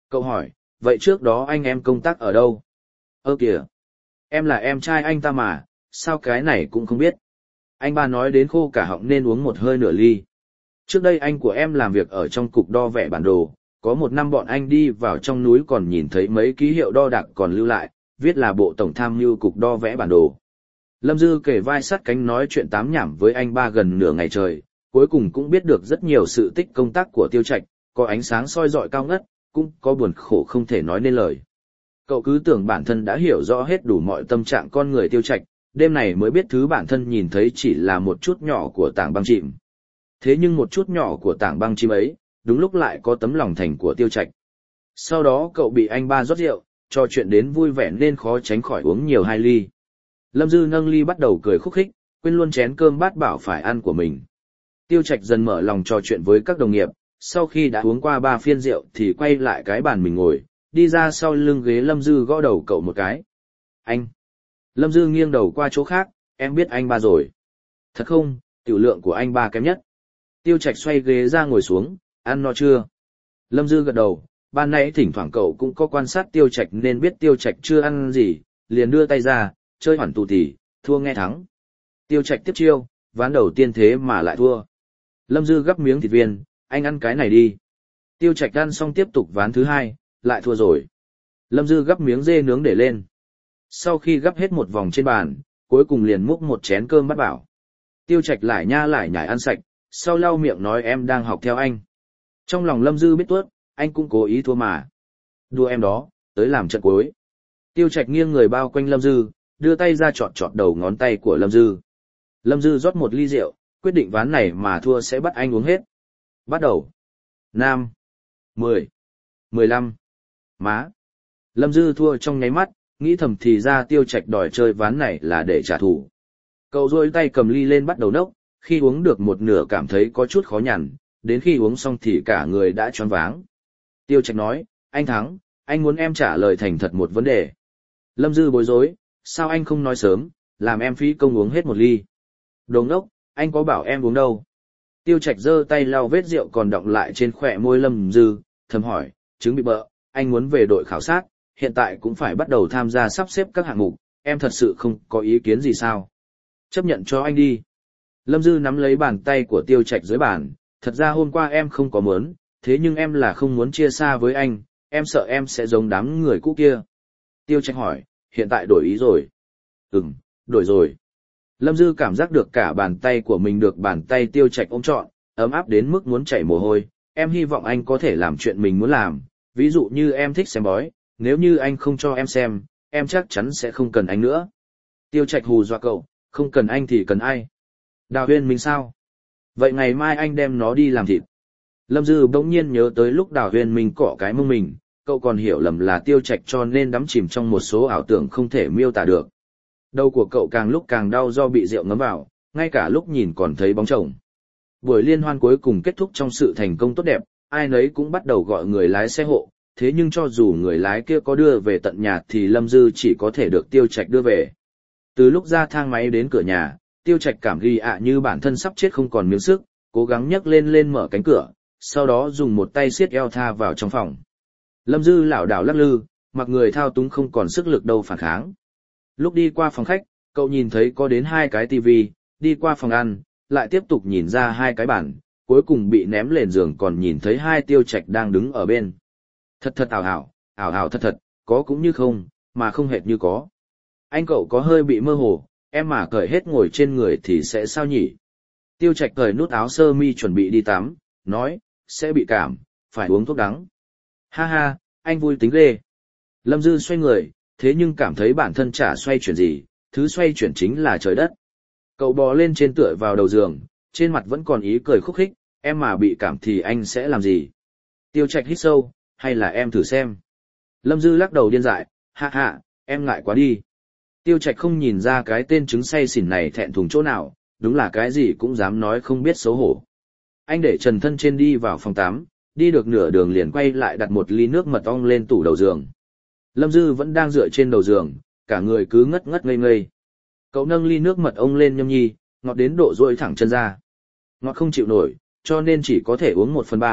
Cậu hỏi, vậy trước đó anh em công tác ở đâu? Ơ kìa, em là em trai anh ta mà, sao cái này cũng không biết. Anh ba nói đến khô cả họng nên uống một hơi nửa ly. Trước đây anh của em làm việc ở trong cục đo vẽ bản đồ, có một năm bọn anh đi vào trong núi còn nhìn thấy mấy ký hiệu đo đạc còn lưu lại, viết là Bộ Tổng Tham mưu cục đo vẽ bản đồ. Lâm Dư kể vai sát cánh nói chuyện tám nhảm với anh ba gần nửa ngày trời, cuối cùng cũng biết được rất nhiều sự tích công tác của Tiêu Trạch, có ánh sáng soi rọi cao ngất, cũng có buồn khổ không thể nói nên lời. Cậu cứ tưởng bản thân đã hiểu rõ hết đủ mọi tâm trạng con người Tiêu Trạch, đêm này mới biết thứ bản thân nhìn thấy chỉ là một chút nhỏ của tảng băng chìm. Thế nhưng một chút nhỏ của tảng băng chim ấy, đúng lúc lại có tấm lòng thành của Tiêu Trạch. Sau đó cậu bị anh ba rót rượu, trò chuyện đến vui vẻ nên khó tránh khỏi uống nhiều hai ly. Lâm Dư nâng ly bắt đầu cười khúc khích, quên luôn chén cơm bát bảo phải ăn của mình. Tiêu Trạch dần mở lòng trò chuyện với các đồng nghiệp, sau khi đã uống qua ba phiên rượu thì quay lại cái bàn mình ngồi, đi ra sau lưng ghế Lâm Dư gõ đầu cậu một cái. Anh! Lâm Dư nghiêng đầu qua chỗ khác, em biết anh ba rồi. Thật không, tiểu lượng của anh ba kém nhất. Tiêu Trạch xoay ghế ra ngồi xuống, ăn no chưa? Lâm Dư gật đầu, ban nãy thỉnh thoảng cậu cũng có quan sát Tiêu Trạch nên biết Tiêu Trạch chưa ăn gì, liền đưa tay ra, chơi hoàn tù tỉ, thua nghe thắng. Tiêu Trạch tiếp chiêu, ván đầu tiên thế mà lại thua. Lâm Dư gắp miếng thịt viên, anh ăn cái này đi. Tiêu Trạch ăn xong tiếp tục ván thứ hai, lại thua rồi. Lâm Dư gắp miếng dê nướng để lên. Sau khi gắp hết một vòng trên bàn, cuối cùng liền múc một chén cơm bắt bảo. Tiêu Trạch lại nha lại nhải ăn sạch, sau lau miệng nói em đang học theo anh. Trong lòng Lâm Dư biết tuốt, anh cũng cố ý thua mà. Đua em đó, tới làm trận cuối. Tiêu Trạch nghiêng người bao quanh Lâm Dư, đưa tay ra chọt chọt đầu ngón tay của Lâm Dư. Lâm Dư rót một ly rượu, quyết định ván này mà thua sẽ bắt anh uống hết. Bắt đầu. Năm. Mười. Mười lăm. Má. Lâm Dư thua trong nháy mắt, nghĩ thầm thì ra Tiêu Trạch đòi chơi ván này là để trả thù. Cậu rôi tay cầm ly lên bắt đầu nốc, khi uống được một nửa cảm thấy có chút khó nhằn, đến khi uống xong thì cả người đã choáng váng. Tiêu Trạch nói, anh thắng, anh muốn em trả lời thành thật một vấn đề. Lâm Dư bối rối, sao anh không nói sớm, làm em phí công uống hết một ly. Đồ ngốc, anh có bảo em uống đâu. Tiêu Trạch giơ tay lau vết rượu còn đọng lại trên khóe môi Lâm Dư, thầm hỏi, chứng bị bợ, anh muốn về đội khảo sát, hiện tại cũng phải bắt đầu tham gia sắp xếp các hạng mục, em thật sự không có ý kiến gì sao? Chấp nhận cho anh đi. Lâm Dư nắm lấy bàn tay của Tiêu Trạch dưới bàn, thật ra hôm qua em không có muốn, thế nhưng em là không muốn chia xa với anh, em sợ em sẽ giống đám người cũ kia. Tiêu Trạch hỏi, hiện tại đổi ý rồi. Ừm, đổi rồi. Lâm Dư cảm giác được cả bàn tay của mình được bàn tay Tiêu Trạch ôm trọn, ấm áp đến mức muốn chảy mồ hôi, em hy vọng anh có thể làm chuyện mình muốn làm, ví dụ như em thích xem bói, nếu như anh không cho em xem, em chắc chắn sẽ không cần anh nữa. Tiêu Trạch hù dọa cậu, không cần anh thì cần ai? Đào Huyên Minh sao? Vậy ngày mai anh đem nó đi làm thịt. Lâm Dư bỗng nhiên nhớ tới lúc Đào Huyên Minh cọ cái mông mình, cậu còn hiểu lầm là Tiêu Trạch cho nên đắm chìm trong một số ảo tưởng không thể miêu tả được. Đầu của cậu càng lúc càng đau do bị rượu ngấm vào, ngay cả lúc nhìn còn thấy bóng chồng. Buổi liên hoan cuối cùng kết thúc trong sự thành công tốt đẹp, ai nấy cũng bắt đầu gọi người lái xe hộ, thế nhưng cho dù người lái kia có đưa về tận nhà thì Lâm Dư chỉ có thể được Tiêu Trạch đưa về. Từ lúc ra thang máy đến cửa nhà, Tiêu Trạch cảm ghi ạ như bản thân sắp chết không còn miếng sức, cố gắng nhấc lên lên mở cánh cửa, sau đó dùng một tay siết eo tha vào trong phòng. Lâm Dư lảo đảo lắc lư, mặc người thao túng không còn sức lực đâu phản kháng. Lúc đi qua phòng khách, cậu nhìn thấy có đến hai cái tivi, đi qua phòng ăn, lại tiếp tục nhìn ra hai cái bàn, cuối cùng bị ném lên giường còn nhìn thấy hai Tiêu Trạch đang đứng ở bên. Thật thật ảo ảo, ảo ảo thật thật, có cũng như không, mà không hệt như có. Anh cậu có hơi bị mơ hồ, em mà cởi hết ngồi trên người thì sẽ sao nhỉ? Tiêu Trạch cởi nút áo sơ mi chuẩn bị đi tắm, nói, sẽ bị cảm, phải uống thuốc đắng. Ha ha, anh vui tính ghê. Lâm Dư xoay người, thế nhưng cảm thấy bản thân chả xoay chuyển gì, thứ xoay chuyển chính là trời đất. Cậu bò lên trên tựa vào đầu giường, trên mặt vẫn còn ý cười khúc khích, em mà bị cảm thì anh sẽ làm gì? Tiêu Trạch hít sâu, hay là em thử xem. Lâm Dư lắc đầu điên dại, ha ha, em ngại quá đi. Tiêu Trạch không nhìn ra cái tên trứng say xỉn này thẹn thùng chỗ nào, đúng là cái gì cũng dám nói không biết xấu hổ. Anh để trần thân trên đi vào phòng tắm, đi được nửa đường liền quay lại đặt một ly nước mật ong lên tủ đầu giường. Lâm Dư vẫn đang dựa trên đầu giường, cả người cứ ngất ngất ngây ngây. Cậu nâng ly nước mật ong lên nhâm nhi, ngọt đến độ duỗi thẳng chân ra. Ngọt không chịu nổi, cho nên chỉ có thể uống một phần ba,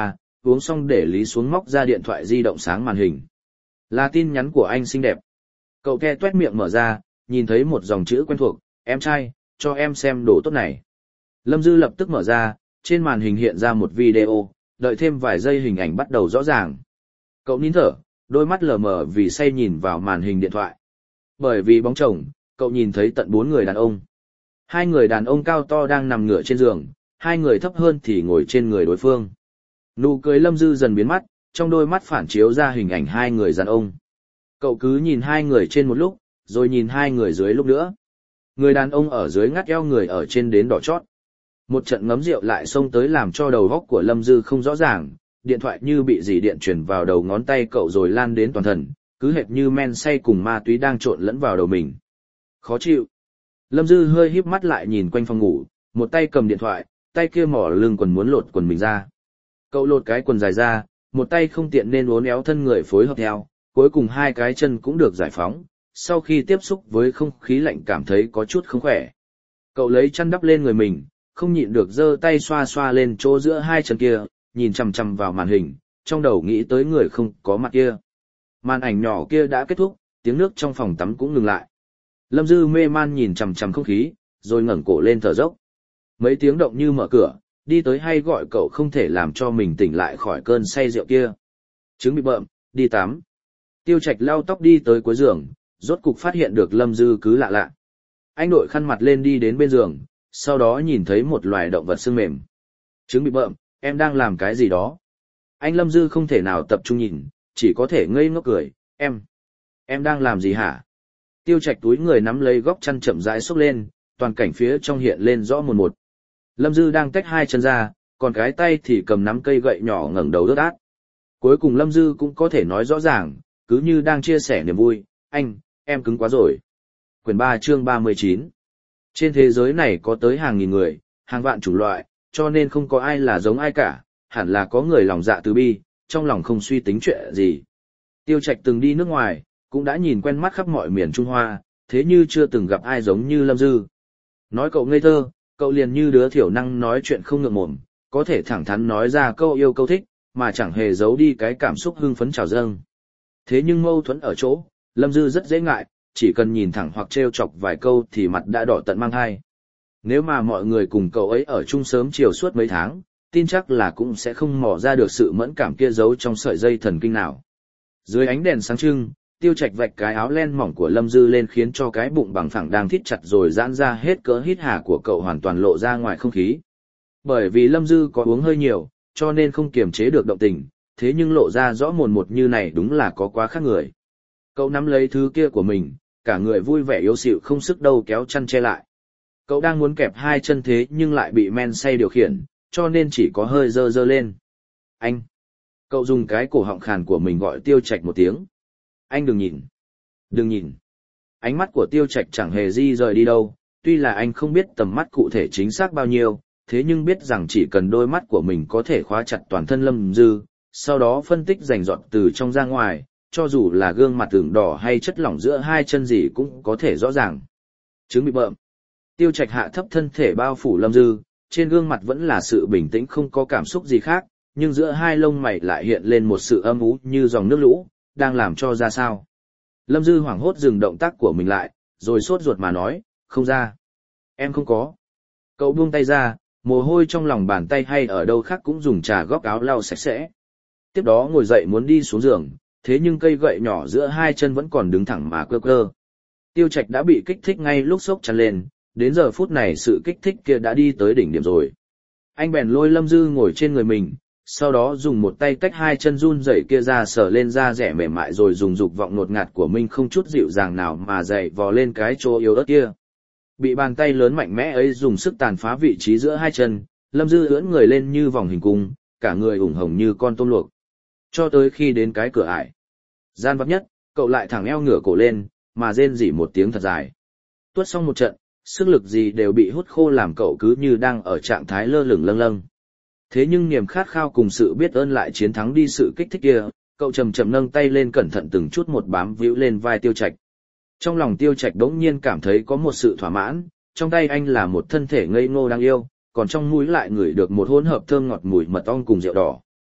uống xong để lý xuống móc ra điện thoại di động sáng màn hình. Là tin nhắn của anh xinh đẹp. Cậu ke tuét miệng mở ra, nhìn thấy một dòng chữ quen thuộc, em trai, cho em xem đồ tốt này. Lâm Dư lập tức mở ra, trên màn hình hiện ra một video, đợi thêm vài giây hình ảnh bắt đầu rõ ràng. Cậu nín thở, đôi mắt lờ mờ vì say nhìn vào màn hình điện thoại. Bởi vì bóng chồng, cậu nhìn thấy tận bốn người đàn ông. Hai người đàn ông cao to đang nằm ngửa trên giường, hai người thấp hơn thì ngồi trên người đối phương. Nụ cười Lâm Dư dần biến mất, trong đôi mắt phản chiếu ra hình ảnh hai người đàn ông. Cậu cứ nhìn hai người trên một lúc, rồi nhìn hai người dưới lúc nữa. Người đàn ông ở dưới ngắt eo người ở trên đến đỏ chót. Một trận ngấm rượu lại xông tới làm cho đầu óc của Lâm Dư không rõ ràng, điện thoại như bị dỉ điện truyền vào đầu ngón tay cậu rồi lan đến toàn thân, cứ hệt như men say cùng ma túy đang trộn lẫn vào đầu mình. Khó chịu. Lâm Dư hơi híp mắt lại nhìn quanh phòng ngủ, một tay cầm điện thoại, tay kia mỏ lưng quần muốn lột quần mình ra. Cậu lột cái quần dài ra, một tay không tiện nên uốn éo thân người phối hợp theo, cuối cùng hai cái chân cũng được giải phóng, sau khi tiếp xúc với không khí lạnh cảm thấy có chút không khỏe. Cậu lấy chăn đắp lên người mình, không nhịn được giơ tay xoa xoa lên chỗ giữa hai chân kia, nhìn chằm chằm vào màn hình, trong đầu nghĩ tới người không có mặt kia. Màn ảnh nhỏ kia đã kết thúc, tiếng nước trong phòng tắm cũng ngừng lại. Lâm Dư mê man nhìn chằm chằm không khí, rồi ngẩng cổ lên thở dốc. Mấy tiếng động như mở cửa, đi tới hay gọi cậu không thể làm cho mình tỉnh lại khỏi cơn say rượu kia. Trứng bị bợm, đi tắm. Tiêu Trạch lau tóc đi tới cuối giường, rốt cục phát hiện được Lâm Dư cứ lạ lạ. Anh đội khăn mặt lên đi đến bên giường, sau đó nhìn thấy một loài động vật xương mềm. Trứng bị bợm, em đang làm cái gì đó? Anh Lâm Dư không thể nào tập trung nhìn, chỉ có thể ngây ngốc cười, em, em đang làm gì hả? Tiêu Trạch túi người nắm lấy góc chăn chậm rãi xốc lên, toàn cảnh phía trong hiện lên rõ một một. Lâm Dư đang tách hai chân ra, còn cái tay thì cầm nắm cây gậy nhỏ ngẩng đầu đớt át. Cuối cùng Lâm Dư cũng có thể nói rõ ràng, cứ như đang chia sẻ niềm vui, anh, em cứng quá rồi. Quyển ba chương ba mươi chín. Trên thế giới này có tới hàng nghìn người, hàng vạn chủng loại, cho nên không có ai là giống ai cả, hẳn là có người lòng dạ từ bi, trong lòng không suy tính chuyện gì. Tiêu Trạch từng đi nước ngoài, cũng đã nhìn quen mắt khắp mọi miền Trung Hoa, thế như chưa từng gặp ai giống như Lâm Dư. Nói cậu ngây thơ, cậu liền như đứa thiểu năng nói chuyện không ngượng mồm, có thể thẳng thắn nói ra câu yêu câu thích, mà chẳng hề giấu đi cái cảm xúc hưng phấn trào dâng. Thế nhưng mâu thuẫn ở chỗ, Lâm Dư rất dễ ngại, chỉ cần nhìn thẳng hoặc trêu chọc vài câu thì mặt đã đỏ tận mang hai. Nếu mà mọi người cùng cậu ấy ở chung sớm chiều suốt mấy tháng, tin chắc là cũng sẽ không mò ra được sự mẫn cảm kia giấu trong sợi dây thần kinh nào. Dưới ánh đèn sáng trưng, Tiêu Trạch vạch cái áo len mỏng của Lâm Dư lên khiến cho cái bụng bằng phẳng đang thít chặt rồi giãn ra hết cỡ hít hà của cậu hoàn toàn lộ ra ngoài không khí. Bởi vì Lâm Dư có uống hơi nhiều, cho nên không kiềm chế được động tình, thế nhưng lộ ra rõ mồn một như này đúng là có quá khác người. Cậu nắm lấy thứ kia của mình, cả người vui vẻ yếu xịu không sức đâu kéo chăn che lại. Cậu đang muốn kẹp hai chân thế nhưng lại bị men say điều khiển, cho nên chỉ có hơi dơ dơ lên. Anh! Cậu dùng cái cổ họng khàn của mình gọi Tiêu Trạch một tiếng. Anh đừng nhìn! Đừng nhìn! Ánh mắt của Tiêu Trạch chẳng hề di rời đi đâu, tuy là anh không biết tầm mắt cụ thể chính xác bao nhiêu, thế nhưng biết rằng chỉ cần đôi mắt của mình có thể khóa chặt toàn thân Lâm Dư, sau đó phân tích rành rọt từ trong ra ngoài, cho dù là gương mặt ửng đỏ hay chất lỏng giữa hai chân gì cũng có thể rõ ràng. Trứng bị bợm. Tiêu Trạch hạ thấp thân thể bao phủ Lâm Dư, trên gương mặt vẫn là sự bình tĩnh không có cảm xúc gì khác, nhưng giữa hai lông mày lại hiện lên một sự âm u như dòng nước lũ, đang làm cho ra sao. Lâm Dư hoảng hốt dừng động tác của mình lại, rồi sốt ruột mà nói, không ra. Em không có. Cậu buông tay ra, mồ hôi trong lòng bàn tay hay ở đâu khác cũng dùng trà góc áo lau sạch sẽ. Tiếp đó ngồi dậy muốn đi xuống giường, thế nhưng cây gậy nhỏ giữa hai chân vẫn còn đứng thẳng mà cơ cơ. Tiêu Trạch đã bị kích thích ngay lúc sốc chăn lên, đến giờ phút này sự kích thích kia đã đi tới đỉnh điểm rồi. Anh bèn lôi Lâm Dư ngồi trên người mình, sau đó dùng một tay tách hai chân run rẩy kia ra sờ lên da rẻ mềm mại rồi dùng dục vọng ngột ngạt của mình không chút dịu dàng nào mà dậy vò lên cái chỗ yếu ớt kia. Bị bàn tay lớn mạnh mẽ ấy dùng sức tàn phá vị trí giữa hai chân, Lâm Dư ưỡn người lên như vòng hình cung, cả người ủng hồng như con tôm luộc. Cho tới khi đến cái cửa ải gian vấp nhất, cậu lại thẳng eo ngửa cổ lên, mà rên rỉ một tiếng thật dài. Tuốt xong một trận, sức lực gì đều bị hút khô làm cậu cứ như đang ở trạng thái lơ lửng lâng lâng. Thế nhưng niềm khát khao cùng sự biết ơn lại chiến thắng đi sự kích thích kia, cậu chậm chậm nâng tay lên cẩn thận từng chút một bám víu lên vai Tiêu Trạch. Trong lòng Tiêu Trạch đống nhiên cảm thấy có một sự thỏa mãn, trong tay anh là một thân thể ngây ngô đáng yêu, còn trong mũi lại ngửi được một hỗn hợp thơm ngọt mùi mật ong cùng rượu đỏ.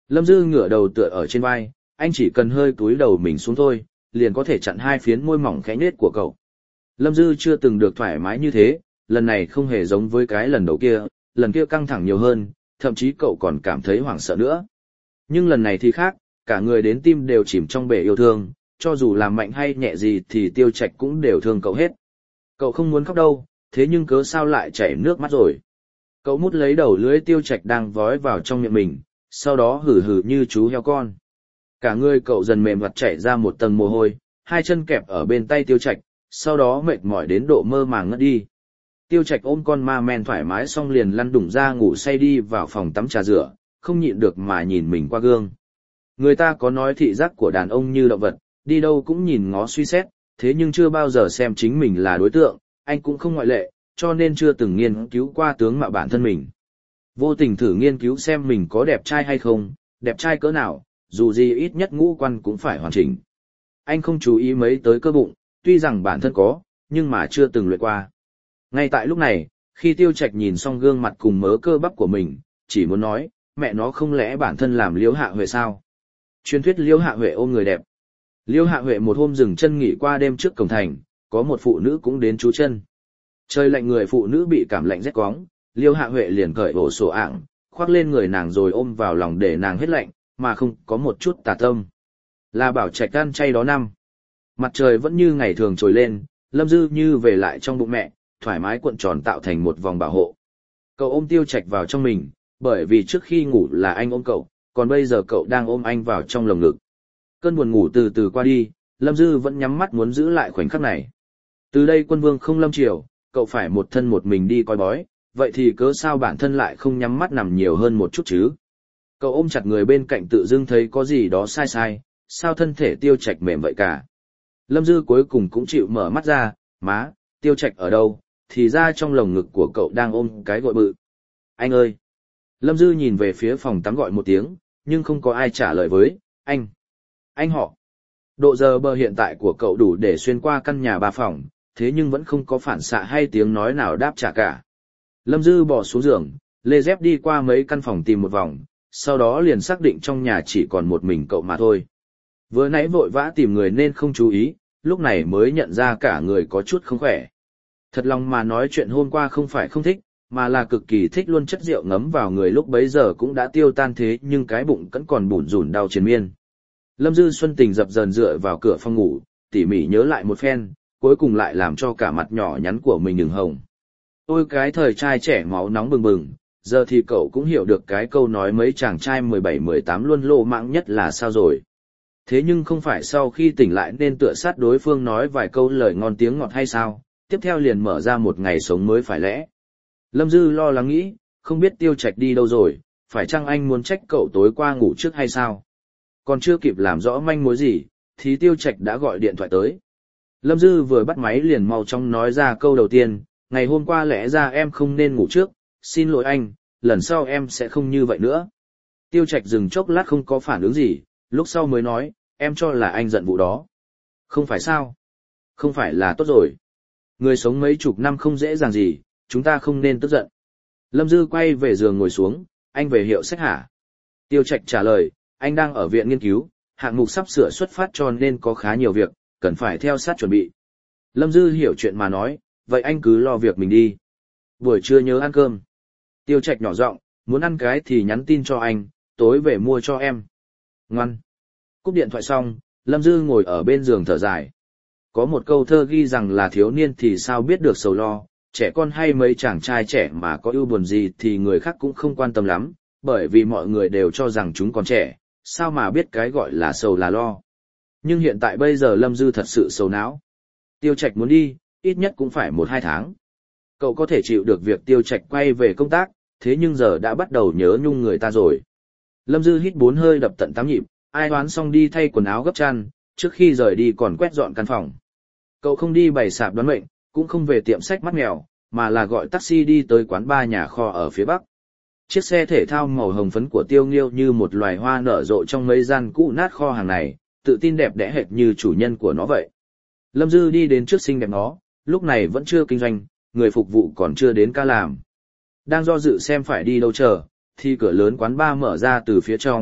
Lâm Dư ngửa đầu tựa ở trên vai, anh chỉ cần hơi cúi đầu mình xuống thôi, liền có thể chặn hai phiến môi mỏng khẽ nhếch của cậu. Lâm Dư chưa từng được thoải mái như thế, lần này không hề giống với cái lần đầu kia, lần kia căng thẳng nhiều hơn, thậm chí cậu còn cảm thấy hoảng sợ nữa. Nhưng lần này thì khác, cả người đến tim đều chìm trong bể yêu thương, cho dù làm mạnh hay nhẹ gì thì Tiêu Trạch cũng đều thương cậu hết. Cậu không muốn khóc đâu, thế nhưng cớ sao lại chảy nước mắt rồi. Cậu mút lấy đầu lưỡi Tiêu Trạch đang vói vào trong miệng mình, sau đó hử hử như chú heo con. Cả người cậu dần mềm mặt chảy ra một tầng mồ hôi, hai chân kẹp ở bên tay Tiêu Trạch, sau đó mệt mỏi đến độ mơ màng ngất đi. Tiêu Trạch ôm con ma men thoải mái xong liền lăn đùng ra ngủ say đi vào phòng tắm trà rửa, không nhịn được mà nhìn mình qua gương. Người ta có nói thị giác của đàn ông như động vật, đi đâu cũng nhìn ngó suy xét, thế nhưng chưa bao giờ xem chính mình là đối tượng, anh cũng không ngoại lệ, cho nên chưa từng nghiên cứu qua tướng mạo bản thân mình. Vô tình thử nghiên cứu xem mình có đẹp trai hay không, đẹp trai cỡ nào, dù gì ít nhất ngũ quan cũng phải hoàn chỉnh. Anh không chú ý mấy tới cơ bụng, tuy rằng bản thân có, nhưng mà chưa từng luyện qua. Ngay tại lúc này, khi Tiêu Trạch nhìn xong gương mặt cùng mớ cơ bắp của mình, chỉ muốn nói, mẹ nó không lẽ bản thân làm Liễu Hạ Huệ sao? Truyền thuyết Liễu Hạ Huệ ôm người đẹp. Liễu Hạ Huệ một hôm dừng chân nghỉ qua đêm trước cổng thành, có một phụ nữ cũng đến trú chân. Trời lạnh người phụ nữ bị cảm lạnh rét quóng, Liễu Hạ Huệ liền cởi ổ sổ ảng, khoác lên người nàng rồi ôm vào lòng để nàng hết lạnh, mà không có một chút tà tâm. Là bảo Trạch ăn chay đó năm. Mặt trời vẫn như ngày thường trồi lên, Lâm Dư như về lại trong bụng mẹ, thoải mái cuộn tròn tạo thành một vòng bảo hộ. Cậu ôm Tiêu Trạch vào trong mình, bởi vì trước khi ngủ là anh ôm cậu, còn bây giờ cậu đang ôm anh vào trong lồng ngực. Cơn buồn ngủ từ từ qua đi, Lâm Dư vẫn nhắm mắt muốn giữ lại khoảnh khắc này. Từ đây quân vương không lâm triều, cậu phải một thân một mình đi coi bói, vậy thì cớ sao bản thân lại không nhắm mắt nằm nhiều hơn một chút chứ? Cậu ôm chặt người bên cạnh tự dưng thấy có gì đó sai sai, sao thân thể Tiêu Trạch mềm vậy cả? Lâm Dư cuối cùng cũng chịu mở mắt ra, má, Tiêu Trạch ở đâu? Thì ra trong lồng ngực của cậu đang ôm cái gội bự. Anh ơi! Lâm Dư nhìn về phía phòng tắm gọi một tiếng, nhưng không có ai trả lời với, anh. Anh họ. Độ giờ bờ hiện tại của cậu đủ để xuyên qua căn nhà ba phòng, thế nhưng vẫn không có phản xạ hay tiếng nói nào đáp trả cả. Lâm Dư bỏ xuống giường, lê dép đi qua mấy căn phòng tìm một vòng, sau đó liền xác định trong nhà chỉ còn một mình cậu mà thôi. Vừa nãy vội vã tìm người nên không chú ý, lúc này mới nhận ra cả người có chút không khỏe. Thật lòng mà nói chuyện hôm qua không phải không thích, mà là cực kỳ thích luôn chất rượu ngấm vào người lúc bấy giờ cũng đã tiêu tan thế nhưng cái bụng vẫn còn bủn rủn đau triền miên. Lâm Dư Xuân tình dập dờn dựa vào cửa phòng ngủ, tỉ mỉ nhớ lại một phen, cuối cùng lại làm cho cả mặt nhỏ nhắn của mình ửng hồng. Ôi cái thời trai trẻ máu nóng bừng bừng, giờ thì cậu cũng hiểu được cái câu nói mấy chàng trai mười bảy mười tám luôn lô mạng nhất là sao rồi. Thế nhưng không phải sau khi tỉnh lại nên tựa sát đối phương nói vài câu lời ngon tiếng ngọt hay sao, tiếp theo liền mở ra một ngày sống mới phải lẽ. Lâm Dư lo lắng nghĩ, không biết Tiêu Trạch đi đâu rồi, phải chăng anh muốn trách cậu tối qua ngủ trước hay sao? Còn chưa kịp làm rõ manh mối gì, thì Tiêu Trạch đã gọi điện thoại tới. Lâm Dư vừa bắt máy liền mau chóng nói ra câu đầu tiên, ngày hôm qua lẽ ra em không nên ngủ trước, xin lỗi anh, lần sau em sẽ không như vậy nữa. Tiêu Trạch dừng chốc lát không có phản ứng gì, lúc sau mới nói, em cho là anh giận vụ đó. Không phải sao? Không phải là tốt rồi. Người sống mấy chục năm không dễ dàng gì, chúng ta không nên tức giận. Lâm Dư quay về giường ngồi xuống, anh về hiệu sách hả? Tiêu Trạch trả lời, anh đang ở viện nghiên cứu, hạng mục sắp sửa xuất phát cho nên có khá nhiều việc, cần phải theo sát chuẩn bị. Lâm Dư hiểu chuyện mà nói, vậy anh cứ lo việc mình đi. Buổi trưa nhớ ăn cơm. Tiêu Trạch nhỏ giọng, muốn ăn cái thì nhắn tin cho anh, tối về mua cho em. Ngoan. Cúp điện thoại xong, Lâm Dư ngồi ở bên giường thở dài. Có một câu thơ ghi rằng là thiếu niên thì sao biết được sầu lo, trẻ con hay mấy chàng trai trẻ mà có ưu buồn gì thì người khác cũng không quan tâm lắm, bởi vì mọi người đều cho rằng chúng còn trẻ, sao mà biết cái gọi là sầu là lo. Nhưng hiện tại bây giờ Lâm Dư thật sự sầu não. Tiêu Trạch muốn đi, ít nhất cũng phải một hai tháng. Cậu có thể chịu được việc Tiêu Trạch quay về công tác, thế nhưng giờ đã bắt đầu nhớ nhung người ta rồi. Lâm Dư hít bốn hơi đập tận tám nhịp, ai đoán xong đi thay quần áo gấp chăn, trước khi rời đi còn quét dọn căn phòng. Cậu không đi bày sạp đoán mệnh, cũng không về tiệm sách mắt mèo, mà là gọi taxi đi tới quán bar nhà kho ở phía bắc. Chiếc xe thể thao màu hồng phấn của Tiêu Nghiêu như một loài hoa nở rộ trong mấy gian cũ nát kho hàng này, tự tin đẹp đẽ hệt như chủ nhân của nó vậy. Lâm Dư đi đến trước xinh đẹp nó, lúc này vẫn chưa kinh doanh, người phục vụ còn chưa đến ca làm. Đang do dự xem phải đi đâu chờ, thì cửa lớn quán bar mở ra từ phía trong,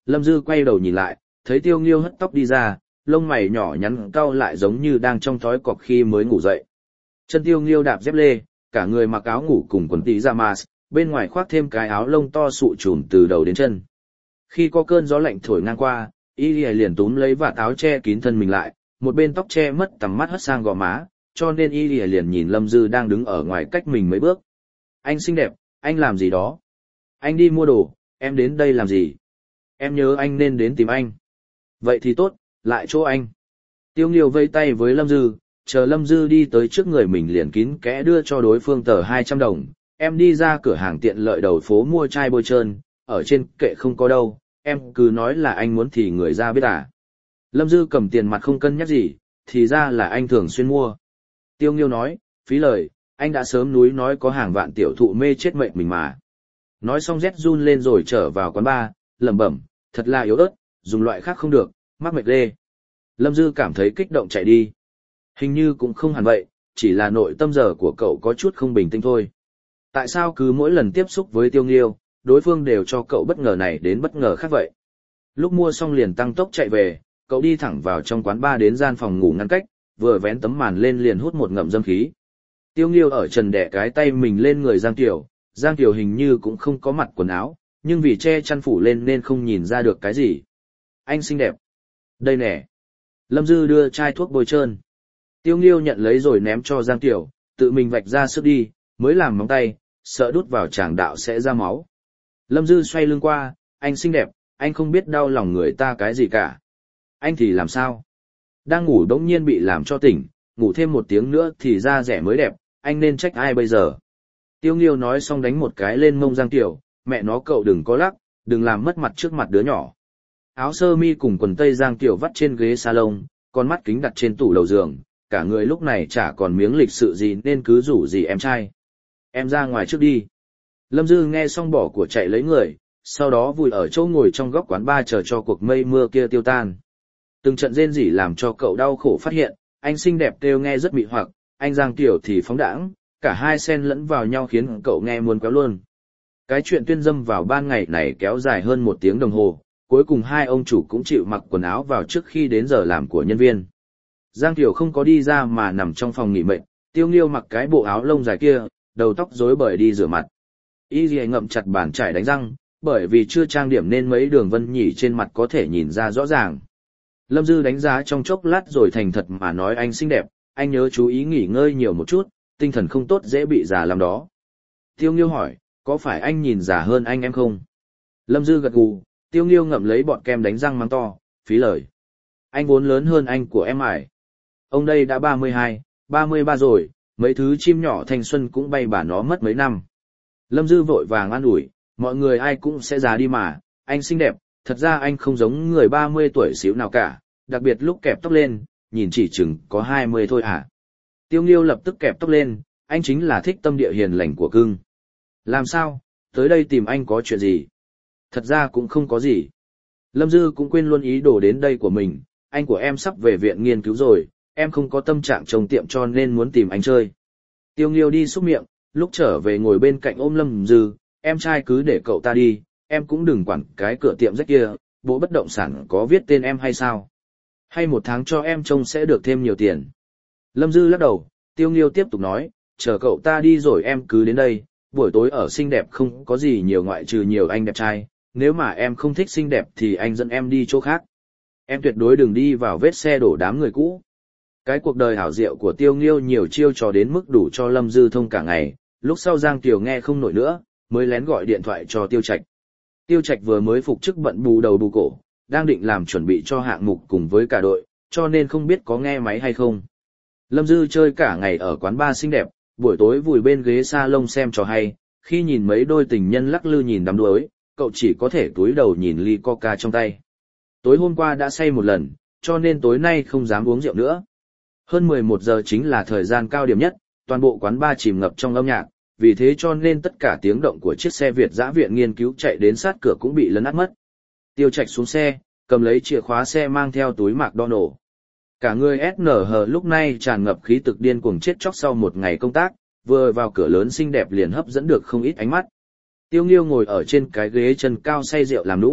Lâm Dư quay đầu nhìn lại, thấy Tiêu Nghiêu hất tóc đi ra, lông mày nhỏ nhắn cau lại giống như đang trong thói cọp khi mới ngủ dậy. Chân Tiêu Nghiêu đạp dép lê, cả người mặc áo ngủ cùng quần tí da mas, bên ngoài khoác thêm cái áo lông to sụ trùm từ đầu đến chân. Khi có cơn gió lạnh thổi ngang qua, y liền túm lấy vạt áo che kín thân mình lại, một bên tóc che mất tầm mắt hất sang gò má, cho nên y liền nhìn Lâm Dư đang đứng ở ngoài cách mình mấy bước. Anh xinh đẹp, anh làm gì đó? Anh đi mua đồ, em đến đây làm gì? Em nhớ anh nên đến tìm anh. Vậy thì tốt, lại chỗ anh. Tiêu Nghiêu vây tay với Lâm Dư, chờ Lâm Dư đi tới trước người mình liền kín kẽ đưa cho đối phương tờ hai trăm đồng. Em đi ra cửa hàng tiện lợi đầu phố mua chai bôi trơn, ở trên kệ không có đâu, em cứ nói là anh muốn thì người ra biết à. Lâm Dư cầm tiền mặt không cân nhắc gì, thì ra là anh thường xuyên mua. Tiêu Nghiêu nói, phí lời, anh đã sớm núi nói có hàng vạn tiểu thụ mê chết mệnh mình mà. Nói xong rét run lên rồi trở vào quán bar, lẩm bẩm, thật là yếu ớt, dùng loại khác không được, mắc mệt ghê. Lâm Dư cảm thấy kích động chạy đi. Hình như cũng không hẳn vậy, chỉ là nội tâm giờ của cậu có chút không bình tĩnh thôi. Tại sao cứ mỗi lần tiếp xúc với Tiêu Nghiêu, đối phương đều cho cậu bất ngờ này đến bất ngờ khác vậy? Lúc mua xong liền tăng tốc chạy về, cậu đi thẳng vào trong quán bar đến gian phòng ngủ ngăn cách, vừa vén tấm màn lên liền hút một ngụm dâm khí. Tiêu Nghiêu ở trần đẻ cái tay mình lên người Giang Tiểu, Giang Tiểu hình như cũng không có mặc quần áo, nhưng vì che chăn phủ lên nên không nhìn ra được cái gì. Anh xinh đẹp. Đây nè. Lâm Dư đưa chai thuốc bôi trơn. Tiêu Nghiêu nhận lấy rồi ném cho Giang Tiểu, tự mình vạch ra sức đi, mới làm móng tay, sợ đút vào tràng đạo sẽ ra máu. Lâm Dư xoay lưng qua, anh xinh đẹp, anh không biết đau lòng người ta cái gì cả. Anh thì làm sao? Đang ngủ đống nhiên bị làm cho tỉnh, ngủ thêm một tiếng nữa thì da rẻ mới đẹp, anh nên trách ai bây giờ? Tiêu Nghiêu nói xong đánh một cái lên mông Giang Tiểu, mẹ nó cậu đừng có lắc, đừng làm mất mặt trước mặt đứa nhỏ. Áo sơ mi cùng quần tây Giang Tiểu vắt trên ghế salon, con mắt kính đặt trên tủ đầu giường, cả người lúc này chả còn miếng lịch sự gì nên cứ rủ gì em trai. Em ra ngoài trước đi. Lâm Dư nghe xong bỏ của chạy lấy người, sau đó vùi ở chỗ ngồi trong góc quán bar chờ cho cuộc mây mưa kia tiêu tan. Từng trận rên rỉ làm cho cậu đau khổ phát hiện, anh xinh đẹp kêu nghe rất mị hoặc, anh Giang Tiểu thì phóng đãng, cả hai xen lẫn vào nhau khiến cậu nghe muốn kéo luôn. Cái chuyện tuyên dâm vào ban ngày này kéo dài hơn một tiếng đồng hồ, cuối cùng hai ông chủ cũng chịu mặc quần áo vào trước khi đến giờ làm của nhân viên. Giang Tiểu không có đi ra mà nằm trong phòng nghỉ mệt, Tiêu Nghiêu mặc cái bộ áo lông dài kia, đầu tóc rối bời đi rửa mặt. Y Lì ngậm chặt bàn chải đánh răng, bởi vì chưa trang điểm nên mấy đường vân nhỉ trên mặt có thể nhìn ra rõ ràng. Lâm Dư đánh giá trong chốc lát rồi thành thật mà nói anh xinh đẹp, anh nhớ chú ý nghỉ ngơi nhiều một chút, tinh thần không tốt dễ bị già làm đó. Tiêu Nghiêu hỏi, có phải anh nhìn già hơn anh em không? Lâm Dư gật gù, Tiêu Nghiêu ngậm lấy bọt kem đánh răng mắng to, phí lời. Anh vốn lớn hơn anh của em ải. Ông đây đã ba mươi hai, ba mươi ba rồi, mấy thứ chim nhỏ thanh xuân cũng bay bà nó mất mấy năm. Lâm Dư vội vàng an ủi, mọi người ai cũng sẽ già đi mà, anh xinh đẹp, thật ra anh không giống người ba mươi tuổi xíu nào cả, đặc biệt lúc kẹp tóc lên, nhìn chỉ chừng có hai mươi thôi à. Tiêu Nghiêu lập tức kẹp tóc lên, anh chính là thích tâm địa hiền lành của cưng. Làm sao, tới đây tìm anh có chuyện gì? Thật ra cũng không có gì. Lâm Dư cũng quên luôn ý đồ đến đây của mình, anh của em sắp về viện nghiên cứu rồi, em không có tâm trạng trông tiệm cho nên muốn tìm anh chơi. Tiêu Nghiêu đi xúc miệng, lúc trở về ngồi bên cạnh ôm Lâm Dư, em trai cứ để cậu ta đi, em cũng đừng quản cái cửa tiệm rách kia, bộ bất động sản có viết tên em hay sao? Hay một tháng cho em trông sẽ được thêm nhiều tiền. Lâm Dư lắc đầu, Tiêu Nghiêu tiếp tục nói, chờ cậu ta đi rồi em cứ đến đây, buổi tối ở xinh đẹp không có gì nhiều ngoại trừ nhiều anh đẹp trai, nếu mà em không thích xinh đẹp thì anh dẫn em đi chỗ khác. Em tuyệt đối đừng đi vào vết xe đổ đám người cũ. Cái cuộc đời hảo diệu của Tiêu Nghiêu nhiều chiêu trò đến mức đủ cho Lâm Dư thông cả ngày, lúc sau Giang Tiểu nghe không nổi nữa, mới lén gọi điện thoại cho Tiêu Trạch. Tiêu Trạch vừa mới phục chức bận bù đầu bù cổ, đang định làm chuẩn bị cho hạng mục cùng với cả đội, cho nên không biết có nghe máy hay không. Lâm Dư chơi cả ngày ở quán bar xinh đẹp, buổi tối vùi bên ghế salon xem trò hay, khi nhìn mấy đôi tình nhân lắc lư nhìn đắm đuối, cậu chỉ có thể cúi đầu nhìn ly coca trong tay. Tối hôm qua đã say một lần, cho nên tối nay không dám uống rượu nữa. Hơn mười một giờ chính là thời gian cao điểm nhất, toàn bộ quán bar chìm ngập trong âm nhạc, vì thế cho nên tất cả tiếng động của chiếc xe Việt dã viện nghiên cứu chạy đến sát cửa cũng bị lấn át mất. Tiêu Trạch xuống xe, cầm lấy chìa khóa xe mang theo túi McDonald. Cả người ét en hát lúc này tràn ngập khí tức điên cuồng chết chóc sau một ngày công tác, vừa vào cửa lớn xinh đẹp liền hấp dẫn được không ít ánh mắt. Tiêu Nghiêu ngồi ở trên cái ghế chân cao say rượu làm nũng,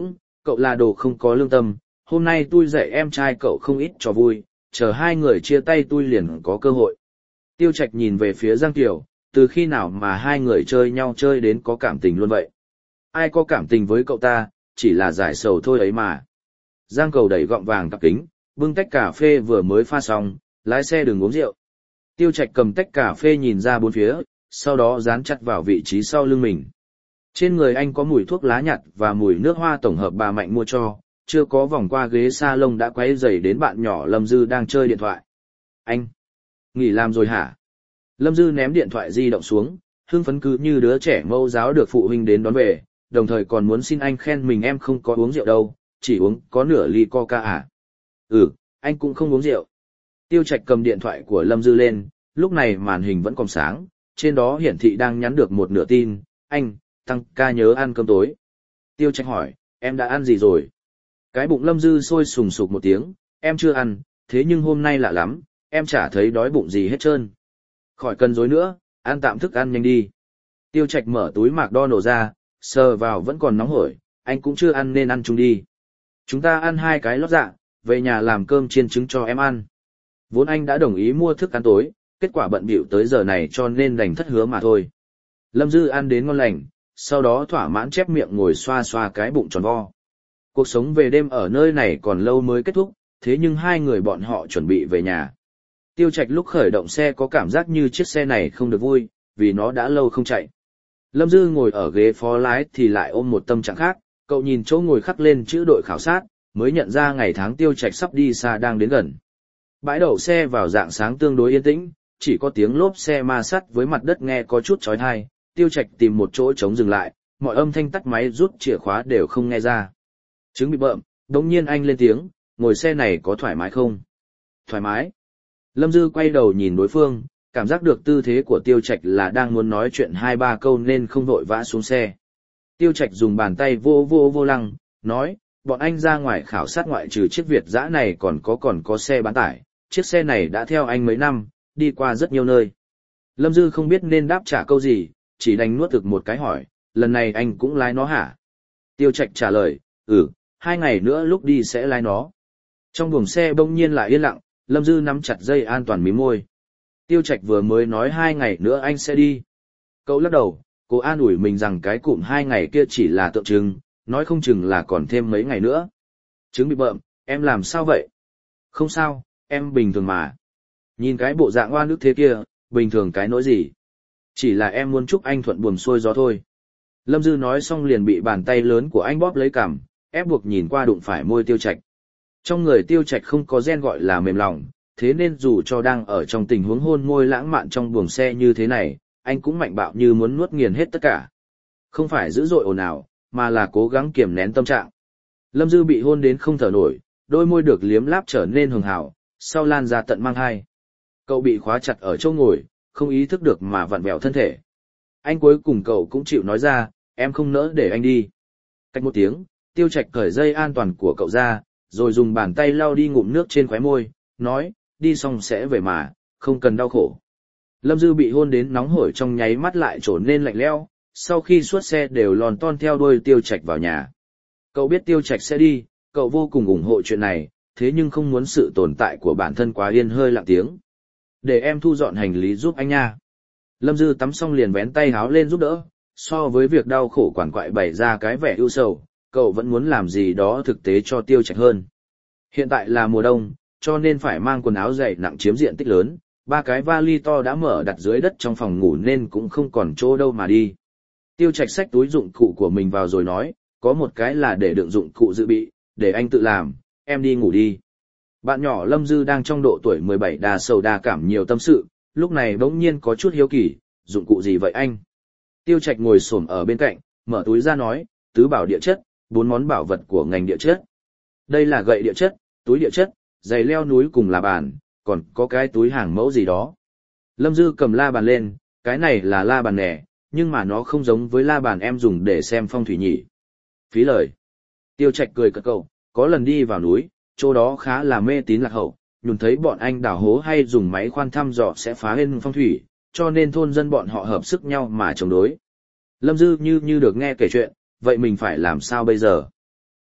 cậu là đồ không có lương tâm, hôm nay tôi dạy em trai cậu không ít trò vui, chờ hai người chia tay tôi liền có cơ hội. Tiêu Trạch nhìn về phía Giang Kiều, từ khi nào mà hai người chơi nhau chơi đến có cảm tình luôn vậy? Ai có cảm tình với cậu ta, chỉ là giải sầu thôi ấy mà. Giang Cầu đẩy gọng vàng cặp kính, bưng tách cà phê vừa mới pha xong, lái xe đừng uống rượu. Tiêu Trạch cầm tách cà phê nhìn ra bốn phía, sau đó dán chặt vào vị trí sau lưng mình. Trên người anh có mùi thuốc lá nhặt và mùi nước hoa tổng hợp bà Mạnh mua cho, chưa có vòng qua ghế salon đã quấy rầy đến bạn nhỏ Lâm Dư đang chơi điện thoại. Anh, nghỉ làm rồi hả? Lâm Dư ném điện thoại di động xuống, hưng phấn cứ như đứa trẻ mẫu giáo được phụ huynh đến đón về, đồng thời còn muốn xin anh khen mình em không có uống rượu đâu, chỉ uống có nửa ly coca à? Ừ, anh cũng không uống rượu. Tiêu Trạch cầm điện thoại của Lâm Dư lên, lúc này màn hình vẫn còn sáng, trên đó hiển thị đang nhắn được một nửa tin, anh, tăng ca nhớ ăn cơm tối. Tiêu Trạch hỏi, em đã ăn gì rồi? Cái bụng Lâm Dư sôi sùng sục một tiếng, em chưa ăn, thế nhưng hôm nay lạ lắm, em chả thấy đói bụng gì hết trơn. Khỏi cần dối nữa, ăn tạm thức ăn nhanh đi. Tiêu Trạch mở túi mạc đo nổ ra, sờ vào vẫn còn nóng hổi, anh cũng chưa ăn nên ăn chung đi. Chúng ta ăn hai cái lót dạ, về nhà làm cơm chiên trứng cho em ăn. Vốn anh đã đồng ý mua thức ăn tối, kết quả bận bịu tới giờ này cho nên đành thất hứa mà thôi. Lâm Dư ăn đến ngon lành, sau đó thỏa mãn chép miệng ngồi xoa xoa cái bụng tròn vo. Cuộc sống về đêm ở nơi này còn lâu mới kết thúc, thế nhưng hai người bọn họ chuẩn bị về nhà. Tiêu Trạch lúc khởi động xe có cảm giác như chiếc xe này không được vui, vì nó đã lâu không chạy. Lâm Dư ngồi ở ghế phó lái thì lại ôm một tâm trạng khác, cậu nhìn chỗ ngồi khắc lên chữ đội khảo sát, mới nhận ra ngày tháng Tiêu Trạch sắp đi xa đang đến gần. Bãi đậu xe vào dạng sáng tương đối yên tĩnh, chỉ có tiếng lốp xe ma sắt với mặt đất nghe có chút chói tai. Tiêu Trạch tìm một chỗ trống dừng lại, mọi âm thanh tắt máy rút chìa khóa đều không nghe ra. Trứng bị bợm, đống nhiên anh lên tiếng, ngồi xe này có thoải mái không? Thoải mái. Lâm Dư quay đầu nhìn đối phương, cảm giác được tư thế của Tiêu Trạch là đang muốn nói chuyện hai ba câu nên không vội vã xuống xe. Tiêu Trạch dùng bàn tay vô vô vô lăng, nói, bọn anh ra ngoài khảo sát ngoại trừ chiếc Việt dã này còn có còn có xe bán tải, chiếc xe này đã theo anh mấy năm, đi qua rất nhiều nơi. Lâm Dư không biết nên đáp trả câu gì, chỉ đành nuốt thực một cái hỏi, lần này anh cũng lái nó hả? Tiêu Trạch trả lời, ừ, hai ngày nữa lúc đi sẽ lái nó. Trong buồng xe bỗng nhiên lại yên lặng, Lâm Dư nắm chặt dây an toàn mím môi. Tiêu Trạch vừa mới nói hai ngày nữa anh sẽ đi. Cậu lắc đầu, cô an ủi mình rằng cái cụm hai ngày kia chỉ là tượng trưng, nói không chừng là còn thêm mấy ngày nữa. Trứng bị bợm, em làm sao vậy? Không sao, em bình thường mà. Nhìn cái bộ dạng oan ức thế kia, bình thường cái nỗi gì? Chỉ là em muốn chúc anh thuận buồm xuôi gió thôi. Lâm Dư nói xong liền bị bàn tay lớn của anh bóp lấy cằm, ép buộc nhìn qua đụng phải môi Tiêu Trạch. Trong người Tiêu Trạch không có gen gọi là mềm lòng, thế nên dù cho đang ở trong tình huống hôn môi lãng mạn trong buồng xe như thế này, anh cũng mạnh bạo như muốn nuốt nghiền hết tất cả. Không phải dữ dội ồn ào, mà là cố gắng kiềm nén tâm trạng. Lâm Dư bị hôn đến không thở nổi, đôi môi được liếm láp trở nên hường hào, sau lan ra tận mang hai. Cậu bị khóa chặt ở chỗ ngồi, không ý thức được mà vặn vẹo thân thể. Anh cuối cùng cậu cũng chịu nói ra, em không nỡ để anh đi. Cách một tiếng, Tiêu Trạch cởi dây an toàn của cậu ra, rồi dùng bàn tay lau đi ngụm nước trên khóe môi, nói, đi xong sẽ về mà, không cần đau khổ. Lâm Dư bị hôn đến nóng hổi trong nháy mắt lại trở nên lạnh lẽo, sau khi suốt xe đều lòn ton theo đuôi Tiêu Trạch vào nhà. Cậu biết Tiêu Trạch sẽ đi, cậu vô cùng ủng hộ chuyện này, thế nhưng không muốn sự tồn tại của bản thân quá yên hơi lặng tiếng. Để em thu dọn hành lý giúp anh nha. Lâm Dư tắm xong liền vén tay háo lên giúp đỡ, so với việc đau khổ quản quại bày ra cái vẻ ưu sầu, cậu vẫn muốn làm gì đó thực tế cho Tiêu Trạch hơn. Hiện tại là mùa đông, cho nên phải mang quần áo dày nặng chiếm diện tích lớn, ba cái vali to đã mở đặt dưới đất trong phòng ngủ nên cũng không còn chỗ đâu mà đi. Tiêu Trạch xách túi dụng cụ của mình vào rồi nói, có một cái là để đựng dụng cụ dự bị, để anh tự làm, em đi ngủ đi. Bạn nhỏ Lâm Dư đang trong độ tuổi mười bảy đa sầu đa cảm nhiều tâm sự, lúc này bỗng nhiên có chút hiếu kỳ, dụng cụ gì vậy anh? Tiêu Trạch ngồi xổm ở bên cạnh, mở túi ra nói, tứ bảo địa chất, bốn món bảo vật của ngành địa chất. Đây là gậy địa chất, túi địa chất, giày leo núi cùng la bàn, còn có cái túi hàng mẫu gì đó. Lâm Dư cầm la bàn lên, cái này là la bàn nẻ, nhưng mà nó không giống với la bàn em dùng để xem phong thủy nhỉ. Phí lời. Tiêu Trạch cười cợt cậu, có lần đi vào núi, chỗ đó khá là mê tín lạc hậu, nhìn thấy bọn anh đào hố hay dùng máy khoan thăm dò sẽ phá lên phong thủy, cho nên thôn dân bọn họ hợp sức nhau mà chống đối. Lâm Dư như như được nghe kể chuyện, vậy mình phải làm sao bây giờ?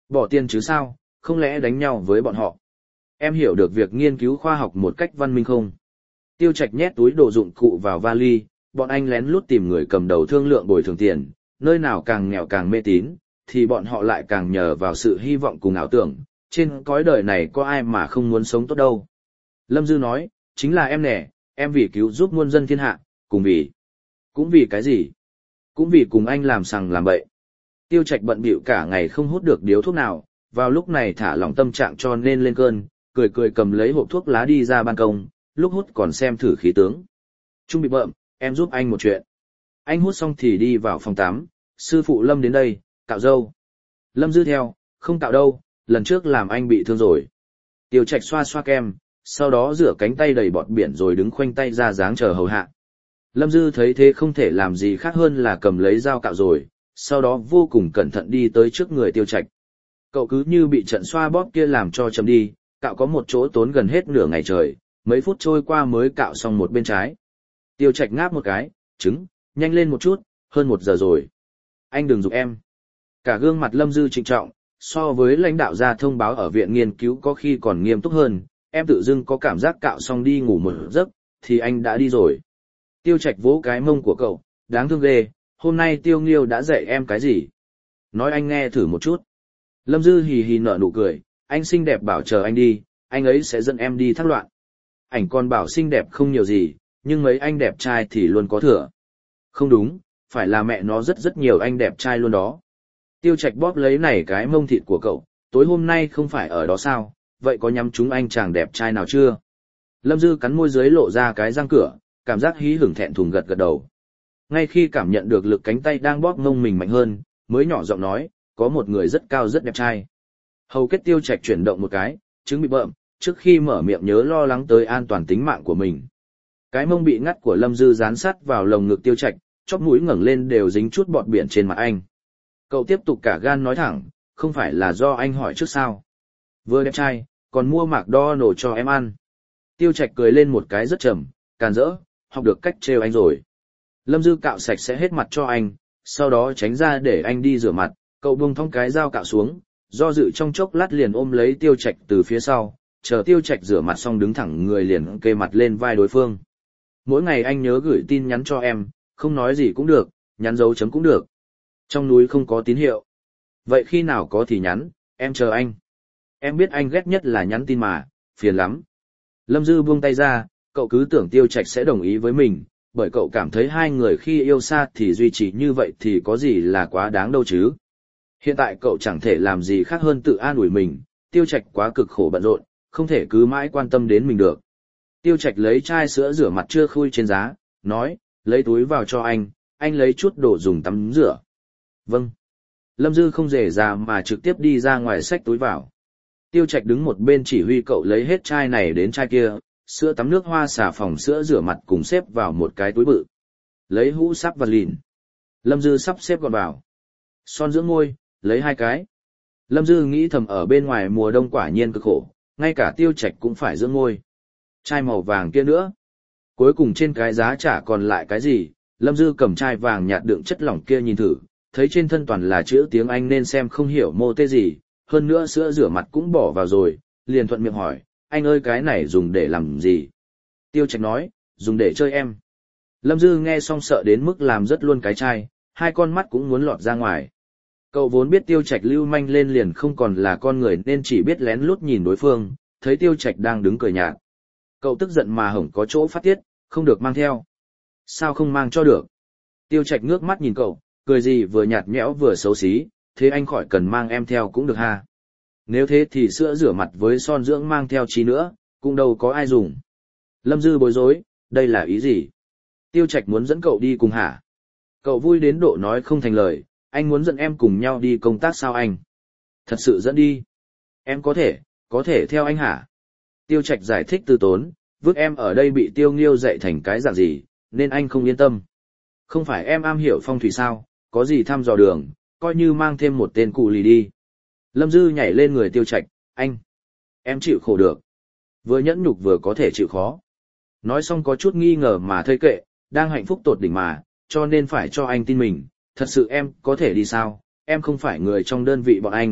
Bỏ tiền chứ sao, không lẽ đánh nhau với bọn họ? Em hiểu được việc nghiên cứu khoa học một cách văn minh không? Tiêu Trạch nhét túi đồ dụng cụ vào vali, bọn anh lén lút tìm người cầm đầu thương lượng bồi thường tiền, nơi nào càng nghèo càng mê tín, thì bọn họ lại càng nhờ vào sự hy vọng cùng ảo tưởng, trên cõi đời này có ai mà không muốn sống tốt đâu. Lâm Dư nói, chính là em nè, em vì cứu giúp muôn dân thiên hạ, cùng vì... Cũng vì cái gì? Cũng vì cùng anh làm sằng làm bậy. Tiêu Trạch bận bịu cả ngày không hút được điếu thuốc nào, vào lúc này thả lỏng tâm trạng cho nên lên cơn, cười cười cầm lấy hộp thuốc lá đi ra ban công, lúc hút còn xem thử khí tướng. Trung bị bợm, em giúp anh một chuyện. Anh hút xong thì đi vào phòng tắm, sư phụ Lâm đến đây, cạo râu. Lâm Dư theo, không cạo đâu, lần trước làm anh bị thương rồi. Tiêu Trạch xoa xoa kem, sau đó rửa cánh tay đầy bọt biển rồi đứng khoanh tay ra dáng chờ hầu hạ. Lâm Dư thấy thế không thể làm gì khác hơn là cầm lấy dao cạo rồi, sau đó vô cùng cẩn thận đi tới trước người Tiêu Trạch. Cậu cứ như bị trận xoa bóp kia làm cho chấm đi, cạo có một chỗ tốn gần hết nửa ngày trời, mấy phút trôi qua mới cạo xong một bên trái. Tiêu Trạch ngáp một cái, trứng, nhanh lên một chút, hơn một giờ rồi. Anh đừng giục em. Cả gương mặt Lâm Dư trịnh trọng, so với lãnh đạo ra thông báo ở viện nghiên cứu có khi còn nghiêm túc hơn, em tự dưng có cảm giác cạo xong đi ngủ một giấc, thì anh đã đi rồi. Tiêu Trạch vỗ cái mông của cậu, đáng thương ghê, hôm nay Tiêu Nghiêu đã dạy em cái gì? Nói anh nghe thử một chút. Lâm Dư hì hì nở nụ cười, anh xinh đẹp bảo chờ anh đi, anh ấy sẽ dẫn em đi thác loạn. Ảnh còn bảo xinh đẹp không nhiều gì, nhưng mấy anh đẹp trai thì luôn có thừa. Không đúng, phải là mẹ nó rất rất nhiều anh đẹp trai luôn đó. Tiêu Trạch bóp lấy này cái mông thịt của cậu, tối hôm nay không phải ở đó sao, vậy có nhắm trúng anh chàng đẹp trai nào chưa? Lâm Dư cắn môi dưới lộ ra cái răng cửa, cảm giác hí hửng thẹn thùng gật gật đầu. Ngay khi cảm nhận được lực cánh tay đang bóp mông mình mạnh hơn, mới nhỏ giọng nói, có một người rất cao rất đẹp trai. Hầu kết Tiêu Trạch chuyển động một cái, chứng bị bợm, trước khi mở miệng nhớ lo lắng tới an toàn tính mạng của mình. Cái mông bị ngắt của Lâm Dư dán sát vào lồng ngực Tiêu Trạch, chóp mũi ngẩng lên đều dính chút bọt biển trên mặt anh. Cậu tiếp tục cả gan nói thẳng, không phải là do anh hỏi trước sao? Vừa đẹp trai, còn mua mạc đo nổ cho em ăn. Tiêu Trạch cười lên một cái rất trầm, càn rỡ, học được cách trêu anh rồi. Lâm Dư cạo sạch sẽ hết mặt cho anh, sau đó tránh ra để anh đi rửa mặt, cậu buông thong cái dao cạo xuống, do dự trong chốc lát liền ôm lấy Tiêu Trạch từ phía sau, chờ Tiêu Trạch rửa mặt xong đứng thẳng người liền kê mặt lên vai đối phương. Mỗi ngày anh nhớ gửi tin nhắn cho em, không nói gì cũng được, nhắn dấu chấm cũng được. Trong núi không có tín hiệu. Vậy khi nào có thì nhắn, em chờ anh. Em biết anh ghét nhất là nhắn tin mà, phiền lắm. Lâm Dư buông tay ra, cậu cứ tưởng Tiêu Trạch sẽ đồng ý với mình, bởi cậu cảm thấy hai người khi yêu xa thì duy trì như vậy thì có gì là quá đáng đâu chứ. Hiện tại cậu chẳng thể làm gì khác hơn tự an ủi mình, Tiêu Trạch quá cực khổ bận rộn, không thể cứ mãi quan tâm đến mình được. Tiêu Trạch lấy chai sữa rửa mặt chưa khui trên giá, nói, lấy túi vào cho anh, anh lấy chút đồ dùng tắm rửa. Vâng. Lâm Dư không dễ dàng mà trực tiếp đi ra ngoài xách túi vào. Tiêu Trạch đứng một bên chỉ huy cậu lấy hết chai này đến chai kia, sữa tắm nước hoa xà phòng sữa rửa mặt cùng xếp vào một cái túi bự. Lấy hũ sáp và lìn. Lâm Dư sắp xếp gọn vào. Son dưỡng môi, lấy hai cái. Lâm Dư nghĩ thầm ở bên ngoài mùa đông quả nhiên cực khổ, ngay cả Tiêu Trạch cũng phải dưỡng môi. Chai màu vàng kia nữa. Cuối cùng trên cái giá chả còn lại cái gì, Lâm Dư cầm chai vàng nhạt đựng chất lỏng kia nhìn thử, thấy trên thân toàn là chữ tiếng Anh nên xem không hiểu mô tê gì, hơn nữa sữa rửa mặt cũng bỏ vào rồi, liền thuận miệng hỏi, anh ơi cái này dùng để làm gì? Tiêu Trạch nói, dùng để chơi em. Lâm Dư nghe xong sợ đến mức làm rớt luôn cái chai, hai con mắt cũng muốn lọt ra ngoài. Cậu vốn biết Tiêu Trạch lưu manh lên liền không còn là con người nên chỉ biết lén lút nhìn đối phương, thấy Tiêu Trạch đang đứng cười nhạt. Cậu tức giận mà hổng có chỗ phát tiết, không được mang theo. Sao không mang cho được? Tiêu Trạch ngước mắt nhìn cậu, cười gì vừa nhạt nhẽo vừa xấu xí, thế anh khỏi cần mang em theo cũng được ha. Nếu thế thì sữa rửa mặt với son dưỡng mang theo chi nữa, cũng đâu có ai dùng. Lâm Dư bối rối, đây là ý gì? Tiêu Trạch muốn dẫn cậu đi cùng hả? Cậu vui đến độ nói không thành lời, anh muốn dẫn em cùng nhau đi công tác sao anh? Thật sự dẫn đi. Em có thể, có thể theo anh hả? Tiêu Trạch giải thích từ tốn, vứt em ở đây bị Tiêu Nghiêu dạy thành cái dạng gì, nên anh không yên tâm. Không phải em am hiểu phong thủy sao, có gì thăm dò đường, coi như mang thêm một tên cụ lì đi. Lâm Dư nhảy lên người Tiêu Trạch, anh, em chịu khổ được. Vừa nhẫn nhục vừa có thể chịu khó. Nói xong có chút nghi ngờ mà thơi kệ, đang hạnh phúc tột đỉnh mà, cho nên phải cho anh tin mình, thật sự em có thể đi sao, em không phải người trong đơn vị bọn anh,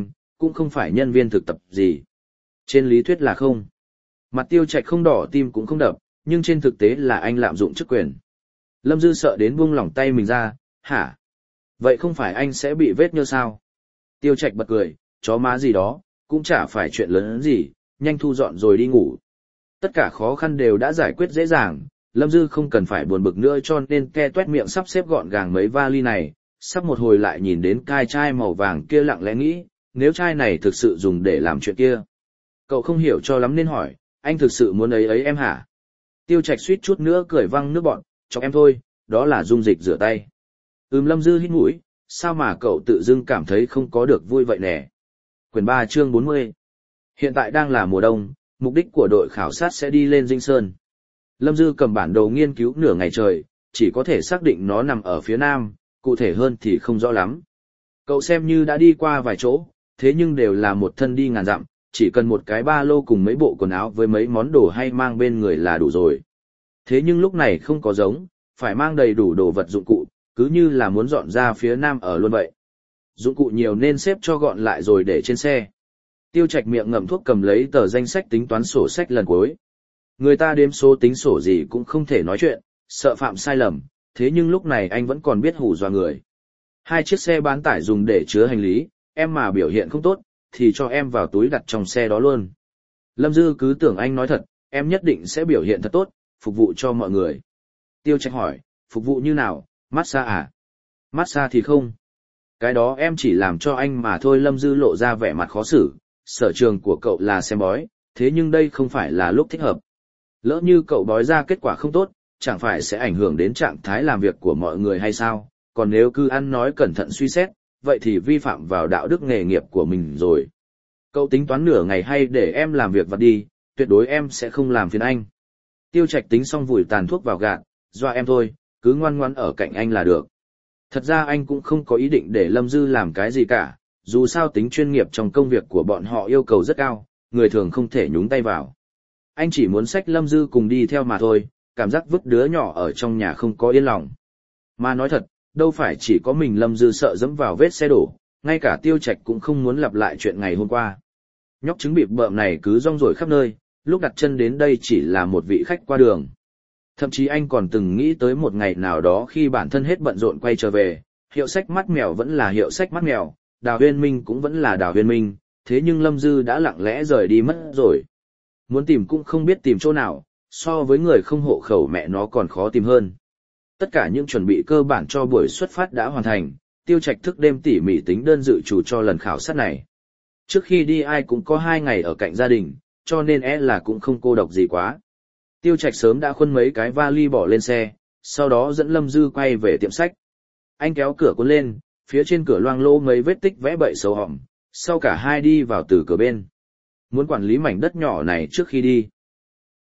cũng không phải nhân viên thực tập gì. Trên lý thuyết là không. Mặt Tiêu Trạch không đỏ tim cũng không đập, nhưng trên thực tế là anh lạm dụng chức quyền. Lâm Dư sợ đến buông lỏng tay mình ra, hả? Vậy không phải anh sẽ bị vết nhơ sao? Tiêu Trạch bật cười, chó má gì đó, cũng chả phải chuyện lớn gì, nhanh thu dọn rồi đi ngủ. Tất cả khó khăn đều đã giải quyết dễ dàng, Lâm Dư không cần phải buồn bực nữa cho nên ke tuét miệng sắp xếp gọn gàng mấy vali này, sắp một hồi lại nhìn đến cai chai màu vàng kia lặng lẽ nghĩ, nếu chai này thực sự dùng để làm chuyện kia. Cậu không hiểu cho lắm nên hỏi, anh thực sự muốn ấy ấy em hả? Tiêu Trạch suýt chút nữa cười văng nước bọn, cho em thôi, đó là dung dịch rửa tay. Ừm Lâm Dư hít mũi, sao mà cậu tự dưng cảm thấy không có được vui vậy nè. Quyển ba chương bốn mươi. Hiện tại đang là mùa đông, mục đích của đội khảo sát sẽ đi lên Dinh Sơn. Lâm Dư cầm bản đồ nghiên cứu nửa ngày trời, chỉ có thể xác định nó nằm ở phía nam, cụ thể hơn thì không rõ lắm. Cậu xem như đã đi qua vài chỗ, thế nhưng đều là một thân đi ngàn dặm, chỉ cần một cái ba lô cùng mấy bộ quần áo với mấy món đồ hay mang bên người là đủ rồi. Thế nhưng lúc này không có giống, phải mang đầy đủ đồ vật dụng cụ, cứ như là muốn dọn ra phía nam ở luôn vậy. Dụng cụ nhiều nên xếp cho gọn lại rồi để trên xe. Tiêu Trạch miệng ngậm thuốc cầm lấy tờ danh sách tính toán sổ sách lần cuối. Người ta đếm số tính sổ gì cũng không thể nói chuyện, sợ phạm sai lầm, thế nhưng lúc này anh vẫn còn biết hù dọa người. Hai chiếc xe bán tải dùng để chứa hành lý, em mà biểu hiện không tốt, thì cho em vào túi đặt trong xe đó luôn. Lâm Dư cứ tưởng anh nói thật, em nhất định sẽ biểu hiện thật tốt, phục vụ cho mọi người. Tiêu Trạch hỏi, phục vụ như nào, massage à? Massage thì không. Cái đó em chỉ làm cho anh mà thôi. Lâm Dư lộ ra vẻ mặt khó xử, sở trường của cậu là xem bói, thế nhưng đây không phải là lúc thích hợp. Lỡ như cậu bói ra kết quả không tốt, chẳng phải sẽ ảnh hưởng đến trạng thái làm việc của mọi người hay sao? Còn nếu cứ ăn nói cẩn thận suy xét, vậy thì vi phạm vào đạo đức nghề nghiệp của mình rồi. Cậu tính toán nửa ngày hay để em làm việc vặt đi, tuyệt đối em sẽ không làm phiền anh. Tiêu Trạch tính xong vùi tàn thuốc vào gạt, dọa em thôi, cứ ngoan ngoãn ở cạnh anh là được. Thật ra anh cũng không có ý định để Lâm Dư làm cái gì cả, dù sao tính chuyên nghiệp trong công việc của bọn họ yêu cầu rất cao, người thường không thể nhúng tay vào. Anh chỉ muốn xách Lâm Dư cùng đi theo mà thôi, cảm giác vứt đứa nhỏ ở trong nhà không có yên lòng. Mà nói thật, đâu phải chỉ có mình Lâm Dư sợ dẫm vào vết xe đổ, ngay cả Tiêu Trạch cũng không muốn lặp lại chuyện ngày hôm qua. Nhóc trứng bịp bợm này cứ rong ruổi khắp nơi, lúc đặt chân đến đây chỉ là một vị khách qua đường. Thậm chí anh còn từng nghĩ tới một ngày nào đó khi bản thân hết bận rộn quay trở về, hiệu sách mắt mèo vẫn là hiệu sách mắt mèo, Đào Huyên Minh cũng vẫn là Đào Huyên Minh, thế nhưng Lâm Dư đã lặng lẽ rời đi mất rồi. Muốn tìm cũng không biết tìm chỗ nào, so với người không hộ khẩu mẹ nó còn khó tìm hơn. Tất cả những chuẩn bị cơ bản cho buổi xuất phát đã hoàn thành, Tiêu Trạch thức đêm tỉ mỉ tính đơn dự trù cho lần khảo sát này. Trước khi đi ai cũng có hai ngày ở cạnh gia đình, cho nên e là cũng không cô độc gì quá. Tiêu Trạch sớm đã khuân mấy cái vali bỏ lên xe, sau đó dẫn Lâm Dư quay về tiệm sách. Anh kéo cửa cuốn lên, phía trên cửa loang lỗ mấy vết tích vẽ bậy xấu hỏng, sau cả hai đi vào từ cửa bên. Muốn quản lý mảnh đất nhỏ này trước khi đi.